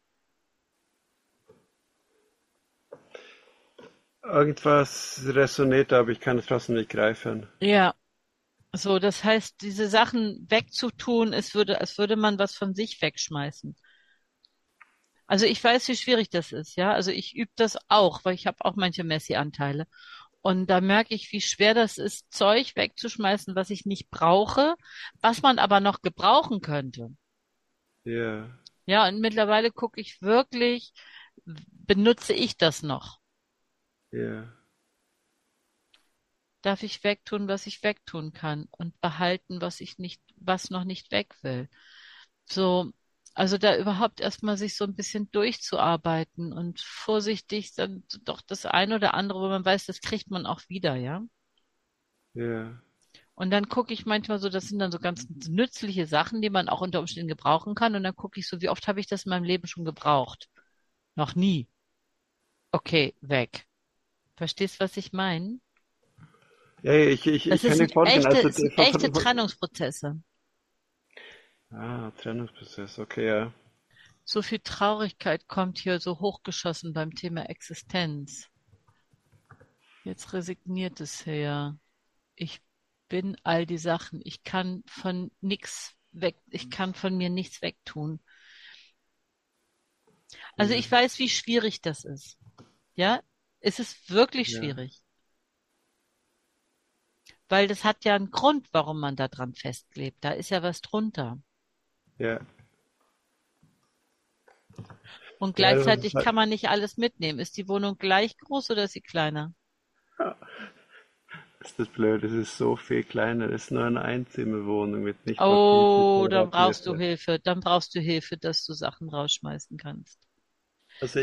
Irgendwas resoniert, aber ich kann es trotzdem nicht greifen. Ja, so, das heißt, diese Sachen wegzutun, als würde man was von sich wegschmeißen. Also ich weiß, wie schwierig das ist, ja. Also ich übe das auch, weil ich habe auch manche Messi-Anteile. Und da merke ich, wie schwer das ist, Zeug wegzuschmeißen, was ich nicht brauche, was man aber noch gebrauchen könnte. Ja, Ja, und mittlerweile gucke ich wirklich, benutze ich das noch? ja, Darf ich wegtun, was ich wegtun kann und behalten, was noch nicht weg will? So, also da überhaupt erstmal sich so ein bisschen durchzuarbeiten und vorsichtig dann doch das eine oder andere, wo man weiß, das kriegt man auch wieder, ja. ja. Und dann gucke ich manchmal so, das sind dann so ganz nützliche Sachen, die man auch unter Umständen gebrauchen kann. Und dann gucke ich so, wie oft habe ich das in meinem Leben schon gebraucht? Noch nie. Okay, weg. Verstehst, was ich meine? Ja, ja, ich Das kann dir folgen. Also, sind echte Trennungsprozesse. Trennungsprozess, okay, ja. So viel Traurigkeit kommt hier so hochgeschossen beim Thema Existenz. Jetzt resigniert es her. Ich bin all die Sachen. Ich kann von nichts weg, ich kann von mir nichts wegtun. Also Ja, ich weiß, wie schwierig das ist. Ja, es ist wirklich ja, schwierig. Weil das hat ja einen Grund, warum man da dran festklebt. Da ist ja was drunter. ja. Und Ja, das ist gleichzeitig halt, kann man nicht alles mitnehmen. Ist die Wohnung gleich groß oder ist sie kleiner? ja, das ist das Blöde, es ist so viel kleiner. Es ist nur eine Einzimmerwohnung mit nicht mal 50 Oh, dann brauchst du Quadratmeter. Hilfe. Dann brauchst du Hilfe, dass du Sachen rausschmeißen kannst. Also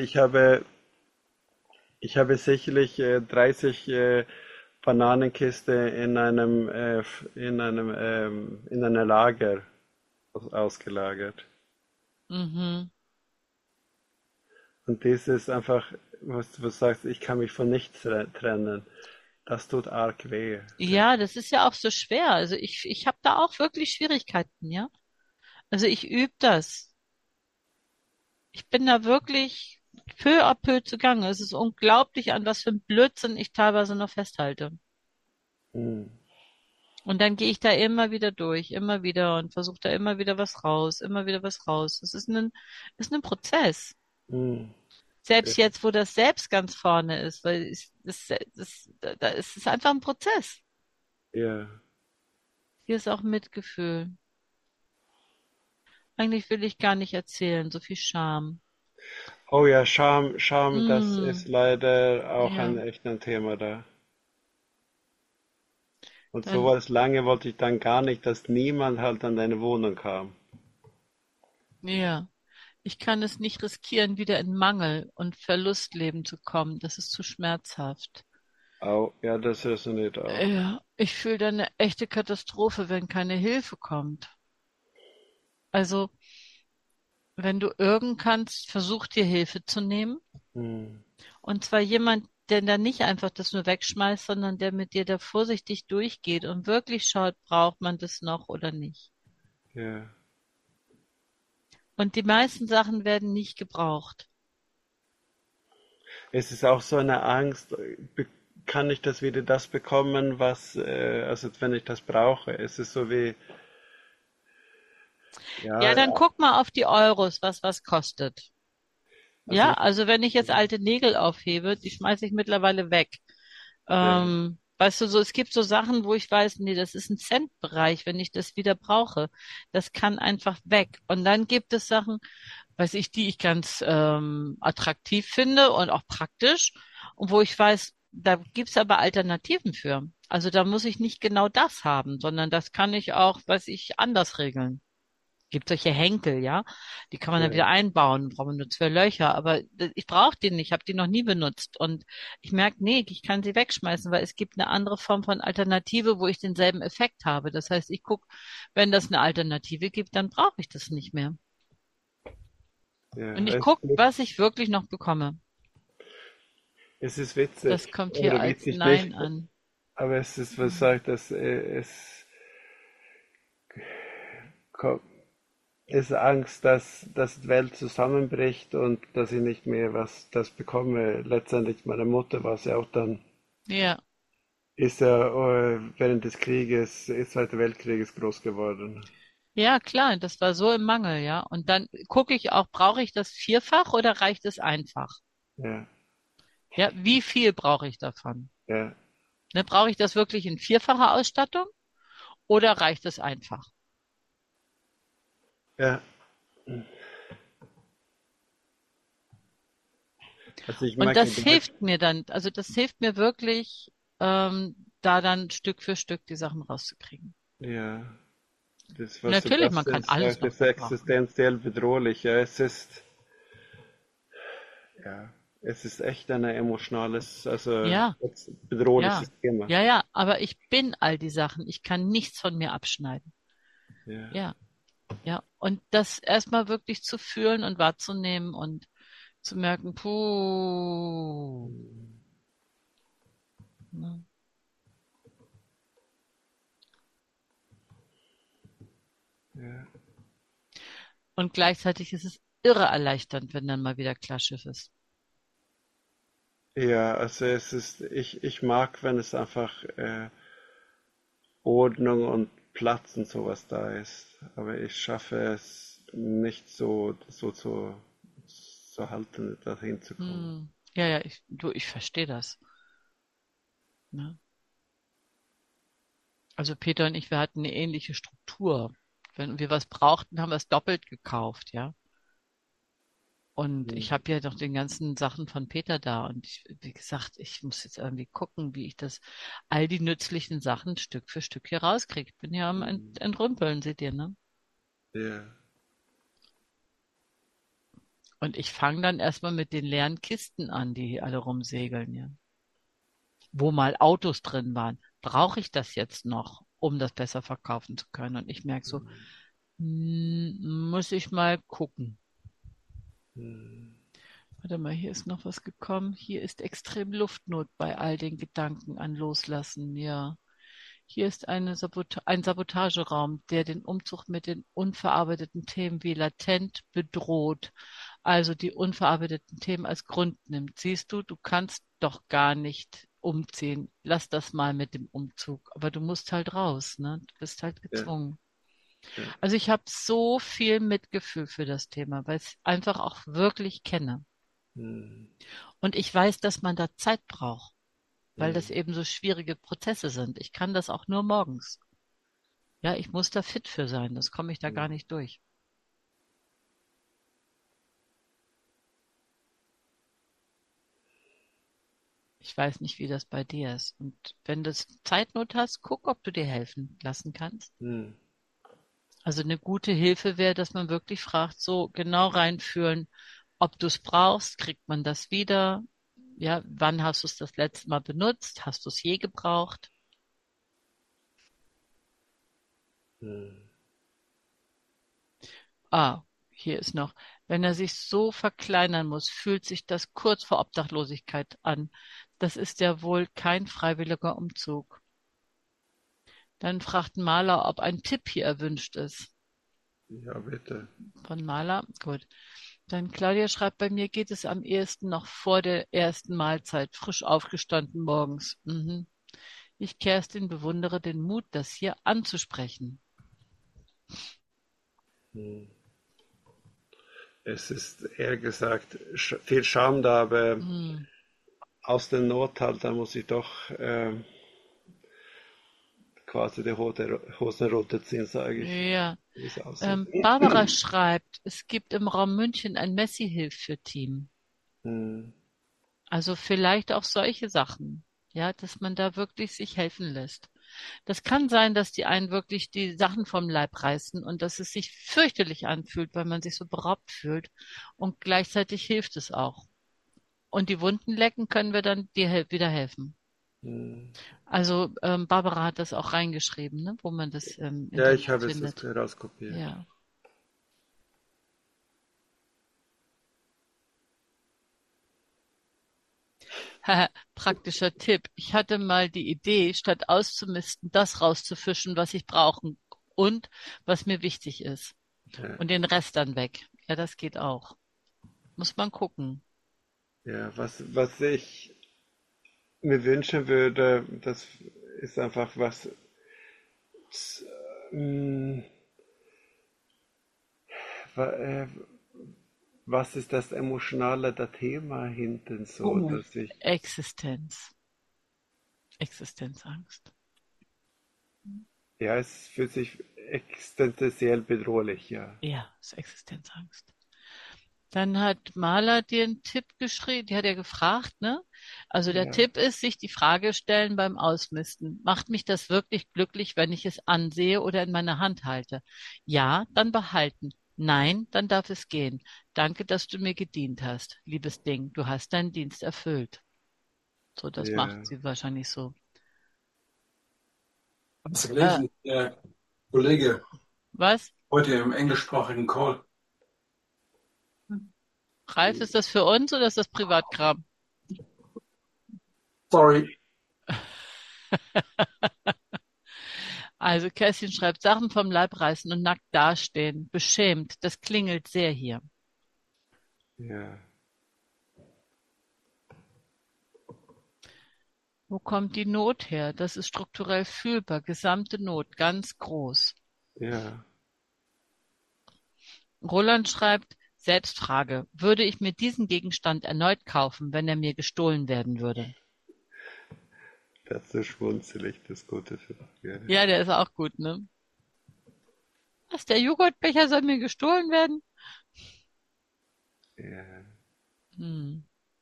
ich habe sicherlich 30 Bananenkiste in einer Lager ausgelagert. Mhm. Und das ist einfach, was du sagst, ich kann mich von nichts trennen. Das tut arg weh. Ja, das ist ja auch so schwer. Also ich habe da auch wirklich Schwierigkeiten, ja. Also ich übe das. Ich bin da wirklich peu à peu zugange. Es ist unglaublich, an was für ein Blödsinn ich teilweise noch festhalte. Hm. Und dann gehe ich da immer wieder durch, immer wieder und versuche da immer wieder was raus, immer wieder was raus. Es ist ein Prozess. Hm. Selbst jetzt, wo das Selbst ganz vorne ist, weil da ist es einfach ein Prozess. Ja. Hier ist auch Mitgefühl. Eigentlich will ich gar nicht erzählen, so viel Scham. Oh ja, Scham, das ist Mm, leider auch ja, ein Thema da. Und dann, sowas lange wollte ich dann gar nicht, dass niemand halt an deine Wohnung kam. ja. Ich kann es nicht riskieren, wieder in Mangel und Verlustleben zu kommen. Das ist zu schmerzhaft. Au, ja, das resoniert auch. Ja, ich fühle da eine echte Katastrophe, wenn keine Hilfe kommt. Also, wenn du irgend kannst, versuch dir Hilfe zu nehmen. Hm. Und zwar jemand, der dann nicht einfach das nur wegschmeißt, sondern der mit dir da vorsichtig durchgeht und wirklich schaut, braucht man das noch oder nicht. Ja. Und die meisten Sachen werden nicht gebraucht. Es ist auch so eine Angst, kann ich das wieder das bekommen, also wenn ich das brauche? Es ist so wie, Ja, ja, dann guck mal auf die Euros, was kostet. also Ja, ich, also wenn ich jetzt alte Nägel aufhebe, die schmeiße ich mittlerweile weg. ja, Weißt du, so, es gibt so Sachen, wo ich weiß, nee, das ist ein Centbereich, wenn ich das wieder brauche. Das kann einfach weg. Und dann gibt es Sachen, weiß ich, die ich ganz attraktiv finde und auch praktisch und wo ich weiß, da gibt's aber Alternativen für. Also da muss ich nicht genau das haben, sondern das kann ich auch, weiß ich, anders regeln. Gibt solche Henkel, ja, die kann man dann ja, wieder einbauen, braucht man nur 2 Löcher, aber ich brauche die nicht, ich habe die noch nie benutzt und ich merke, nee, ich kann sie wegschmeißen, weil es gibt eine andere Form von Alternative, wo ich denselben Effekt habe. Das heißt, ich gucke, wenn das eine Alternative gibt, dann brauche ich das nicht mehr. ja, Und ich es gucke, gibt, was ich wirklich noch bekomme. Es ist witzig Das kommt hier oder als witzig Nein nicht, an. aber es ist, was sagt das, es ko- ist Angst, dass die Welt zusammenbricht und dass ich nicht mehr was das bekomme. Letztendlich meine Mutter war es ja auch dann, Ja, ist ja während des Krieges, des Zweiten Weltkrieges groß geworden. ja, klar, das war so im Mangel, ja. Und dann gucke ich auch, brauche ich das vierfach oder reicht es einfach? Ja, Ja, wie viel brauche ich davon? ja, Ne, brauche ich das wirklich in vierfacher Ausstattung oder reicht es einfach? ja. Also ich Und merke, das hilft mir dann, also das hilft mir wirklich, da dann Stück für Stück die Sachen rauszukriegen. ja, das, was Natürlich, man Sebastian kann alles sagt, noch ist gebrauchen. existenziell bedrohlich. Ja, ja, es ist echt ein emotionales, also Ja, ja, bedrohliches Thema. ja, ja, aber ich bin all die Sachen. Ich kann nichts von mir abschneiden. Ja. Ja, ja. Und das erstmal wirklich zu fühlen und wahrzunehmen und zu merken, puh. Ne? Ja. Und gleichzeitig ist es irre erleichternd, wenn dann mal wieder Klarschiff ist. Ja, also ich mag, wenn es einfach Ordnung und Platz und sowas da ist. Aber ich schaffe es nicht so zu halten, da hinzukommen. Hm. Ja, ja, ich verstehe das. Ne? Also Peter und ich, wir hatten eine ähnliche Struktur. Wenn wir was brauchten, haben wir es doppelt gekauft, ja. Und ich Hm. habe ja noch den ganzen Sachen von Peter da. Und wie gesagt, ich muss jetzt irgendwie gucken, wie ich das, all die nützlichen Sachen Stück für Stück hier rauskriege. Ich bin ja am Hm. Entrümpeln, seht ihr, ne? Ja. Und ich fange dann erstmal mit den leeren Kisten an, die hier alle rumsegeln, ja. Wo mal Autos drin waren. Brauche ich das jetzt noch, um das besser verkaufen zu können? Und ich merke so, muss ich mal gucken. Hm. Warte mal, hier ist noch was gekommen. Hier ist extrem Luftnot bei all den Gedanken an Loslassen, ja. Hier ist ein Sabotageraum, der den Umzug mit den unverarbeiteten Themen wie latent bedroht, also die unverarbeiteten Themen als Grund nimmt. Siehst du, du kannst doch gar nicht umziehen. Lass das mal mit dem Umzug. Aber du musst halt raus, ne? Du bist halt Ja. gezwungen. Ja. Also ich habe so viel Mitgefühl für das Thema, weil ich es einfach auch wirklich kenne. Hm. Und ich weiß, dass man da Zeit braucht, weil das Hm. eben so schwierige Prozesse sind. Ich kann das auch nur morgens. Ja, ich muss da fit für sein, das komme ich da gar Hm. nicht durch. Ich weiß nicht, wie das bei dir ist. Und wenn du Zeitnot hast, guck, ob du dir helfen lassen kannst. Hm. Also eine gute Hilfe wäre, dass man wirklich fragt, so genau reinfühlen, ob du es brauchst, kriegt man das wieder? Ja, wann hast du es das letzte Mal benutzt? Hast du es je gebraucht? Hm. Ah, hier ist noch. Wenn er sich so verkleinern muss, fühlt sich das kurz vor Obdachlosigkeit an. Das ist ja wohl kein freiwilliger Umzug. Dann fragt Maler, ob ein Tipp hier erwünscht ist. Ja, bitte. Von Maler, gut. Dann Claudia schreibt, bei mir geht es am ehesten noch vor der ersten Mahlzeit, frisch aufgestanden morgens. Mhm. Ich, Kerstin, bewundere den Mut, das hier anzusprechen. Hm. Es ist eher gesagt viel Scham da, aber Mhm. aus der Not halt, da muss ich doch quasi die Hosen runterziehen, sage ich, Ja. wie es aussieht. Barbara schreibt, es gibt im Raum München ein Messi-Hilfe-Team. Hm. Also vielleicht auch solche Sachen, ja, dass man da wirklich sich helfen lässt. Das kann sein, dass die einen wirklich die Sachen vom Leib reißen und dass es sich fürchterlich anfühlt, weil man sich so beraubt fühlt. Und gleichzeitig hilft es auch. Und die Wunden lecken können wir dann dir wieder helfen. Hm. Also Barbara hat das auch reingeschrieben, ne, wo man das im Ja, ich Internet habe es findet. rauskopiert. Ja. Praktischer Tipp. Ich hatte mal die Idee, statt auszumisten, das rauszufischen, was ich brauche und was mir wichtig ist. Ja, Und den Rest dann weg. Ja, das geht auch. Muss man gucken. ja, was ich mir wünschen würde, das ist einfach was, mm, wa- äh, was ist das emotionale da Thema hinten so, Oh. dass ich, Existenz. Existenzangst. ja, es fühlt sich existenziell bedrohlich, ja. Ja, ist Existenzangst. Dann hat Maler dir einen Tipp geschrieben, die hat ja gefragt, ne? Also der Ja, Tipp ist, sich die Frage stellen beim Ausmisten. Macht mich das wirklich glücklich, wenn ich es ansehe oder in meiner Hand halte? Ja, dann behalten. Nein, dann darf es gehen. Danke, dass du mir gedient hast. Liebes Ding, du hast deinen Dienst erfüllt. So, das macht ja, sie wahrscheinlich so. Hast du Äh, gelesen, der Kollege was? heute im englischsprachigen Call? Ralf, ist das für uns oder ist das Privatkram? Sorry. Also Kerstin schreibt, Sachen vom Leib reißen und nackt dastehen. Beschämt. Das klingelt sehr hier. ja, Wo kommt die Not her? Das ist strukturell fühlbar. Gesamte Not, ganz groß. ja. Roland schreibt, Selbstfrage. Würde ich mir diesen Gegenstand erneut kaufen, wenn er mir gestohlen werden würde? Dazu schmunzel ich, das gute Frage. Ja, der ist auch gut, ne? Was, der Joghurtbecher soll mir gestohlen werden? Ja. Hm.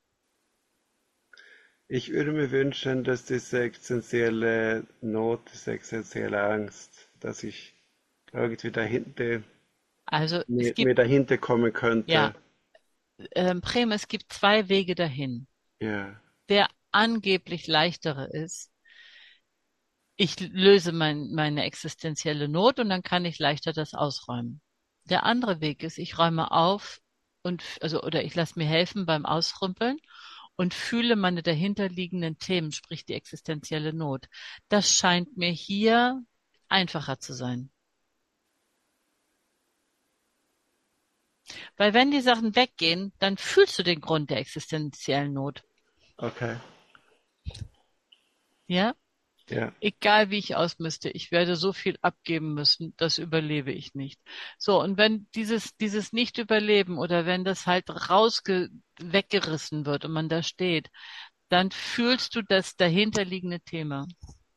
Ich würde mir wünschen, dass diese existenzielle Not, diese existenzielle Angst, dass ich irgendwie dahinter, Also es mir gibt, dahinter kommen ja, könnte. Prem, es gibt zwei Wege dahin. Ja, Der angeblich leichtere ist, ich löse meine existenzielle Not und dann kann ich leichter das ausräumen. Der andere Weg ist, ich räume auf oder ich lasse mir helfen beim Ausrümpeln und fühle meine dahinterliegenden Themen, sprich die existenzielle Not. Das scheint mir hier einfacher zu sein. Weil wenn die Sachen weggehen, dann fühlst du den Grund der existenziellen Not. okay. Ja? Ja, Egal wie ich ausmiste, ich werde so viel abgeben müssen, das überlebe ich nicht. So, und wenn dieses Nicht-Überleben oder wenn das halt weggerissen wird und man da steht, dann fühlst du das dahinterliegende Thema.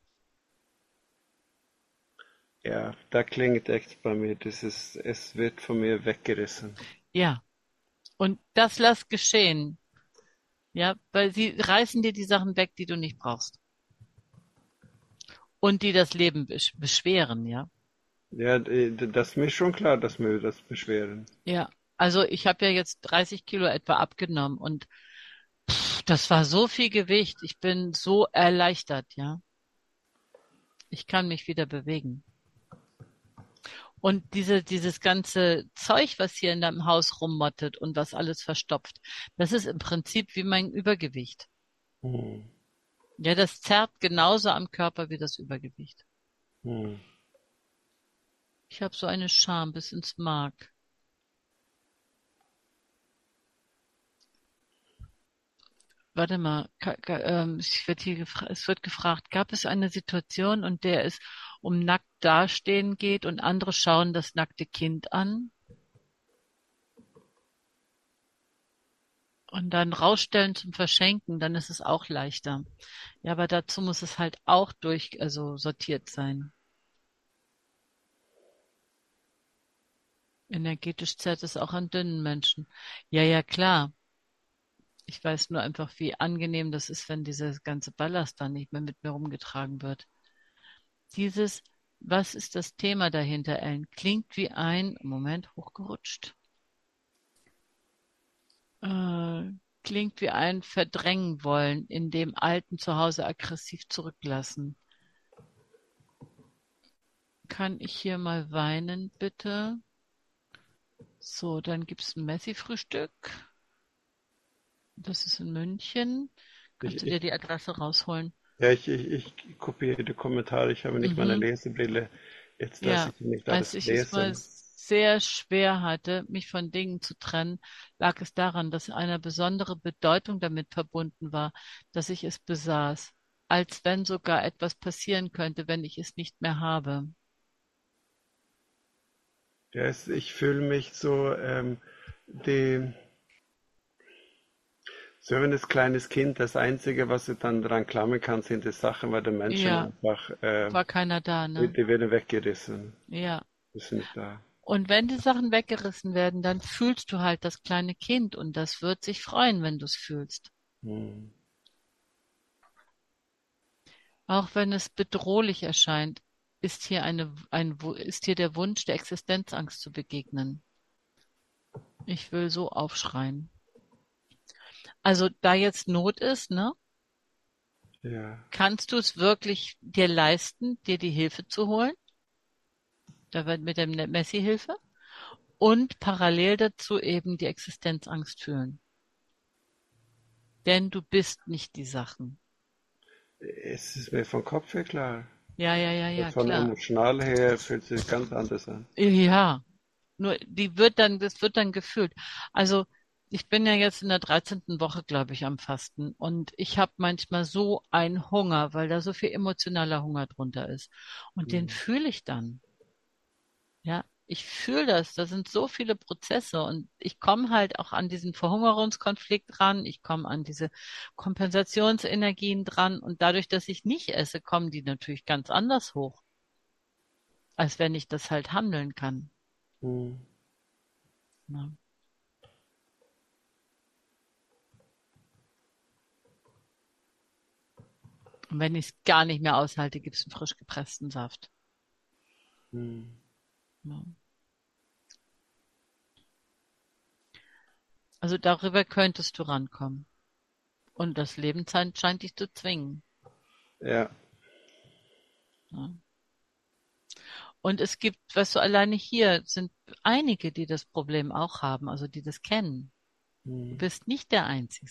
ja, da klingt echt bei mir, es wird von mir weggerissen. Ja. Und das lass geschehen. Ja, weil sie reißen dir die Sachen weg, die du nicht brauchst. Und die das Leben beschweren, ja. Ja, das ist mir schon klar, dass mir das beschweren. Ja. Also ich habe ja jetzt 30 Kilo etwa abgenommen und das war so viel Gewicht. Ich bin so erleichtert, ja. Ich kann mich wieder bewegen. Und dieses ganze Zeug, was hier in deinem Haus rummottet und was alles verstopft, das ist im Prinzip wie mein Übergewicht. Hm. Ja, das zerrt genauso am Körper wie das Übergewicht. Hm. Ich habe so eine Scham bis ins Mark. Warte mal, es wird gefragt, gab es eine Situation, in der es um nackt dastehen geht und andere schauen das nackte Kind an? Und dann rausstellen zum Verschenken, dann ist es auch leichter. Ja, aber dazu muss es halt auch also sortiert sein. Energetisch zerrt es auch an dünnen Menschen. Ja, ja, klar. Ich weiß nur einfach, wie angenehm das ist, wenn dieser ganze Ballast dann nicht mehr mit mir rumgetragen wird. Dieses, was ist das Thema dahinter, Ellen? Klingt wie Moment, hochgerutscht. Klingt wie ein Verdrängen wollen, in dem alten Zuhause aggressiv zurücklassen. Kann ich hier mal weinen, bitte? So, dann gibt's ein Messi-Frühstück. Das ist in München. Kannst Ich, du dir ich, die Adresse rausholen? ja, ich kopiere die Kommentare. Ich habe nicht meine Mhm. Lesebrille. Jetzt lasse Ja, ich nicht als alles ich es mal lesen. sehr schwer hatte, mich von Dingen zu trennen, lag es daran, dass eine besondere Bedeutung damit verbunden war, dass ich es besaß, als wenn sogar etwas passieren könnte, wenn ich es nicht mehr habe. Ja, ich fühle mich so, die, so wie ein kleines Kind. Das Einzige, was du dann dran klammern kannst, sind die Sachen, weil die Menschen Ja, einfach, war keiner da, ne? die werden weggerissen. Ja. Die sind nicht da. Und wenn die Sachen weggerissen werden, dann fühlst du halt das kleine Kind und das wird sich freuen, wenn du es fühlst. Hm. Auch wenn es bedrohlich erscheint, ist hier der Wunsch, der Existenzangst zu begegnen. Ich will so aufschreien. Also da jetzt Not ist, ne, Ja. kannst du es wirklich dir leisten, dir die Hilfe zu holen? Da wird mit der Messi-Hilfe und parallel dazu eben die Existenzangst fühlen. Denn du bist nicht die Sachen. Es ist mir vom Kopf her klar. Ja, Von klar. emotional her fühlt es sich ganz anders an. Ja, nur das wird dann gefühlt. Also ich bin ja jetzt in der 13. Woche, glaube ich, am Fasten und ich habe manchmal so einen Hunger, weil da so viel emotionaler Hunger drunter ist. Und den Hm. fühle ich dann. Ja, ich fühle das. Da sind so viele Prozesse und ich komme halt auch an diesen Verhungerungskonflikt dran. Ich komme an diese Kompensationsenergien dran und dadurch, dass ich nicht esse, kommen die natürlich ganz anders hoch, als wenn ich das halt handeln kann. Hm. Ja. Und wenn ich es gar nicht mehr aushalte, gibt es einen frisch gepressten Saft. Hm. Ja. Also darüber könntest du rankommen. Und das Leben scheint dich zu zwingen. Ja. Ja. Und es gibt, weißt du, alleine hier sind einige, die das Problem auch haben, also die das kennen. Du Hm. bist nicht der Einzige.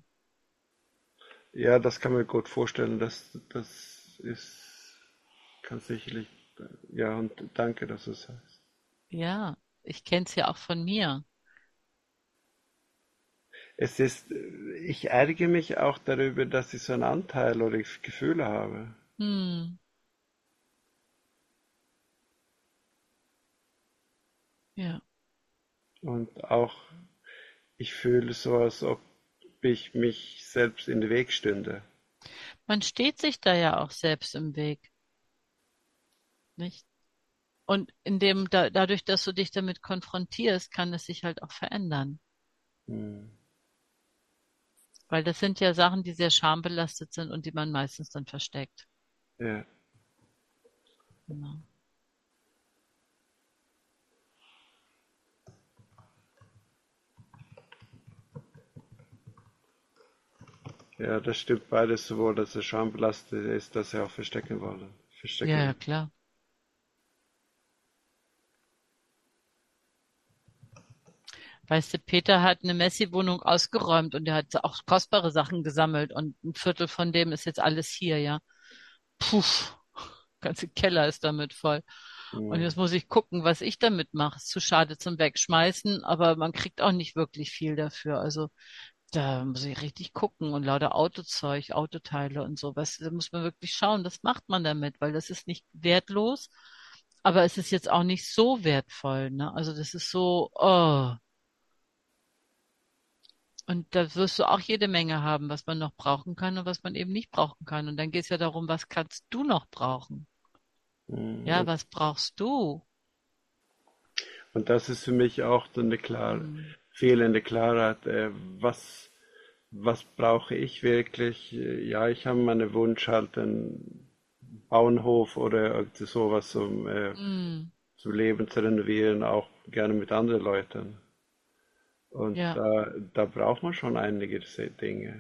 Ja, das kann man mir gut vorstellen. Das kann sicherlich, ja, und danke, dass du es sagst. Ja, ich kenne es ja auch von mir. Ich ärgere mich auch darüber, dass ich so einen Anteil oder Gefühle habe. Hm, ja. Und auch, ich fühle so, als ob ich mich selbst in den Weg stünde. Man steht sich da ja auch selbst im Weg, nicht? Und dadurch, dass du dich damit konfrontierst, kann es sich halt auch verändern. Hm. Weil das sind ja Sachen, die sehr schambelastet sind und die man meistens dann versteckt. Ja. Genau. Ja, das stimmt beides, sowohl dass er schambelastet ist, dass er auch verstecken wollte. Ja, ja, Verstecken. klar. Weißt du, Peter hat eine Messi-Wohnung ausgeräumt und er hat auch kostbare Sachen gesammelt und ein Viertel von dem ist jetzt alles hier, ja. Puh, ganze Keller ist damit voll. Und Hm. jetzt muss ich gucken, was ich damit mache. Ist zu schade zum Wegschmeißen, aber man kriegt auch nicht wirklich viel dafür. Also da muss ich richtig gucken und lauter Autozeug, Autoteile und so. Was, da muss man wirklich schauen, was macht man damit, weil das ist nicht wertlos, aber es ist jetzt auch nicht so wertvoll, ne? Also das ist so, oh. Und da wirst du auch jede Menge haben, was man noch brauchen kann und was man eben nicht brauchen kann. Und dann geht es ja darum, was kannst du noch brauchen? Hm. Ja, was brauchst du? Und das ist für mich auch so eine Hm. fehlende Klarheit. Was brauche ich wirklich? Ja, ich habe meinen Wunsch, halt einen Bauernhof oder irgendwie sowas Hm. zum Leben zu renovieren, auch gerne mit anderen Leuten. Und Ja. da braucht man schon einige Dinge.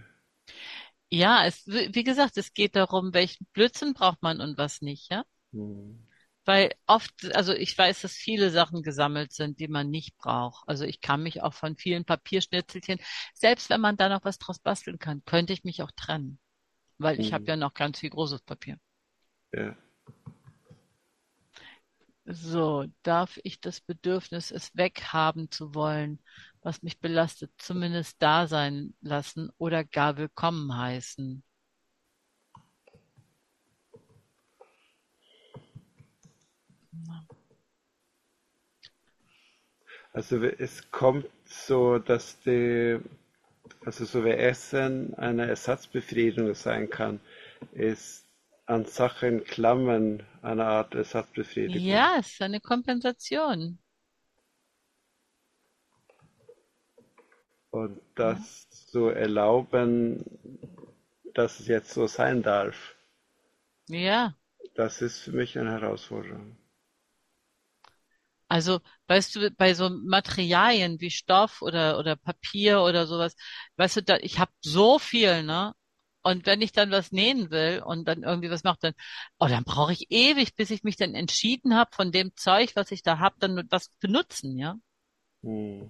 Ja, wie gesagt, es geht darum, welchen Blödsinn braucht man und was nicht, ja? Hm. Weil oft, also ich weiß, dass viele Sachen gesammelt sind, die man nicht braucht. Also ich kann mich auch von vielen Papierschnitzelchen, selbst wenn man da noch was draus basteln kann, könnte ich mich auch trennen, weil ich habe Hm, ja noch ganz viel großes Papier. ja. So, darf ich das Bedürfnis, es weghaben zu wollen, was mich belastet, zumindest da sein lassen oder gar willkommen heißen? Also es kommt so, dass also so wie Essen eine Ersatzbefriedigung sein kann, ist an Sachen klammern eine Art Ersatzbefriedigung. Ja, es ist eine Kompensation. Und Ja. das zu erlauben, dass es jetzt so sein darf, Ja. das ist für mich eine Herausforderung. Also, weißt du, bei so Materialien wie Stoff oder Papier oder sowas, weißt du, da, ich habe so viel, ne? Und wenn ich dann was nähen will und dann irgendwie was mache, dann, oh, dann brauche ich ewig, bis ich mich dann entschieden habe, von dem Zeug, was ich da habe, dann was benutzen, ja? Hm.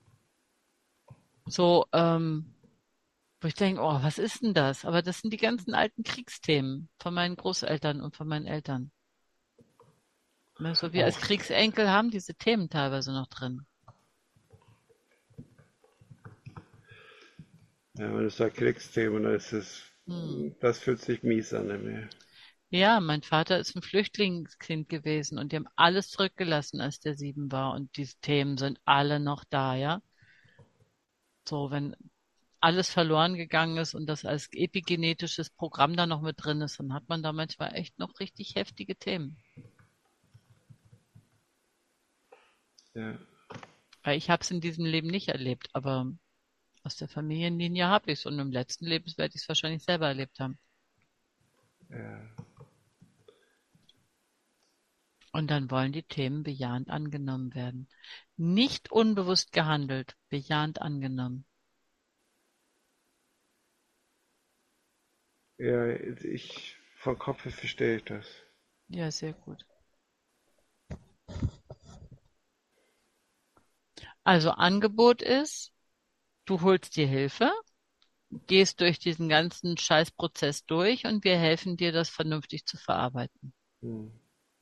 So, wo ich denke, oh, was ist denn das? Aber das sind die ganzen alten Kriegsthemen von meinen Großeltern und von meinen Eltern. Ne, so wir als Auch, Kriegsenkel haben diese Themen teilweise noch drin. ja, wenn du sagst Kriegsthemen, dann ist es, Hm. das fühlt sich mies an mir. Ja, mein Vater ist ein Flüchtlingskind gewesen und die haben alles zurückgelassen, als der 7 war. Und diese Themen sind alle noch da, ja. So, wenn alles verloren gegangen ist und das als epigenetisches Programm da noch mit drin ist, dann hat man da manchmal echt noch richtig heftige Themen. Ja, Weil ich habe es in diesem Leben nicht erlebt, aber aus der Familienlinie habe ich es und im letzten Leben werde ich es wahrscheinlich selber erlebt haben. ja, Und dann wollen die Themen bejahend angenommen werden. Nicht unbewusst gehandelt, bejahend angenommen. ja, ich vom Kopf her verstehe ich das. Ja, sehr gut. Also Angebot ist, du holst dir Hilfe, gehst durch diesen ganzen Scheißprozess durch und wir helfen dir, das vernünftig zu verarbeiten. Hm.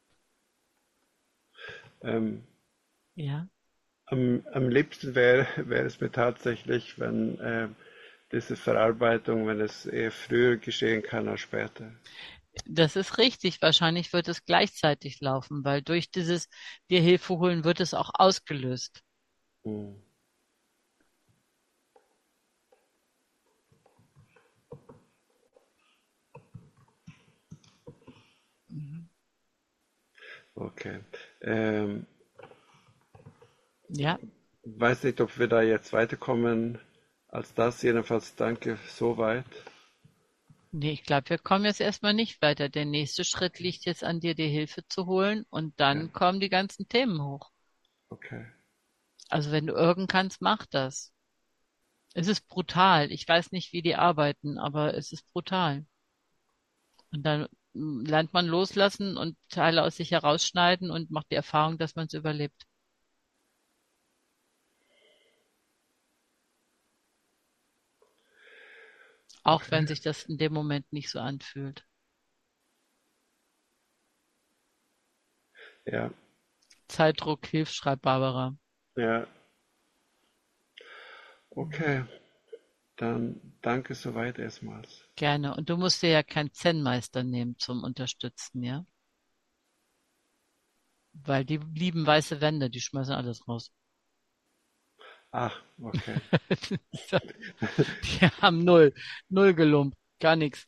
Ähm, Ja, am liebsten wäre es mir tatsächlich, wenn diese Verarbeitung, wenn es eher früher geschehen kann als später. das ist richtig. Wahrscheinlich wird es gleichzeitig laufen, weil durch dieses dir Hilfe holen wird es auch ausgelöst. Hm. Mhm. Okay. Ähm, Ja, weiß nicht, ob wir da jetzt weiterkommen als das. Jedenfalls danke soweit. nee, ich glaube, wir kommen jetzt erstmal nicht weiter. Der nächste Schritt liegt jetzt an dir, dir Hilfe zu holen und Ja, dann kommen die ganzen Themen hoch. okay. Also wenn du irgend kannst, mach das. Es ist brutal. Ich weiß nicht, wie die arbeiten, aber es ist brutal. Und dann lernt man loslassen und Teile aus sich herausschneiden und macht die Erfahrung, dass man es überlebt. Auch Okay. wenn sich das in dem Moment nicht so anfühlt. Ja, Zeitdruck hilft, schreibt Barbara. ja, okay. Dann danke soweit erstmals. Gerne. Und du musst dir ja keinen Zen-Meister nehmen zum Unterstützen, ja? Weil die lieben weiße Wände, die schmeißen alles raus. Ach, okay. Die haben null Gelump, gar nichts.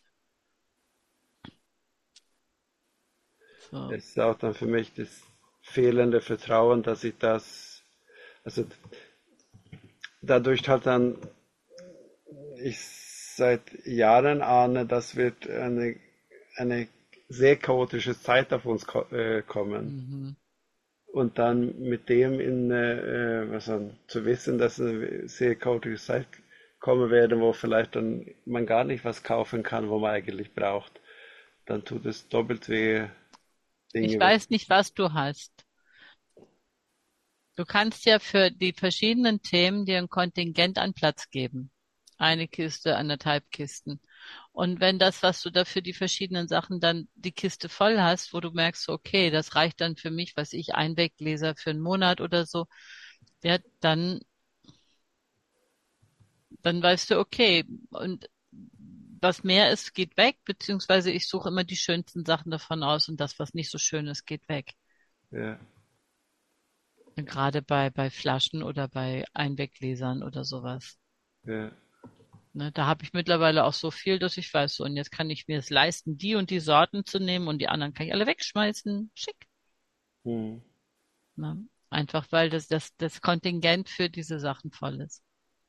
So. Es ist auch dann für mich das fehlende Vertrauen, dass ich das, also dadurch halt dann, ich seit Jahren ahne, das wird eine sehr chaotische Zeit auf uns kommen. Mhm. Und dann mit dem zu wissen, dass eine sehr chaotische Zeit kommen werde, wo vielleicht dann man gar nicht was kaufen kann, wo man eigentlich braucht, dann tut es doppelt weh, Ich Dinge weiß weg. nicht, was du hast. Du kannst ja für die verschiedenen Themen dir ein Kontingent an Platz geben. Eine Kiste, 1,5 Kisten. Und wenn das, was du da für die verschiedenen Sachen dann die Kiste voll hast, wo du merkst, okay, das reicht dann für mich, was ich Einweggläser für einen Monat oder so, ja, dann weißt du, okay, und was mehr ist, geht weg, beziehungsweise ich suche immer die schönsten Sachen davon aus und das, was nicht so schön ist, geht weg. Ja, Und gerade bei Flaschen oder bei Einweggläsern oder sowas. ja. Ne, da habe ich mittlerweile auch so viel, dass ich weiß, so, und jetzt kann ich mir es leisten, die und die Sorten zu nehmen und die anderen kann ich alle wegschmeißen. Schick. Hm. Ne? Einfach weil das Kontingent für diese Sachen voll ist.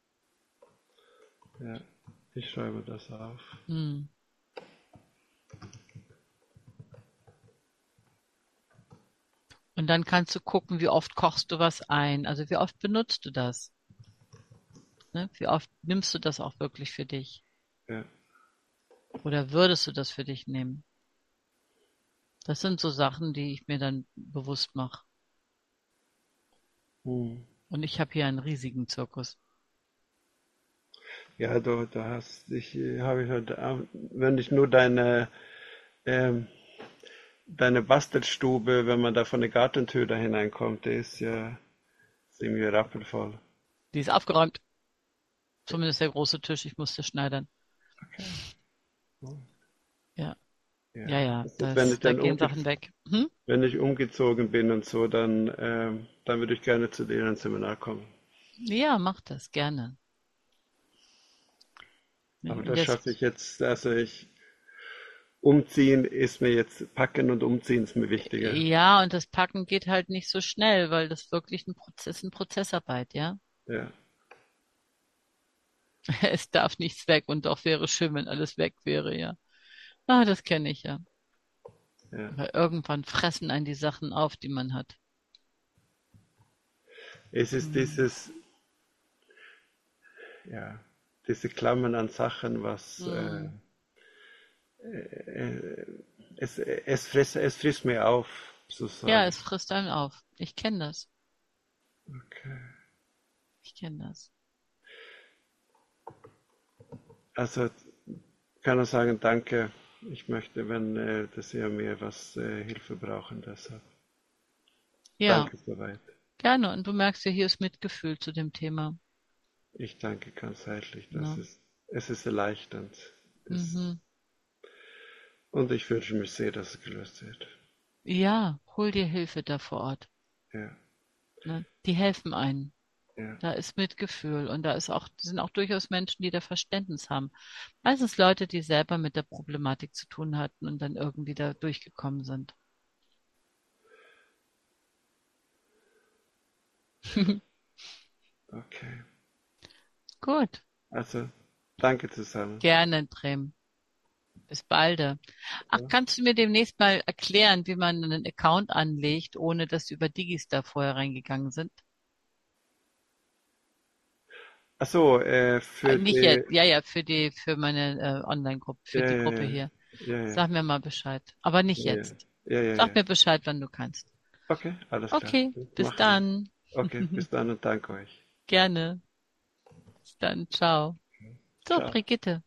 Ja, ich schreibe das auf. Hm. Und dann kannst du gucken, wie oft kochst du was ein. Also wie oft benutzt du das? Ne? Wie oft nimmst du das auch wirklich für dich? Ja. Oder würdest du das für dich nehmen? Das sind so Sachen, die ich mir dann bewusst mache. Hm. Und ich habe hier einen riesigen Zirkus. Ja, du hast, habe ich heute Abend, wenn ich nur ähm, deine Bastelstube, wenn man da von der Gartentür da hineinkommt, die ist ja irgendwie rappelvoll. Die ist aufgeräumt. Zumindest der große Tisch. Ich musste schneidern. Okay. Gut. Ja, Ja. ja, Wenn ich da dann gehen Sachen weg. Hm? wenn ich umgezogen bin und so, dann würde ich gerne zu dir ins Seminar kommen. Ja, mach das gerne. Nee, Aber und das das, schaffe ich jetzt, umziehen ist mir jetzt, packen und umziehen ist mir wichtiger. ja, und das Packen geht halt nicht so schnell, weil das wirklich eine Prozessarbeit, ja. Ja, Es darf nichts weg und doch wäre schön, wenn alles weg wäre, ja. Ah, das kenne ich ja. ja. Weil irgendwann fressen einen die Sachen auf, die man hat. Es ist ja, diese Klammern an Sachen, was Hm. es frisst mir auf, Ja, sozusagen. es frisst einen auf. Ich kenne das. Okay. Ich kenne das. Also kann er sagen, danke. Ich möchte, wenn dass ihr mir was Hilfe brauchen, deshalb. Ja, Danke soweit. gerne. Und du merkst ja, hier ist Mitgefühl zu dem Thema. Ich danke ganz herzlich. Ne? Es ist erleichternd. Mhm. Und ich wünsche mir sehr, dass es gelöst wird. Ja, hol dir Hilfe da vor Ort. Ja, Ne? Die helfen einem. ja. Da ist Mitgefühl und sind auch durchaus Menschen, die da Verständnis haben. Meistens Leute, die selber mit der Problematik zu tun hatten und dann irgendwie da durchgekommen sind. Okay. Gut, Also, danke zusammen. gerne, Trem. Bis bald. Ach, Ja. kannst du mir demnächst mal erklären, wie man einen Account anlegt, ohne dass über Digis vorher reingegangen sind? Ach so, für Nicht die, jetzt, ja, für meine Online-Gruppe, für ja, die ja, Gruppe ja, hier. ja, ja, Sag mir mal Bescheid. Aber nicht ja, ja, jetzt. ja, ja, Sag ja. mir Bescheid, wann du kannst. Okay, alles klar. Okay, bis Machen wir. dann. Okay, bis dann und danke euch. Gerne. Bis dann. Ciao. So, Ciao. Brigitte.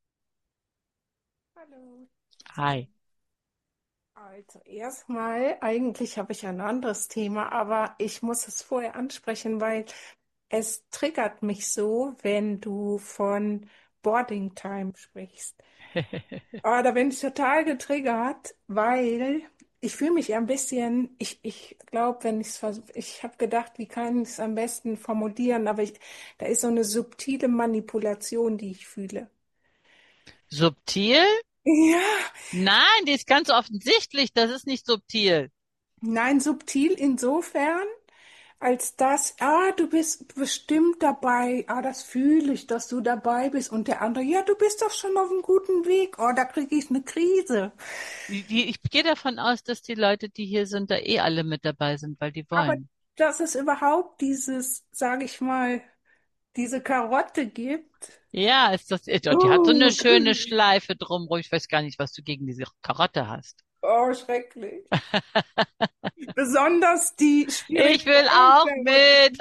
Hallo. Hi. Also erstmal, eigentlich habe ich ein anderes Thema, aber ich muss es vorher ansprechen, weil es triggert mich so, wenn du von Boarding Time sprichst. Aber da bin ich total getriggert, weil ich fühle mich ein bisschen, ich glaube, ich habe gedacht, wie kann ich es am besten formulieren, aber da ist so eine subtile Manipulation, die ich fühle. Subtil? Ja, Nein, die ist ganz offensichtlich. Das ist nicht subtil. nein, subtil insofern, als dass, du bist bestimmt dabei, das fühle ich, dass du dabei bist. Und der andere, ja, du bist doch schon auf einem guten Weg. Da kriege ich eine Krise. Ich gehe davon aus, dass die Leute, die hier sind, da eh alle mit dabei sind, weil die Aber wollen. dass es überhaupt sage ich mal, diese Karotte gibt. Ja, die hat so eine schöne Schleife drumrum. Ich weiß gar nicht, was du gegen diese Karotte hast. Oh, schrecklich. Besonders die Ich will spirituellen auch mit. Zeremonien.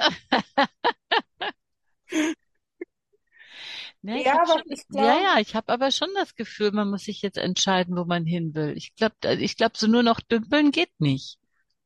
Ne, ich Ja, habe aber schon, ich ja, glaube, ja, ich habe aber schon das Gefühl, man muss sich jetzt entscheiden, wo man hin will. Ich glaube, so nur noch dümpeln geht nicht.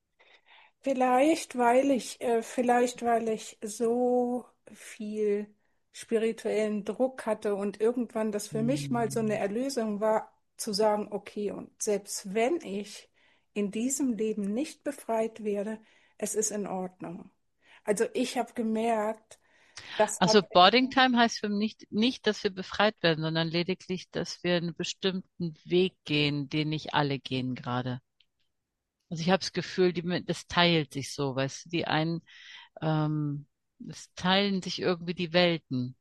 vielleicht weil ich so viel spirituellen Druck hatte und irgendwann das für mich mal so eine Hm. Erlösung war, zu sagen, okay, und selbst wenn ich in diesem Leben nicht befreit werde, es ist in Ordnung. Also ich habe gemerkt, das hat, Also Boarding Time heißt für mich nicht, dass wir befreit werden, sondern lediglich, dass wir einen bestimmten Weg gehen, den nicht alle gehen gerade. Also ich habe das Gefühl, das teilt sich so, weißt du, die einen, es teilen sich irgendwie die Welten.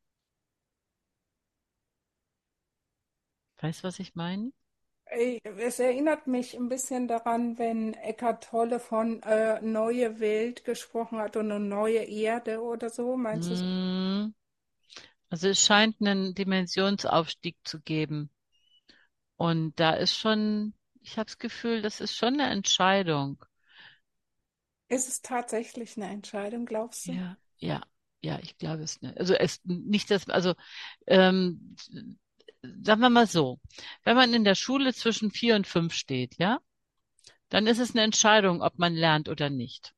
Weißt du, was ich meine? es erinnert mich ein bisschen daran, wenn Eckhart Tolle von neue Welt gesprochen hat und eine neue Erde oder so. Meinst du so? Hm, also es scheint einen Dimensionsaufstieg zu geben. Und da ist schon, ich habe das Gefühl, das ist schon eine Entscheidung. Ist es tatsächlich eine Entscheidung, glaubst du? Ja, ja, ja, ich glaube es nicht. Also es nicht das, also ähm, sagen wir mal so, wenn man in der Schule zwischen 4 und 5 steht, ja, dann ist es eine Entscheidung, ob man lernt oder nicht.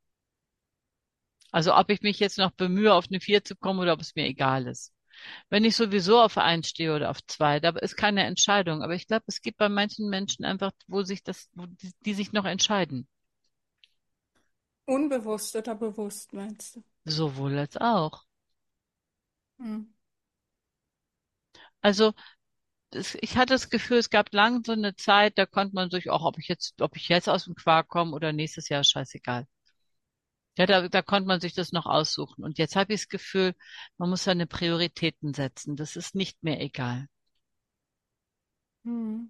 Also ob ich mich jetzt noch bemühe, auf eine 4 zu kommen oder ob es mir egal ist. Wenn ich sowieso auf 1 stehe oder auf 2, da ist keine Entscheidung. Aber ich glaube, es gibt bei manchen Menschen einfach, wo die sich noch entscheiden. Unbewusst oder bewusst, meinst du? Sowohl als auch. Hm. Also ich hatte das Gefühl, es gab lang so eine Zeit, da konnte man sich auch, ob ich jetzt aus dem Quark komme oder nächstes Jahr, ist scheißegal. Ja, da konnte man sich das noch aussuchen. Und jetzt habe ich das Gefühl, man muss seine Prioritäten setzen. Das ist nicht mehr egal. Hm.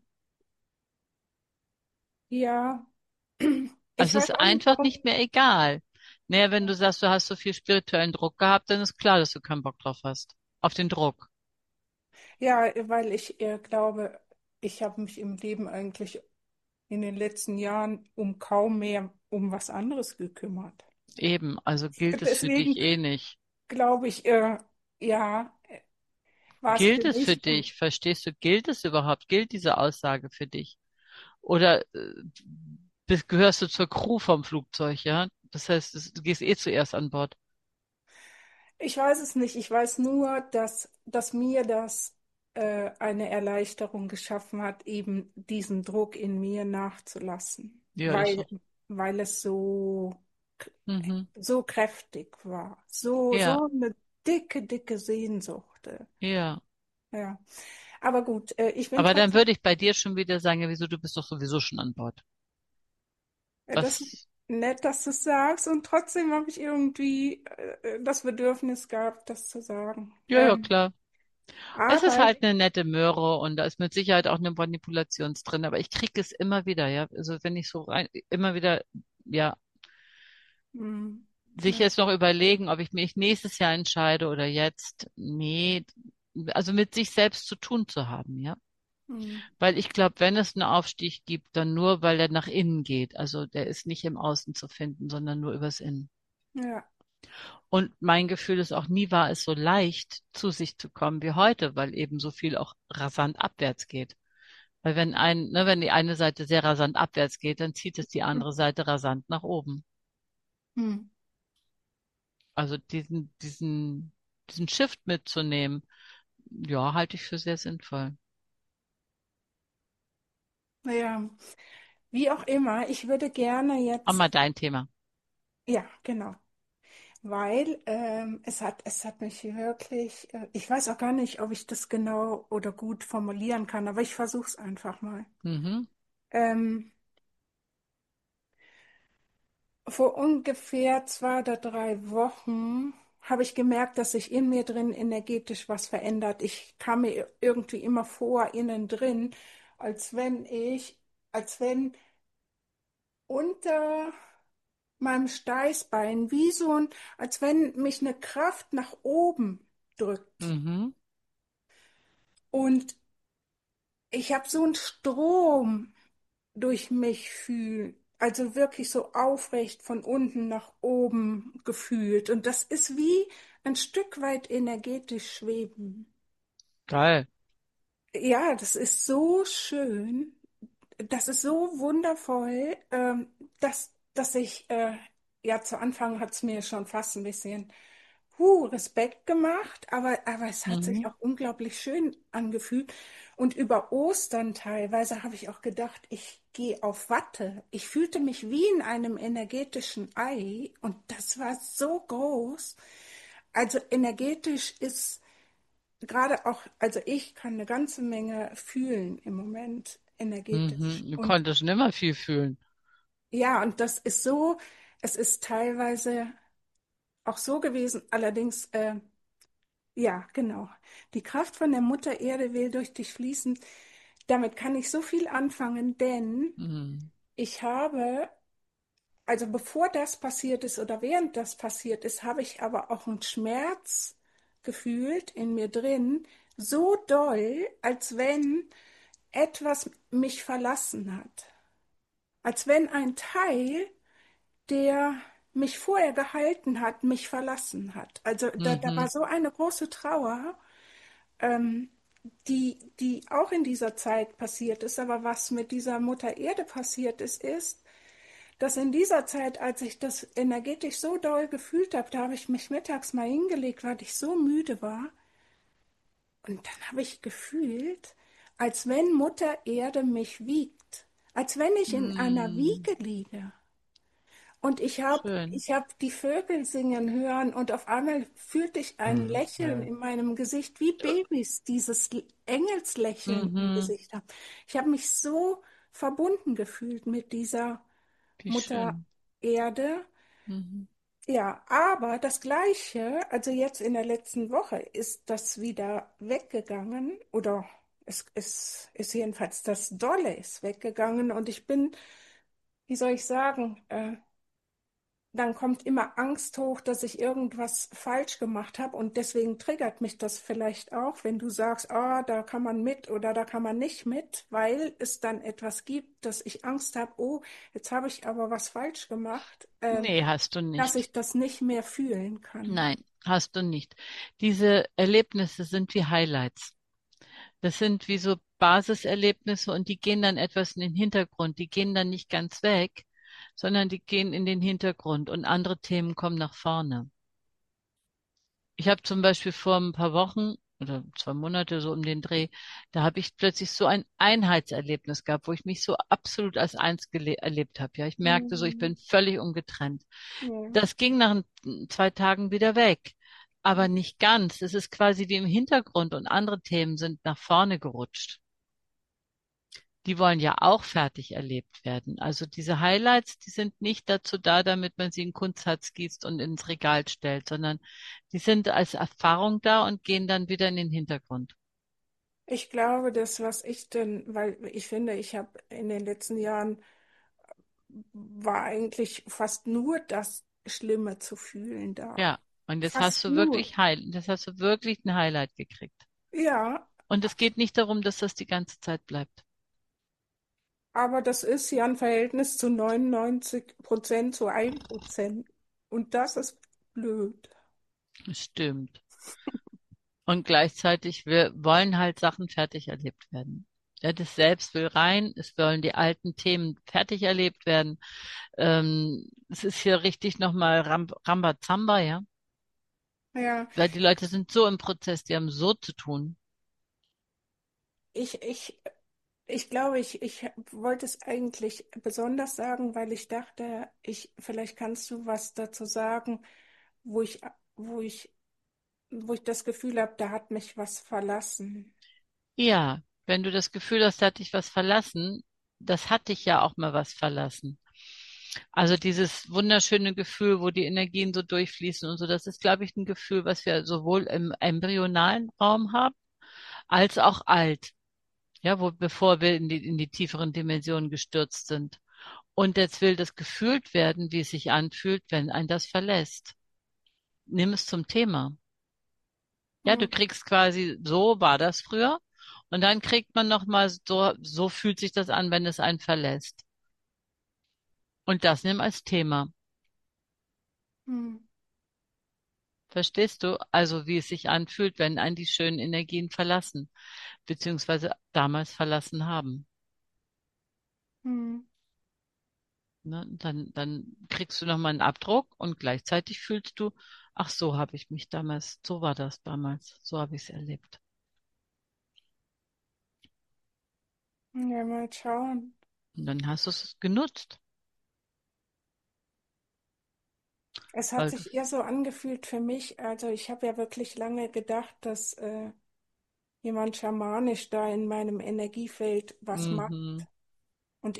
Ja, ich Also es weiß ist auch nicht, einfach nicht warum. mehr egal. Naja, wenn du sagst, du hast so viel spirituellen Druck gehabt, dann ist klar, dass du keinen Bock drauf hast. Auf den Druck. Ja, weil ich glaube, ich habe mich im Leben eigentlich in den letzten Jahren um kaum mehr um was anderes gekümmert. Eben, also gilt es für dich Deswegen eh nicht. glaube ich, ja, war es für Gilt es für mich. dich? Verstehst du, gilt es überhaupt? Gilt diese Aussage für dich? Oder gehörst du zur Crew vom Flugzeug, ja? Das heißt, du gehst eh zuerst an Bord. Ich weiß es nicht. Ich weiß nur, dass mir das eine Erleichterung geschaffen hat, eben diesen Druck in mir nachzulassen, Ja, ist doch. weil es Mhm. so kräftig war. Ja, So eine dicke Sehnsucht. ja. Ja. Aber gut, ich bin Aber dann trotzdem, würde ich bei dir schon wieder sagen, ja, wieso, du bist doch sowieso schon an Bord. das ist Was? nett, dass du es sagst, und trotzdem habe ich irgendwie das Bedürfnis gehabt, das zu sagen. Ja, ja, klar. Es ist Aber halt eine nette Möhre und da ist mit Sicherheit auch eine Manipulation drin, aber ich kriege es immer wieder, ja. Also wenn ich so rein, immer wieder, ja, hm, sich ja. jetzt noch überlegen, ob ich mich nächstes Jahr entscheide oder jetzt, nee, also mit sich selbst zu tun zu haben, ja. Hm. Weil ich glaube, wenn es einen Aufstieg gibt, dann nur, weil er nach innen geht. Also der ist nicht im Außen zu finden, sondern nur übers Innen. Ja. Und mein Gefühl ist auch, nie war es so leicht, zu sich zu kommen wie heute, weil eben so viel auch rasant abwärts geht. Weil wenn die eine Seite sehr rasant abwärts geht, dann zieht es die andere Seite rasant nach oben. Hm. Also diesen Shift mitzunehmen, ja, halte ich für sehr sinnvoll. Naja, wie auch immer, ich würde gerne Auch jetzt, mal dein Thema. ja, genau, weil es hat mich wirklich, ich weiß auch gar nicht, ob ich das genau oder gut formulieren kann, aber ich versuche es einfach mal. Mhm. Ähm, Vor ungefähr 2 oder 3 Wochen habe ich gemerkt, dass sich in mir drin energetisch was verändert. Ich kam mir irgendwie immer vor, innen drin, als wenn als wenn unter meinem Steißbein, als wenn mich eine Kraft nach oben drückt. Mhm. Und ich habe so einen Strom. durch mich fühlen. Also wirklich so aufrecht von unten nach oben gefühlt. Und das ist wie ein Stück weit energetisch schweben. Geil. Ja, das ist so schön. Das ist so wundervoll, dass ich, ja, zu Anfang hat es mir schon fast ein bisschen Respekt gemacht, aber es hat sich Mhm. auch unglaublich schön angefühlt. Und über Ostern teilweise habe ich auch gedacht, ich gehe auf Watte. Ich fühlte mich wie in einem energetischen Ei und das war so groß. Also energetisch ist gerade auch, also ich kann eine ganze Menge fühlen im Moment energetisch. Mhm. Du Und konntest schon immer viel fühlen. ja, und das ist so, es ist teilweise auch so gewesen, allerdings, ja, genau. Die Kraft von der Mutter Erde will durch dich fließen. Damit kann ich so viel anfangen, denn Mhm. ich habe, also bevor das passiert ist oder während das passiert ist, habe ich aber auch einen Schmerz gefühlt in mir drin, so doll, als wenn etwas mich verlassen hat. Als wenn ein Teil, der mich vorher gehalten hat, mich verlassen hat. Also da war Mhm. so eine große Trauer, ähm, die auch in dieser Zeit passiert ist. Aber was mit dieser Mutter Erde passiert ist, ist, dass in dieser Zeit, als ich das energetisch so doll gefühlt habe, da habe ich mich mittags mal hingelegt, weil ich so müde war. Und dann habe ich gefühlt, als wenn Mutter Erde mich wiegt, als wenn ich in einer Mhm. Wiege liege. Und Schön. ich hab die Vögel singen hören und auf einmal fühlte ich ein Mhm. Lächeln Ja. in meinem Gesicht, wie Babys dieses Engelslächeln im Mhm. Gesicht haben. Ich habe mich so verbunden gefühlt mit dieser Wie Mutter schön. Erde. Mhm. Ja, aber das Gleiche, also jetzt in der letzten Woche ist das wieder weggegangen oder es ist jedenfalls das Dolle ist weggegangen und ich bin, wie soll ich sagen, dann kommt immer Angst hoch, dass ich irgendwas falsch gemacht habe und deswegen triggert mich das vielleicht auch, wenn du sagst, ah, da kann man mit oder da kann man nicht mit, weil es dann etwas gibt, dass ich Angst habe, oh, jetzt habe ich aber was falsch gemacht, Nee, hast du dass nicht. ich das nicht mehr fühlen kann. Nein, hast du nicht. Diese Erlebnisse sind wie Highlights. Das sind wie so Basiserlebnisse und die gehen dann etwas in den Hintergrund. Die gehen dann nicht ganz weg, sondern die gehen in den Hintergrund und andere Themen kommen nach vorne. Ich habe zum Beispiel vor ein paar Wochen oder 2 Monate so um den Dreh, da habe ich plötzlich so ein Einheitserlebnis gehabt, wo ich mich so absolut als eins erlebt habe. Ja, ich merkte so, ich Mhm. bin völlig ungetrennt. Ja. Das ging nach 2 Tagen wieder weg, aber nicht ganz. Es ist quasi wie im Hintergrund und andere Themen sind nach vorne gerutscht. Die wollen ja auch fertig erlebt werden. Also diese Highlights, die sind nicht dazu da, damit man sie in Kunstharz gießt und ins Regal stellt, sondern die sind als Erfahrung da und gehen dann wieder in den Hintergrund. Ich glaube, das, was ich denn, weil ich finde, ich habe in den letzten Jahren war eigentlich fast nur das Schlimme zu fühlen da. Ja, und Fast nur. Das hast du wirklich ein Highlight gekriegt. Ja, Und es geht nicht darum, dass das die ganze Zeit bleibt. aber das ist ja ein Verhältnis zu 99% zu 1%. Und das ist blöd. Das stimmt. Und gleichzeitig, wir wollen halt Sachen fertig erlebt werden. Ja, das Selbst will rein, es wollen die alten Themen fertig erlebt werden. Es ist hier richtig nochmal Rambazamba, ja. Ja, Weil die Leute sind so im Prozess, die haben so zu tun. ich, ich, ich glaube, ich wollte es eigentlich besonders sagen, weil ich dachte, vielleicht kannst du was dazu sagen, wo ich, wo ich, wo ich das Gefühl habe, da hat mich was verlassen. Ja, wenn du das Gefühl hast, da hat dich was verlassen, das hat dich ja auch mal was verlassen. Also dieses wunderschöne Gefühl, wo die Energien so durchfließen und so, das ist, glaube ich, ein Gefühl, was wir sowohl im embryonalen Raum haben, als auch alt. Ja, bevor wir in die tieferen Dimensionen gestürzt sind. Und jetzt will das gefühlt werden, wie es sich anfühlt, wenn ein das verlässt. Nimm es zum Thema. Ja, du Hm. kriegst quasi, so war das früher. Und dann kriegt man nochmal so fühlt sich das an, wenn es einen verlässt. Und das nimm als Thema. Hm. Verstehst du? Also wie es sich anfühlt, wenn einen die schönen Energien verlassen, beziehungsweise damals verlassen haben. Hm. Ne? Dann kriegst du nochmal einen Abdruck und gleichzeitig fühlst du, ach so habe ich mich damals, so war das damals, so habe ich es erlebt. Ja, mal schauen. Und dann hast du es genutzt. Es hat Weil, sich eher so angefühlt für mich, also ich habe ja wirklich lange gedacht, dass jemand schamanisch da in meinem Energiefeld was macht. mhm, Und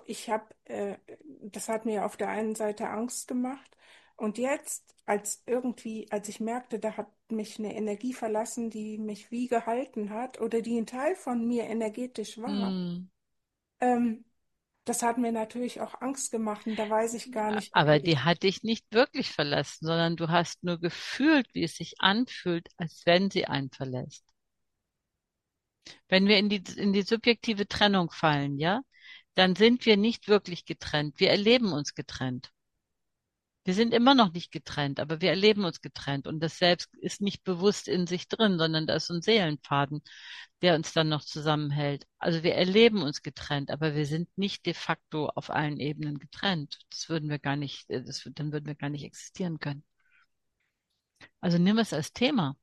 das hat mir auf der einen Seite Angst gemacht. Und jetzt, als ich merkte, da hat mich eine Energie verlassen, die mich wie gehalten hat oder die ein Teil von mir energetisch war, mhm. ähm, das hat mir natürlich auch Angst gemacht. Und da weiß ich gar nicht, Aber okay. die hat dich nicht wirklich verlassen, sondern du hast nur gefühlt, wie es sich anfühlt, als wenn sie einen verlässt. Wenn wir in die subjektive Trennung fallen, ja, dann sind wir nicht wirklich getrennt. Wir erleben uns getrennt. Wir sind immer noch nicht getrennt, aber wir erleben uns getrennt. Und das Selbst ist nicht bewusst in sich drin, sondern da ist so ein Seelenfaden, der uns dann noch zusammenhält. Also wir erleben uns getrennt, aber wir sind nicht de facto auf allen Ebenen getrennt. Das würden wir gar nicht, dann würden wir gar nicht existieren können. Also nimm es als Thema,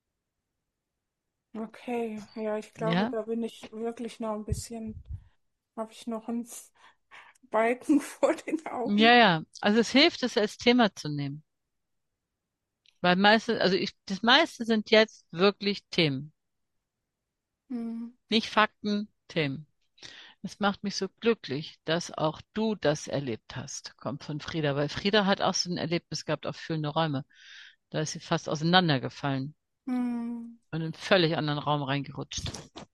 Okay, ja, ich glaube, ja? da bin ich wirklich noch ein bisschen, habe ich noch einen Balken vor den Ja, Augen. ja. Also es hilft, es als Thema zu nehmen. Weil das meiste sind jetzt wirklich Themen. Hm. Nicht Fakten, Themen. Es macht mich so glücklich, dass auch du das erlebt hast, kommt von Frieda, weil Frieda hat auch so ein Erlebnis gehabt auf fühlende Räume. Da ist sie fast auseinandergefallen Hm. und in einen völlig anderen Raum reingerutscht.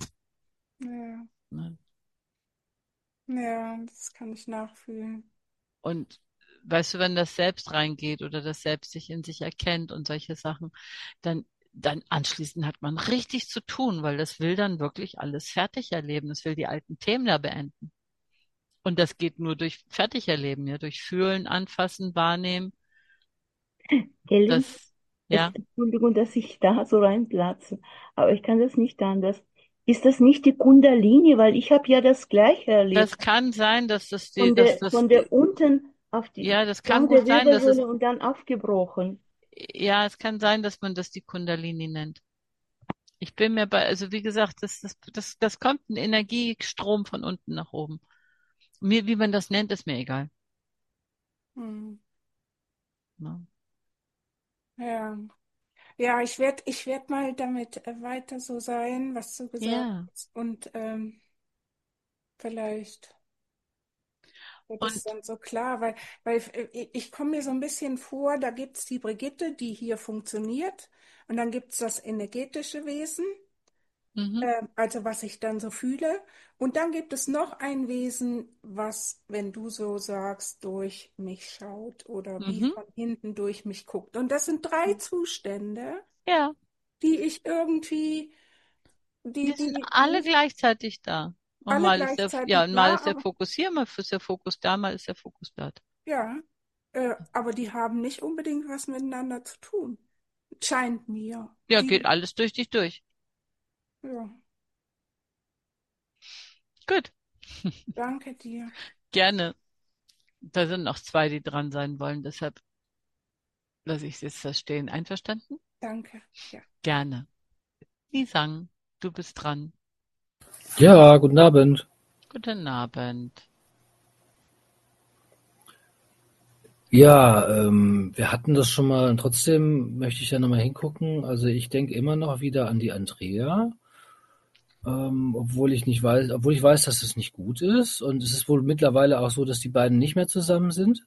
Ja, Ne? ja, das kann ich nachfühlen. Und weißt du, wenn das Selbst reingeht oder das Selbst sich in sich erkennt und solche Sachen, dann anschließend hat man richtig zu tun, weil das will dann wirklich alles fertig erleben. Es will die alten Themen da beenden. Und das geht nur durch Fertigerleben, ja, durch Fühlen, Anfassen, Wahrnehmen. Helen, Das, ja, Entschuldigung, dass ich da so reinplatze, aber ich kann das nicht anders. Ist das nicht die Kundalini? Weil ich habe ja das Gleiche das erlebt. kann sein, dass das Von der unten auf die ja, das kann Gang der gut sein, Wirbelsäule und dann aufgebrochen. ja, es kann sein, dass man das die Kundalini nennt. Ich bin mir also wie gesagt, das kommt ein Energiestrom von unten nach oben. Mir, wie man das nennt, ist mir egal. Hm. Ne? Ja, ja, ich werd mal damit weiter so sein, was du gesagt Ja. hast. Und vielleicht wird es Und, dann so klar, weil ich komme mir so ein bisschen vor, da gibt es die Brigitte, die hier funktioniert. Und dann gibt es das energetische Wesen. mhm, Also was ich dann so fühle. Und dann gibt es noch ein Wesen, was, wenn du so sagst, durch mich schaut oder wie mhm, von hinten durch mich guckt. Und das sind drei Zustände, ja, die ich irgendwie, die die, sind die alle gleichzeitig da. Und alle ja, gleichzeitig und mal da, ist der aber Fokus hier, mal ist der Fokus da, mal ist der Fokus dort. ja, aber die haben nicht unbedingt was miteinander zu tun. Scheint mir. Ja, geht Die, alles durch dich durch. ja, Gut, danke dir. gerne. Da sind noch zwei, die dran sein wollen, deshalb lasse ich es jetzt da stehen. Einverstanden? Danke. Ja. Gerne. Nisang, du bist dran. Ja, guten Abend. Guten Abend. Ja, wir hatten das schon mal und trotzdem möchte ich da nochmal hingucken. Also ich denke immer noch wieder an die Andrea, obwohl ich weiß, dass es nicht gut ist. Und es ist wohl mittlerweile auch so, dass die beiden nicht mehr zusammen sind.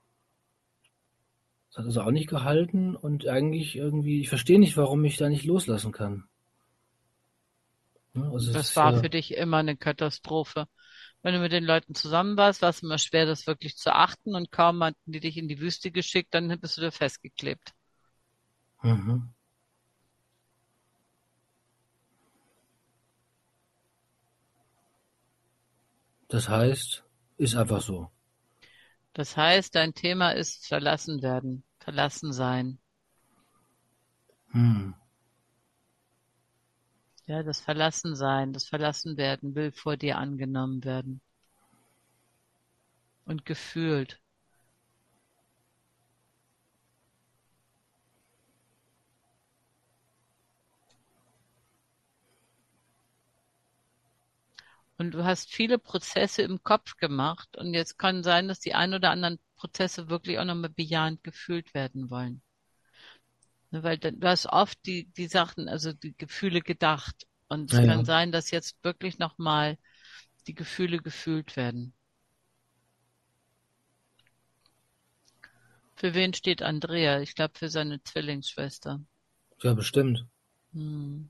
Das hat also auch nicht gehalten und eigentlich irgendwie, ich verstehe nicht, warum ich da nicht loslassen kann. Ne? Also es Das ist war ja, für dich immer eine Katastrophe. Wenn du mit den Leuten zusammen warst, war es immer schwer, das wirklich zu achten und kaum hatten die dich in die Wüste geschickt, dann bist du da festgeklebt. mhm. Das heißt, ist einfach so. Das heißt, dein Thema ist verlassen werden, verlassen sein. Hm. Ja, das Verlassensein, das Verlassenwerden will vor dir angenommen werden und gefühlt. Und du hast viele Prozesse im Kopf gemacht und jetzt kann sein, dass die ein oder anderen Prozesse wirklich auch nochmal bejahend gefühlt werden wollen. Ne, weil du hast oft die Sachen, also die Gefühle gedacht und es kann Naja, sein, dass jetzt wirklich nochmal die Gefühle gefühlt werden. Für wen steht Andrea? Ich glaube, für seine Zwillingsschwester. ja, bestimmt. Hm.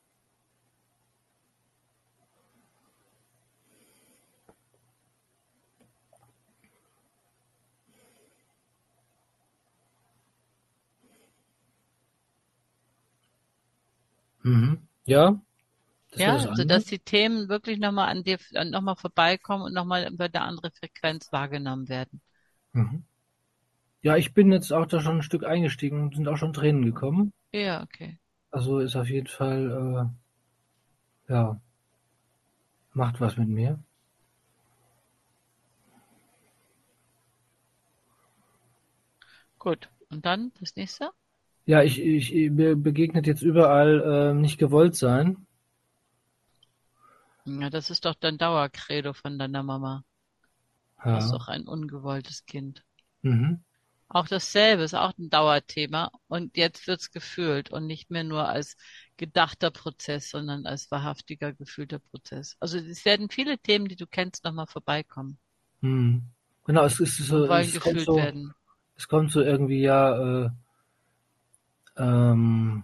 Mhm. Ja, das wäre Ja, das also eine. dass die Themen wirklich nochmal an dir nochmal vorbeikommen und nochmal über eine andere Frequenz wahrgenommen werden. Mhm. Ja, ich bin jetzt auch da schon ein Stück eingestiegen und sind auch schon Tränen gekommen. Ja, okay. Also ist auf jeden Fall, ja, macht was mit mir. Gut. Und dann das nächste? Ja, mir begegnet jetzt überall nicht gewollt sein. Ja, das ist doch dein Dauercredo von deiner Mama. Du bist Ja. doch ein ungewolltes Kind. Mhm. Auch dasselbe ist auch ein Dauerthema und jetzt wird's gefühlt und nicht mehr nur als gedachter Prozess, sondern als wahrhaftiger, gefühlter Prozess. Also es werden viele Themen, die du kennst, nochmal vorbeikommen Mhm. Genau, es ist so, und wollen gefühlt werden. es kommt so irgendwie ähm,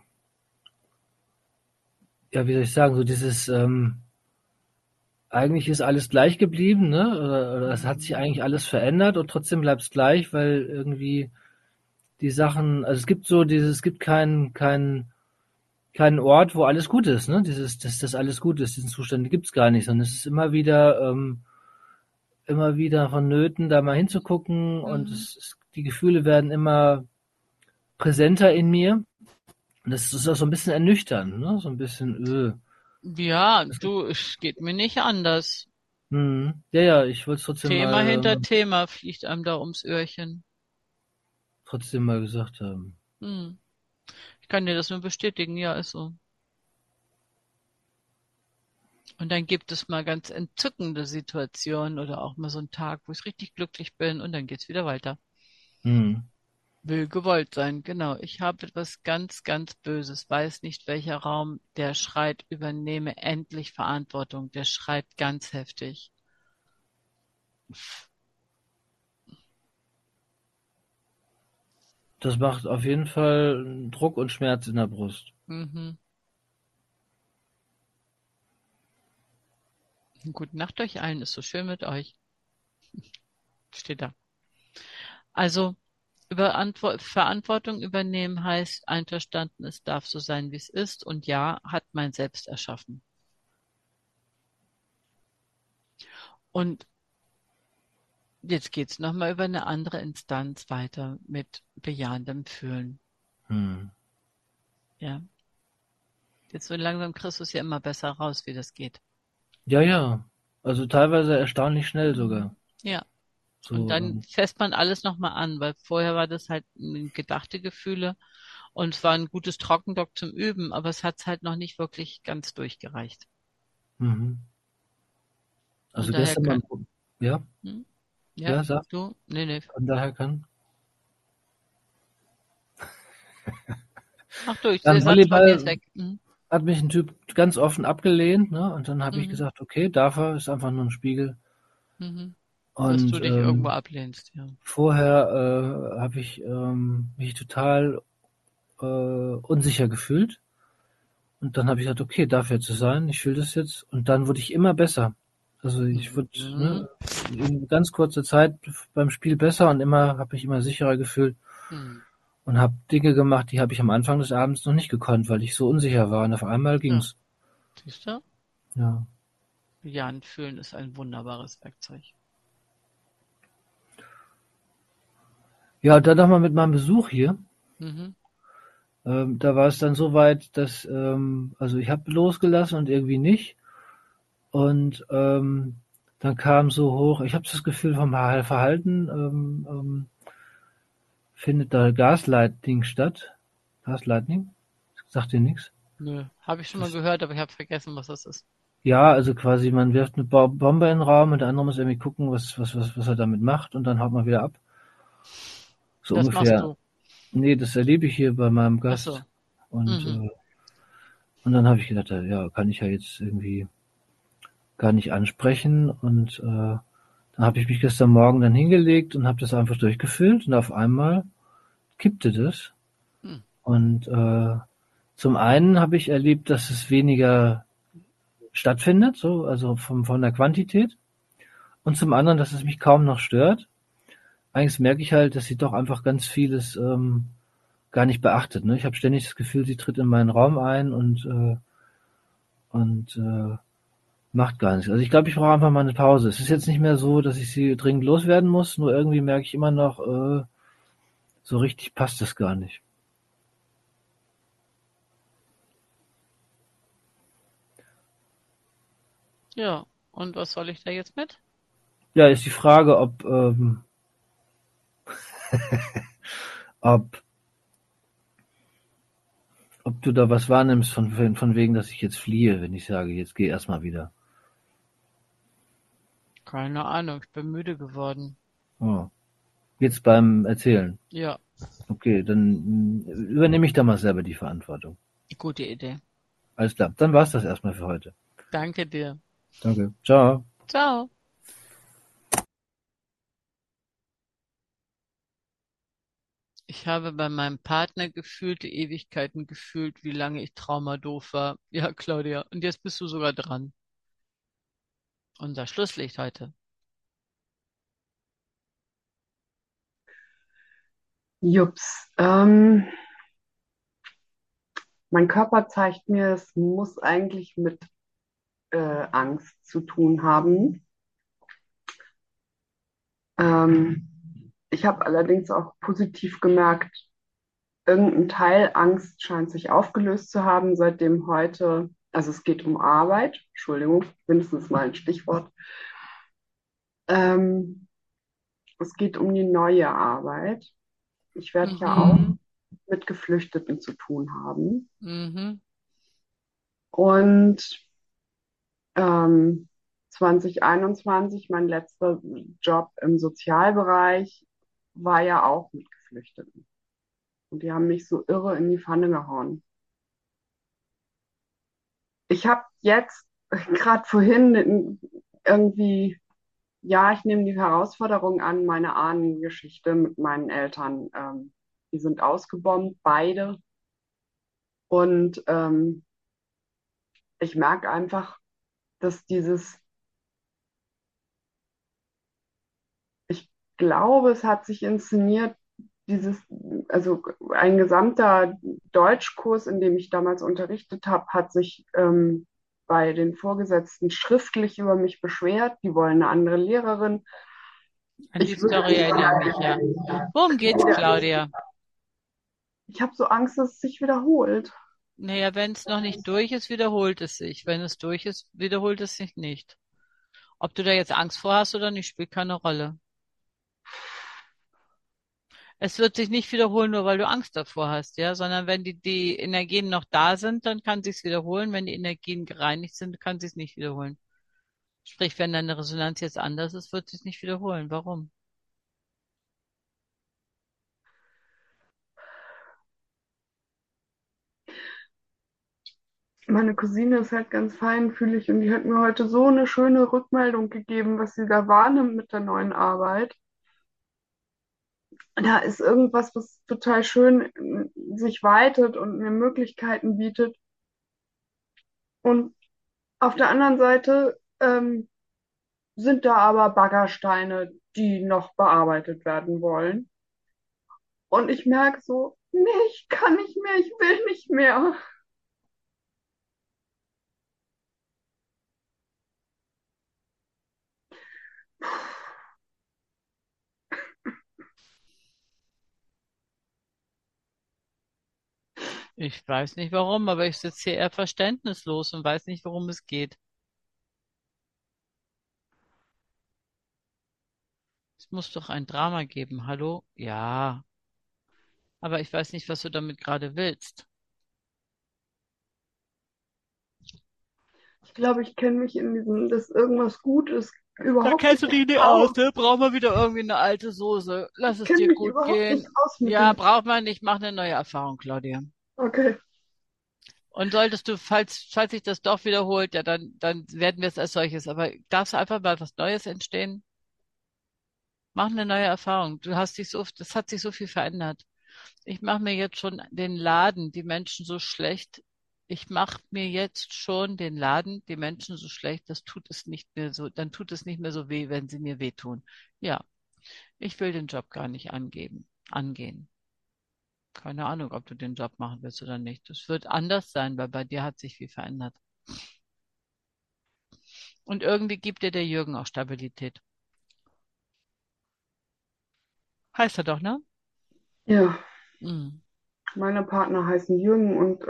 ja, wie soll ich sagen, so dieses, eigentlich ist alles gleich geblieben, ne? Oder es hat sich eigentlich alles verändert und trotzdem bleibt es gleich, weil irgendwie die Sachen, also es gibt so dieses, es gibt keinen Ort, wo alles gut ist, ne? Dass das alles gut ist, diesen Zustand gibt's gar nicht, sondern es ist immer wieder vonnöten, da mal hinzugucken und die Gefühle werden immer präsenter in mir. Und das ist auch so ein bisschen ernüchternd, ne? So ein bisschen. Ja, du, es geht mir nicht anders. Ja, ja, ich wollte es Thema hinter Thema fliegt einem da ums Öhrchen. trotzdem mal gesagt haben. Hm. Ich kann dir das nur bestätigen, ja, ist so. Und dann gibt es mal ganz entzückende Situationen oder auch mal so einen Tag, wo ich richtig glücklich bin und dann geht's wieder weiter. Mhm. Will gewollt sein, genau. Ich habe etwas ganz, ganz Böses, weiß nicht welcher Raum, der schreit, übernehme endlich Verantwortung. Der schreit ganz heftig. Das macht auf jeden Fall Druck und Schmerz in der Brust. Mhm. Gute Nacht euch allen, ist so schön mit euch. Steht da. Also, Verantwortung übernehmen heißt einverstanden, es darf so sein, wie es ist und ja, hat mein Selbst erschaffen. Und jetzt geht's nochmal über eine andere Instanz weiter mit bejahendem Fühlen. Mhm. Ja. Jetzt so langsam kriegst du es ja immer besser raus, wie das geht. Ja, ja. Also teilweise erstaunlich schnell sogar. Ja. So, Und dann fässt man alles nochmal an, weil vorher war das halt gedachte Gefühle und es war ein gutes Trockendock zum Üben, aber es hat halt noch nicht wirklich ganz durchgereicht. Mhm. Also Von daher gestern kann, ja, ja, sag, du, nee. von daher kann. Ach du, ich Beim der Satz war mir jetzt Volleyball weg. hat mich ein Typ ganz offen abgelehnt, ne? Und dann habe ich Mhm. gesagt, okay, dafür ist einfach nur ein Spiegel. Mhm. Dass du Und dich irgendwo ablehnst, ja. vorher habe ich mich total unsicher gefühlt. Und dann habe ich gesagt, okay, darf jetzt so sein, ich fühle das jetzt. Und dann wurde ich immer besser. Also ich wurde Mhm. in ganz kurzer Zeit beim Spiel besser und habe mich immer sicherer gefühlt Mhm. und habe Dinge gemacht, die habe ich am Anfang des Abends noch nicht gekonnt, weil ich so unsicher war. Und auf einmal Ja. ging's. Siehst du? Ja. Bejahend fühlen ist ein wunderbares Werkzeug. Ja, dann nochmal mit meinem Besuch hier. Mhm. Da war es dann so weit, dass, also ich habe losgelassen und irgendwie nicht. Und dann kam so hoch, ich habe das Gefühl vom Verhalten, findet da Gaslighting statt. Gaslighting? Sagt dir nichts? Nö, habe ich schon mal Das, gehört, aber ich habe vergessen, was das ist. ja, also quasi man wirft eine Bombe in den Raum und der andere muss irgendwie gucken, was er damit macht und dann haut man wieder ab. So Das machst ungefähr. du. Nee, das erlebe ich hier bei meinem Ach so. Gast. Und, Mhm. und dann habe ich gedacht, ja, kann ich ja jetzt irgendwie gar nicht ansprechen. Und dann habe ich mich gestern Morgen dann hingelegt und habe das einfach durchgefüllt und auf einmal kippte das. Hm. Und zum einen habe ich erlebt, dass es weniger stattfindet, so, also von der Quantität. Und zum anderen, dass es mich kaum noch stört. Eigentlich merke ich halt, dass sie doch einfach ganz vieles gar nicht beachtet. Ne? Ich habe ständig das Gefühl, sie tritt in meinen Raum ein und macht gar nichts. Also ich glaube, ich brauche einfach mal eine Pause. Es ist jetzt nicht mehr so, dass ich sie dringend loswerden muss, nur irgendwie merke ich immer noch, so richtig passt das gar nicht. Ja, und was soll ich da jetzt mit? Ja, ist die Frage, ob, ob du da was wahrnimmst von wegen, dass ich jetzt fliehe, wenn ich sage, jetzt geh erstmal wieder. Keine Ahnung, ich bin müde geworden. Oh. Jetzt beim Erzählen. Ja, Okay, dann übernehme ich da mal selber die Verantwortung. gute Idee. Alles klar, dann war's das erstmal für heute. Danke dir. Danke. Ciao. Ciao. Ich habe bei meinem Partner gefühlte Ewigkeiten gefühlt, wie lange ich traumadoof war. Ja, Claudia, und jetzt bist du sogar dran. Unser Schlusslicht heute. Jups. Mein Körper zeigt mir, es muss eigentlich mit Angst zu tun haben. Ähm, Ich habe allerdings auch positiv gemerkt, irgendein Teil Angst scheint sich aufgelöst zu haben, seitdem heute, also es geht um Arbeit, Entschuldigung, mindestens mal ein Stichwort. Ähm, Es geht um die neue Arbeit. Ich werde ja auch Mhm. mit Geflüchteten zu tun haben. Mhm. Und 2021, mein letzter Job im Sozialbereich, war ja auch mit Geflüchteten. Und die haben mich so irre in die Pfanne gehauen. Ich habe jetzt gerade vorhin irgendwie, ja, ich nehme die Herausforderung an, meine Ahnengeschichte mit meinen Eltern. Die sind ausgebombt, beide. Und ich merke einfach, dass ich glaube, es hat sich inszeniert, dieses, also ein gesamter Deutschkurs, in dem ich damals unterrichtet habe, hat sich bei den Vorgesetzten schriftlich über mich beschwert. Die wollen eine andere Lehrerin. An die Story erinnere ich mich, ja. Worum geht's, Claudia? Ich habe so Angst, dass es sich wiederholt. Naja, wenn es noch nicht durch ist, wiederholt es sich. Wenn es durch ist, wiederholt es sich nicht. Ob du da jetzt Angst vor hast oder nicht, spielt keine Rolle. Es wird sich nicht wiederholen, nur weil du Angst davor hast, ja, sondern wenn die Energien noch da sind, dann kann sich's wiederholen. Wenn die Energien gereinigt sind, kann sich's nicht wiederholen. Sprich, wenn deine Resonanz jetzt anders ist, wird sich's nicht wiederholen. Warum? Meine Cousine ist halt ganz feinfühlig und die hat mir heute so eine schöne Rückmeldung gegeben, was sie da wahrnimmt mit der neuen Arbeit. Da ist irgendwas, was total schön sich weitet und mir Möglichkeiten bietet. Und auf der anderen Seite sind da aber Baggersteine, die noch bearbeitet werden wollen. Und ich merke so, nee, ich kann nicht mehr, ich will nicht mehr. Ich weiß nicht warum, aber ich sitze hier eher verständnislos und weiß nicht, worum es geht. Es muss doch ein Drama geben. Hallo? Ja, aber ich weiß nicht, was du damit gerade willst. Ich glaube, ich kenne mich in diesem, dass irgendwas gut ist, Da überhaupt kennst nicht du dich nicht aus, aus. ne? Brauchen wir wieder irgendwie eine alte Soße. Lass Ich es kenne dir mich gut überhaupt nicht gehen. aus mit Ja, dem. braucht man nicht. Mach eine neue Erfahrung, Claudia. Okay. Und solltest du, falls sich das doch wiederholt, ja, dann werden wir es als solches. Aber darf einfach mal was Neues entstehen? Mach eine neue Erfahrung. Das hat sich so viel verändert. Ich mache mir jetzt schon den Laden, die Menschen so schlecht. Ich mache mir jetzt schon den Laden, die Menschen so schlecht, das tut es nicht mehr so, dann tut es nicht mehr so weh, wenn sie mir wehtun. Ja, ich will den Job gar nicht angehen. Keine Ahnung, ob du den Job machen willst oder nicht. Es wird anders sein, weil bei dir hat sich viel verändert. Und irgendwie gibt dir der Jürgen auch Stabilität. Heißt er doch, ne? Ja, Mhm. meine Partner heißen Jürgen und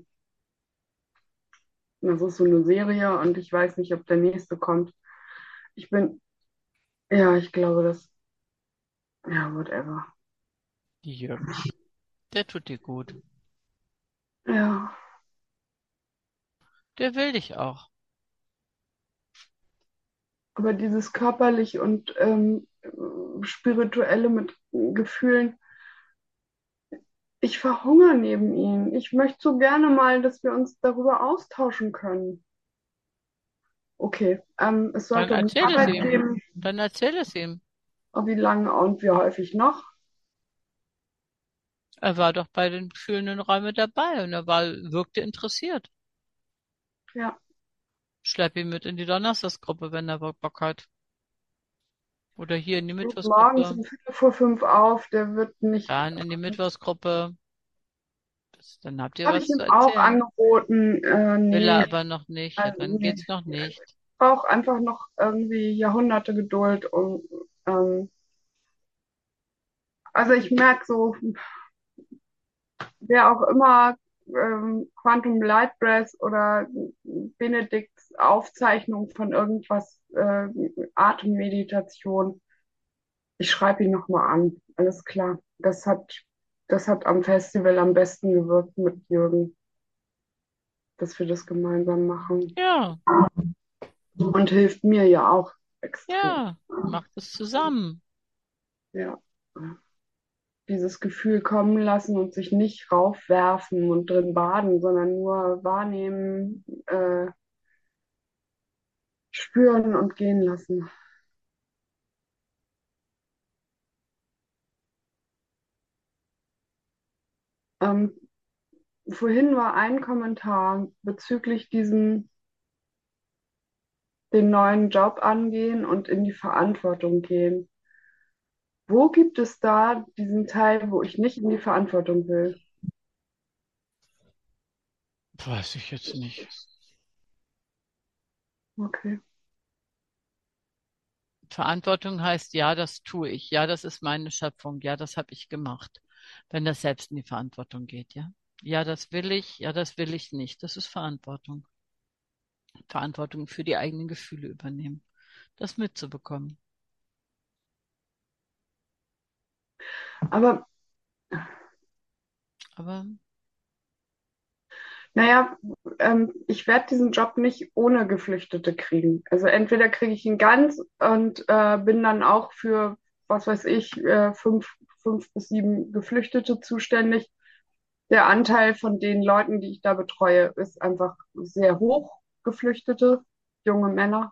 das ist so eine Serie und ich weiß nicht, ob der nächste kommt. Ich bin, ja, ich glaube, ja, whatever. Die Jürgen. Der tut dir gut. Ja, Der will dich auch. aber dieses körperlich und spirituelle mit Gefühlen, ich verhungere neben ihm. Ich möchte so gerne mal, dass wir uns darüber austauschen können. Okay, es Dann sollte um die erzähl es Arbeit ihm. gehen, Dann erzähl es ihm. wie lange und wie häufig noch. Er war doch bei den fühlenden Räumen dabei und wirkte interessiert. Ja, Schlepp ihn mit in die Donnerstagsgruppe, wenn er Bock hat. Oder hier in die steht morgens Mittwochsgruppe. um 4:45 auf, der wird nicht. Dann in die Mittwochsgruppe. Dann habt ihr Habe ich was ihm zu auch erzählen. angeboten. Will er Nee, aber noch nicht. Ja, also, dann nee. geht's noch nicht. Brauche einfach noch irgendwie Jahrhunderte Geduld und also ich merke so, wer auch immer Quantum Light Breath oder Benedikts Aufzeichnung von irgendwas, Atemmeditation, ich schreibe ihn nochmal an. Alles klar. Das hat am Festival am besten gewirkt mit Jürgen, dass wir das gemeinsam machen. Ja, Und hilft mir ja auch extrem. ja. Macht es zusammen. Ja. Dieses Gefühl kommen lassen und sich nicht raufwerfen und drin baden, sondern nur wahrnehmen, spüren und gehen lassen. Ähm, Vorhin war ein Kommentar bezüglich den neuen Job angehen und in die Verantwortung gehen. Wo gibt es da diesen Teil, wo ich nicht in die Verantwortung will? Weiß ich jetzt nicht. Okay. Verantwortung heißt, ja, das tue ich. Ja, das ist meine Schöpfung. Ja, das habe ich gemacht. Wenn das selbst in die Verantwortung geht, ja. Ja, das will ich. Ja, das will ich nicht. Das ist Verantwortung. Verantwortung für die eigenen Gefühle übernehmen. Das mitzubekommen. Aber Aber naja, ich werde diesen Job nicht ohne Geflüchtete kriegen. Also entweder kriege ich ihn ganz und bin dann auch für, was weiß ich, 5 bis 7 Geflüchtete zuständig. Der Anteil von den Leuten, die ich da betreue, ist einfach sehr hoch, Geflüchtete, junge Männer.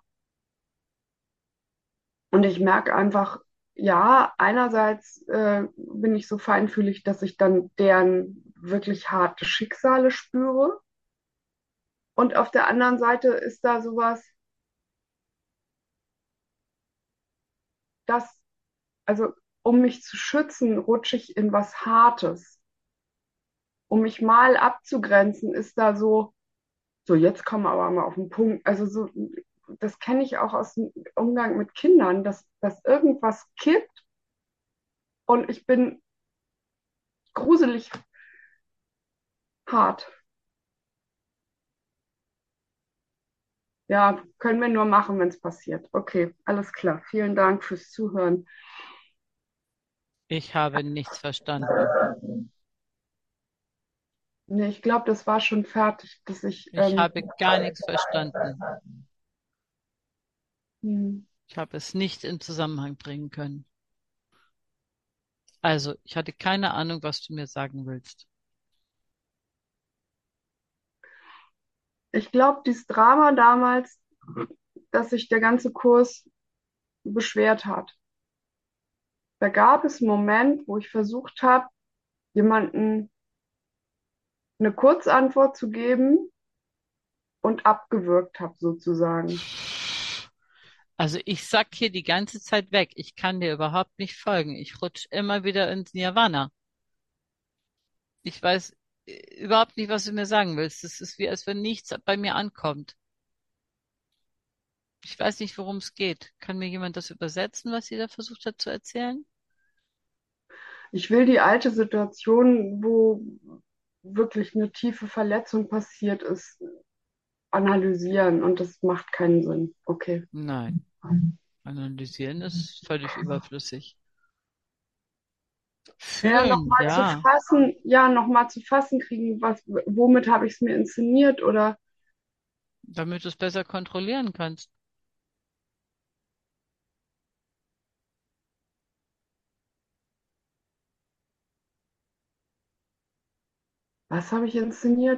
Und ich merke einfach, ja, einerseits bin ich so feinfühlig, dass ich dann deren wirklich harte Schicksale spüre. Und auf der anderen Seite ist da sowas, dass, also um mich zu schützen, rutsche ich in was Hartes. Um mich mal abzugrenzen, ist da so, jetzt kommen wir aber mal auf den Punkt. Also so, das kenne ich auch aus dem Umgang mit Kindern, dass irgendwas kippt und ich bin gruselig hart. Ja, können wir nur machen, wenn es passiert. Okay, alles klar. Vielen Dank fürs Zuhören. Ich habe nichts verstanden. Nee, ich glaube, das war schon fertig, dass Ich habe gar nichts verstanden. hm. Ich habe es nicht in Zusammenhang bringen können. Also, ich hatte keine Ahnung, was du mir sagen willst. Ich glaube, dieses Drama damals, dass sich der ganze Kurs beschwert hat. Da gab es einen Moment, wo ich versucht habe, jemanden eine Kurzantwort zu geben und abgewürgt habe, sozusagen. Also, ich sack hier die ganze Zeit weg. Ich kann dir überhaupt nicht folgen. Ich rutsch immer wieder ins Nirvana. Ich weiß überhaupt nicht, was du mir sagen willst. Es ist wie, als wenn nichts bei mir ankommt. Ich weiß nicht, worum es geht. Kann mir jemand das übersetzen, was sie da versucht hat zu erzählen? Ich will die alte Situation, wo wirklich eine tiefe Verletzung passiert ist, analysieren und das macht keinen Sinn. Okay. Nein. Analysieren ist völlig überflüssig. Ja, Fühlen, ja. nochmal zu fassen kriegen, womit habe ich es mir inszeniert oder Damit du es besser kontrollieren kannst. was habe ich inszeniert?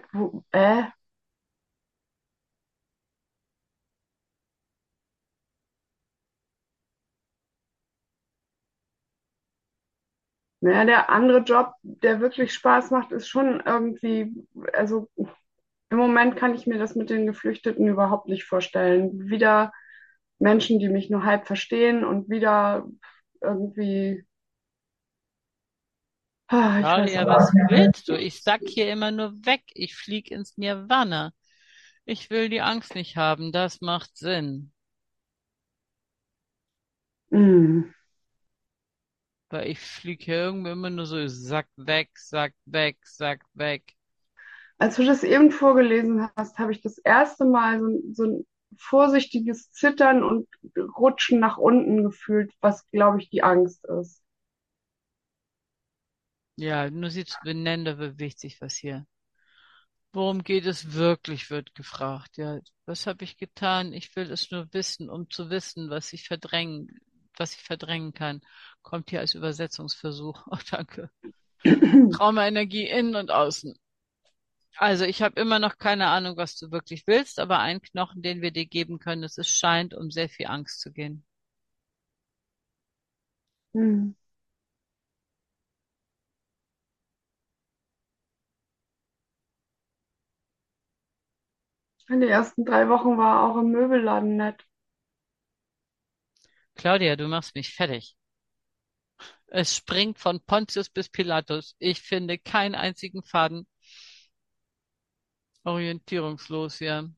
Naja, der andere Job, der wirklich Spaß macht, ist schon irgendwie, also im Moment kann ich mir das mit den Geflüchteten überhaupt nicht vorstellen. Wieder Menschen, die mich nur halb verstehen und wieder irgendwie, ich weiß Claudia, auch was nicht. willst du? Ich sack hier immer nur weg. Ich flieg ins Nirvana. Ich will die Angst nicht haben. Das macht Sinn. Hm. Weil ich flieg hier irgendwie immer nur so sack weg, sack weg, sack weg. Als du das eben vorgelesen hast, habe ich das erste Mal so ein vorsichtiges Zittern und Rutschen nach unten gefühlt, was, glaube ich, die Angst ist. Ja, nur sie zu benennen, da bewegt sich was hier. Worum geht es wirklich, wird gefragt. Ja, was habe ich getan? Ich will es nur wissen, um zu wissen, was ich verdrängen kann. Kommt hier als Übersetzungsversuch. Oh, danke. Traumaenergie innen und außen. Also ich habe immer noch keine Ahnung, was du wirklich willst, aber ein Knochen, den wir dir geben können, ist, es scheint um sehr viel Angst zu gehen. Hm. Die ersten 3 Wochen war auch im Möbelladen nett. Claudia, du machst mich fertig. Es springt von Pontius bis Pilatus. Ich finde keinen einzigen Faden. Orientierungslos, ja.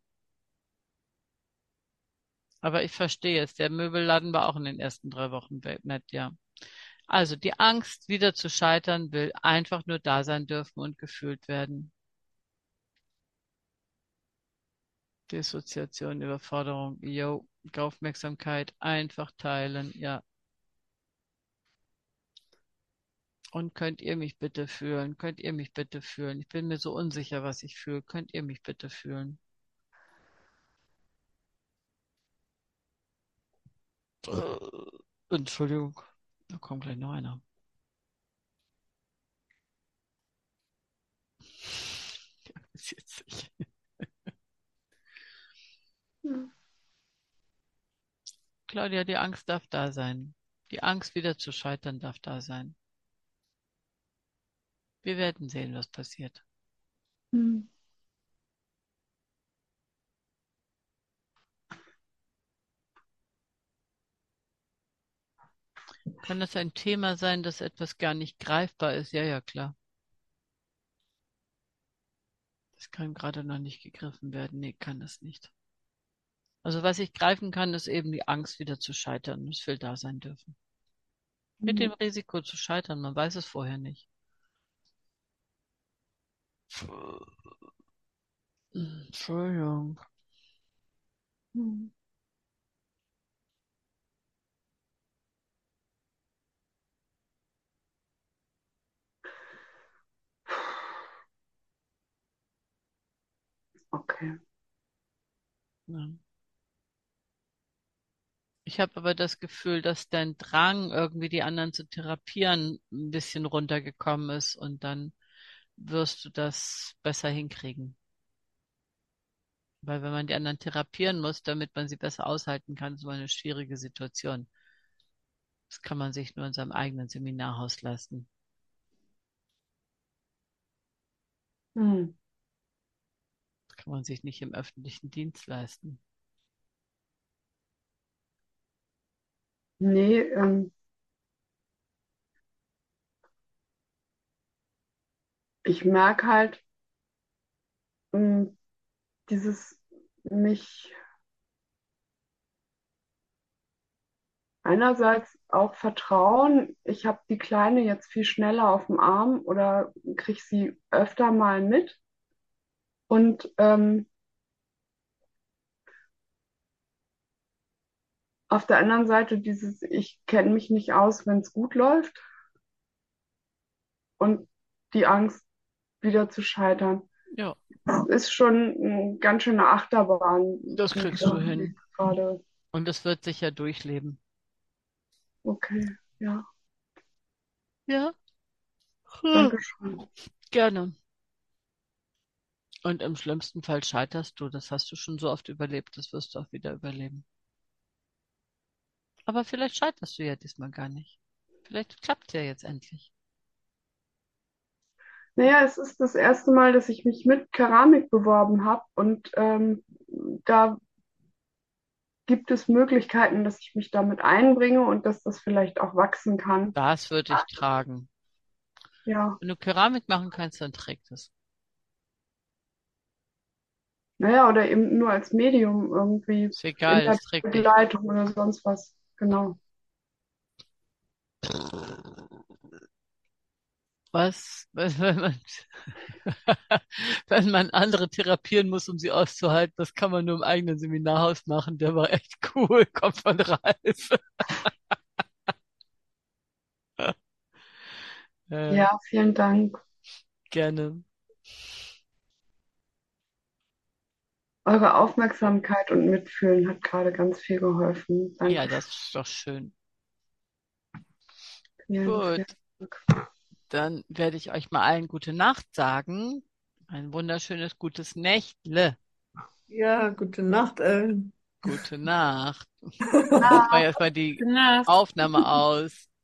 Aber ich verstehe es. Der Möbelladen war auch in den ersten 3 Wochen nett, ja. Also die Angst, wieder zu scheitern, will einfach nur da sein dürfen und gefühlt werden. Dissoziation, Überforderung, yo, Aufmerksamkeit, einfach teilen, ja. Und könnt ihr mich bitte fühlen? Könnt ihr mich bitte fühlen? Ich bin mir so unsicher, was ich fühle. Könnt ihr mich bitte fühlen? Entschuldigung, da kommt gleich noch einer. Ja, ist jetzt nicht. Hm. Claudia, die Angst darf da sein. Die Angst, wieder zu scheitern, darf da sein. Wir werden sehen, was passiert. Hm. Kann das ein Thema sein, dass etwas gar nicht greifbar ist? Ja, ja, klar. Das kann gerade noch nicht gegriffen werden. Nee, kann es nicht. Also was ich greifen kann, ist eben die Angst, wieder zu scheitern. Es will da sein dürfen. Mit dem Risiko zu scheitern, man weiß es vorher nicht. Entschuldigung. Okay. Ja. Ich habe aber das Gefühl, dass dein Drang, irgendwie die anderen zu therapieren, ein bisschen runtergekommen ist und dann wirst du das besser hinkriegen. Weil wenn man die anderen therapieren muss, damit man sie besser aushalten kann, ist immer eine schwierige Situation. Das kann man sich nur in seinem eigenen Seminarhaus leisten. Hm. Das kann man sich nicht im öffentlichen Dienst leisten. Nee, ich merke halt, mh, dieses mich einerseits auch vertrauen. Ich habe die Kleine jetzt viel schneller auf dem Arm oder kriege sie öfter mal mit. Und auf der anderen Seite dieses, ich kenne mich nicht aus, wenn es gut läuft und die Angst, wieder zu scheitern. Ja, Das ist schon eine ganz schöne Achterbahn, das die kriegst wir du hin. gerade. Und das wird sich ja durchleben. Okay, ja, Ja, danke schön. gerne. Und im schlimmsten Fall scheiterst du. Das hast du schon so oft überlebt. Das wirst du auch wieder überleben. Aber vielleicht scheiterst du ja diesmal gar nicht. Vielleicht klappt ja jetzt endlich. Naja, es ist das erste Mal, dass ich mich mit Keramik beworben habe und da gibt es Möglichkeiten, dass ich mich damit einbringe und dass das vielleicht auch wachsen kann. Das würde ich tragen. Ja, Wenn du Keramik machen kannst, dann trägt es. naja, oder eben nur als Medium irgendwie Ist in egal, der es trägt dich. Begleitung oder sonst was. Genau. Was, wenn man, wenn man andere therapieren muss, um sie auszuhalten, das kann man nur im eigenen Seminarhaus machen. Der war echt cool, kommt von Ralf. Äh, Ja, vielen Dank. gerne. Eure Aufmerksamkeit und Mitfühlen hat gerade ganz viel geholfen. Ja, Danke. das ist doch schön. Vielen, Gut, vielen Dank. dann werde ich euch mal allen gute Nacht sagen. Ein wunderschönes gutes Nächtle. Ja, gute Nacht, Ellen. Gute Nacht. Na, Mach erstmal die Gute Nacht. Aufnahme aus.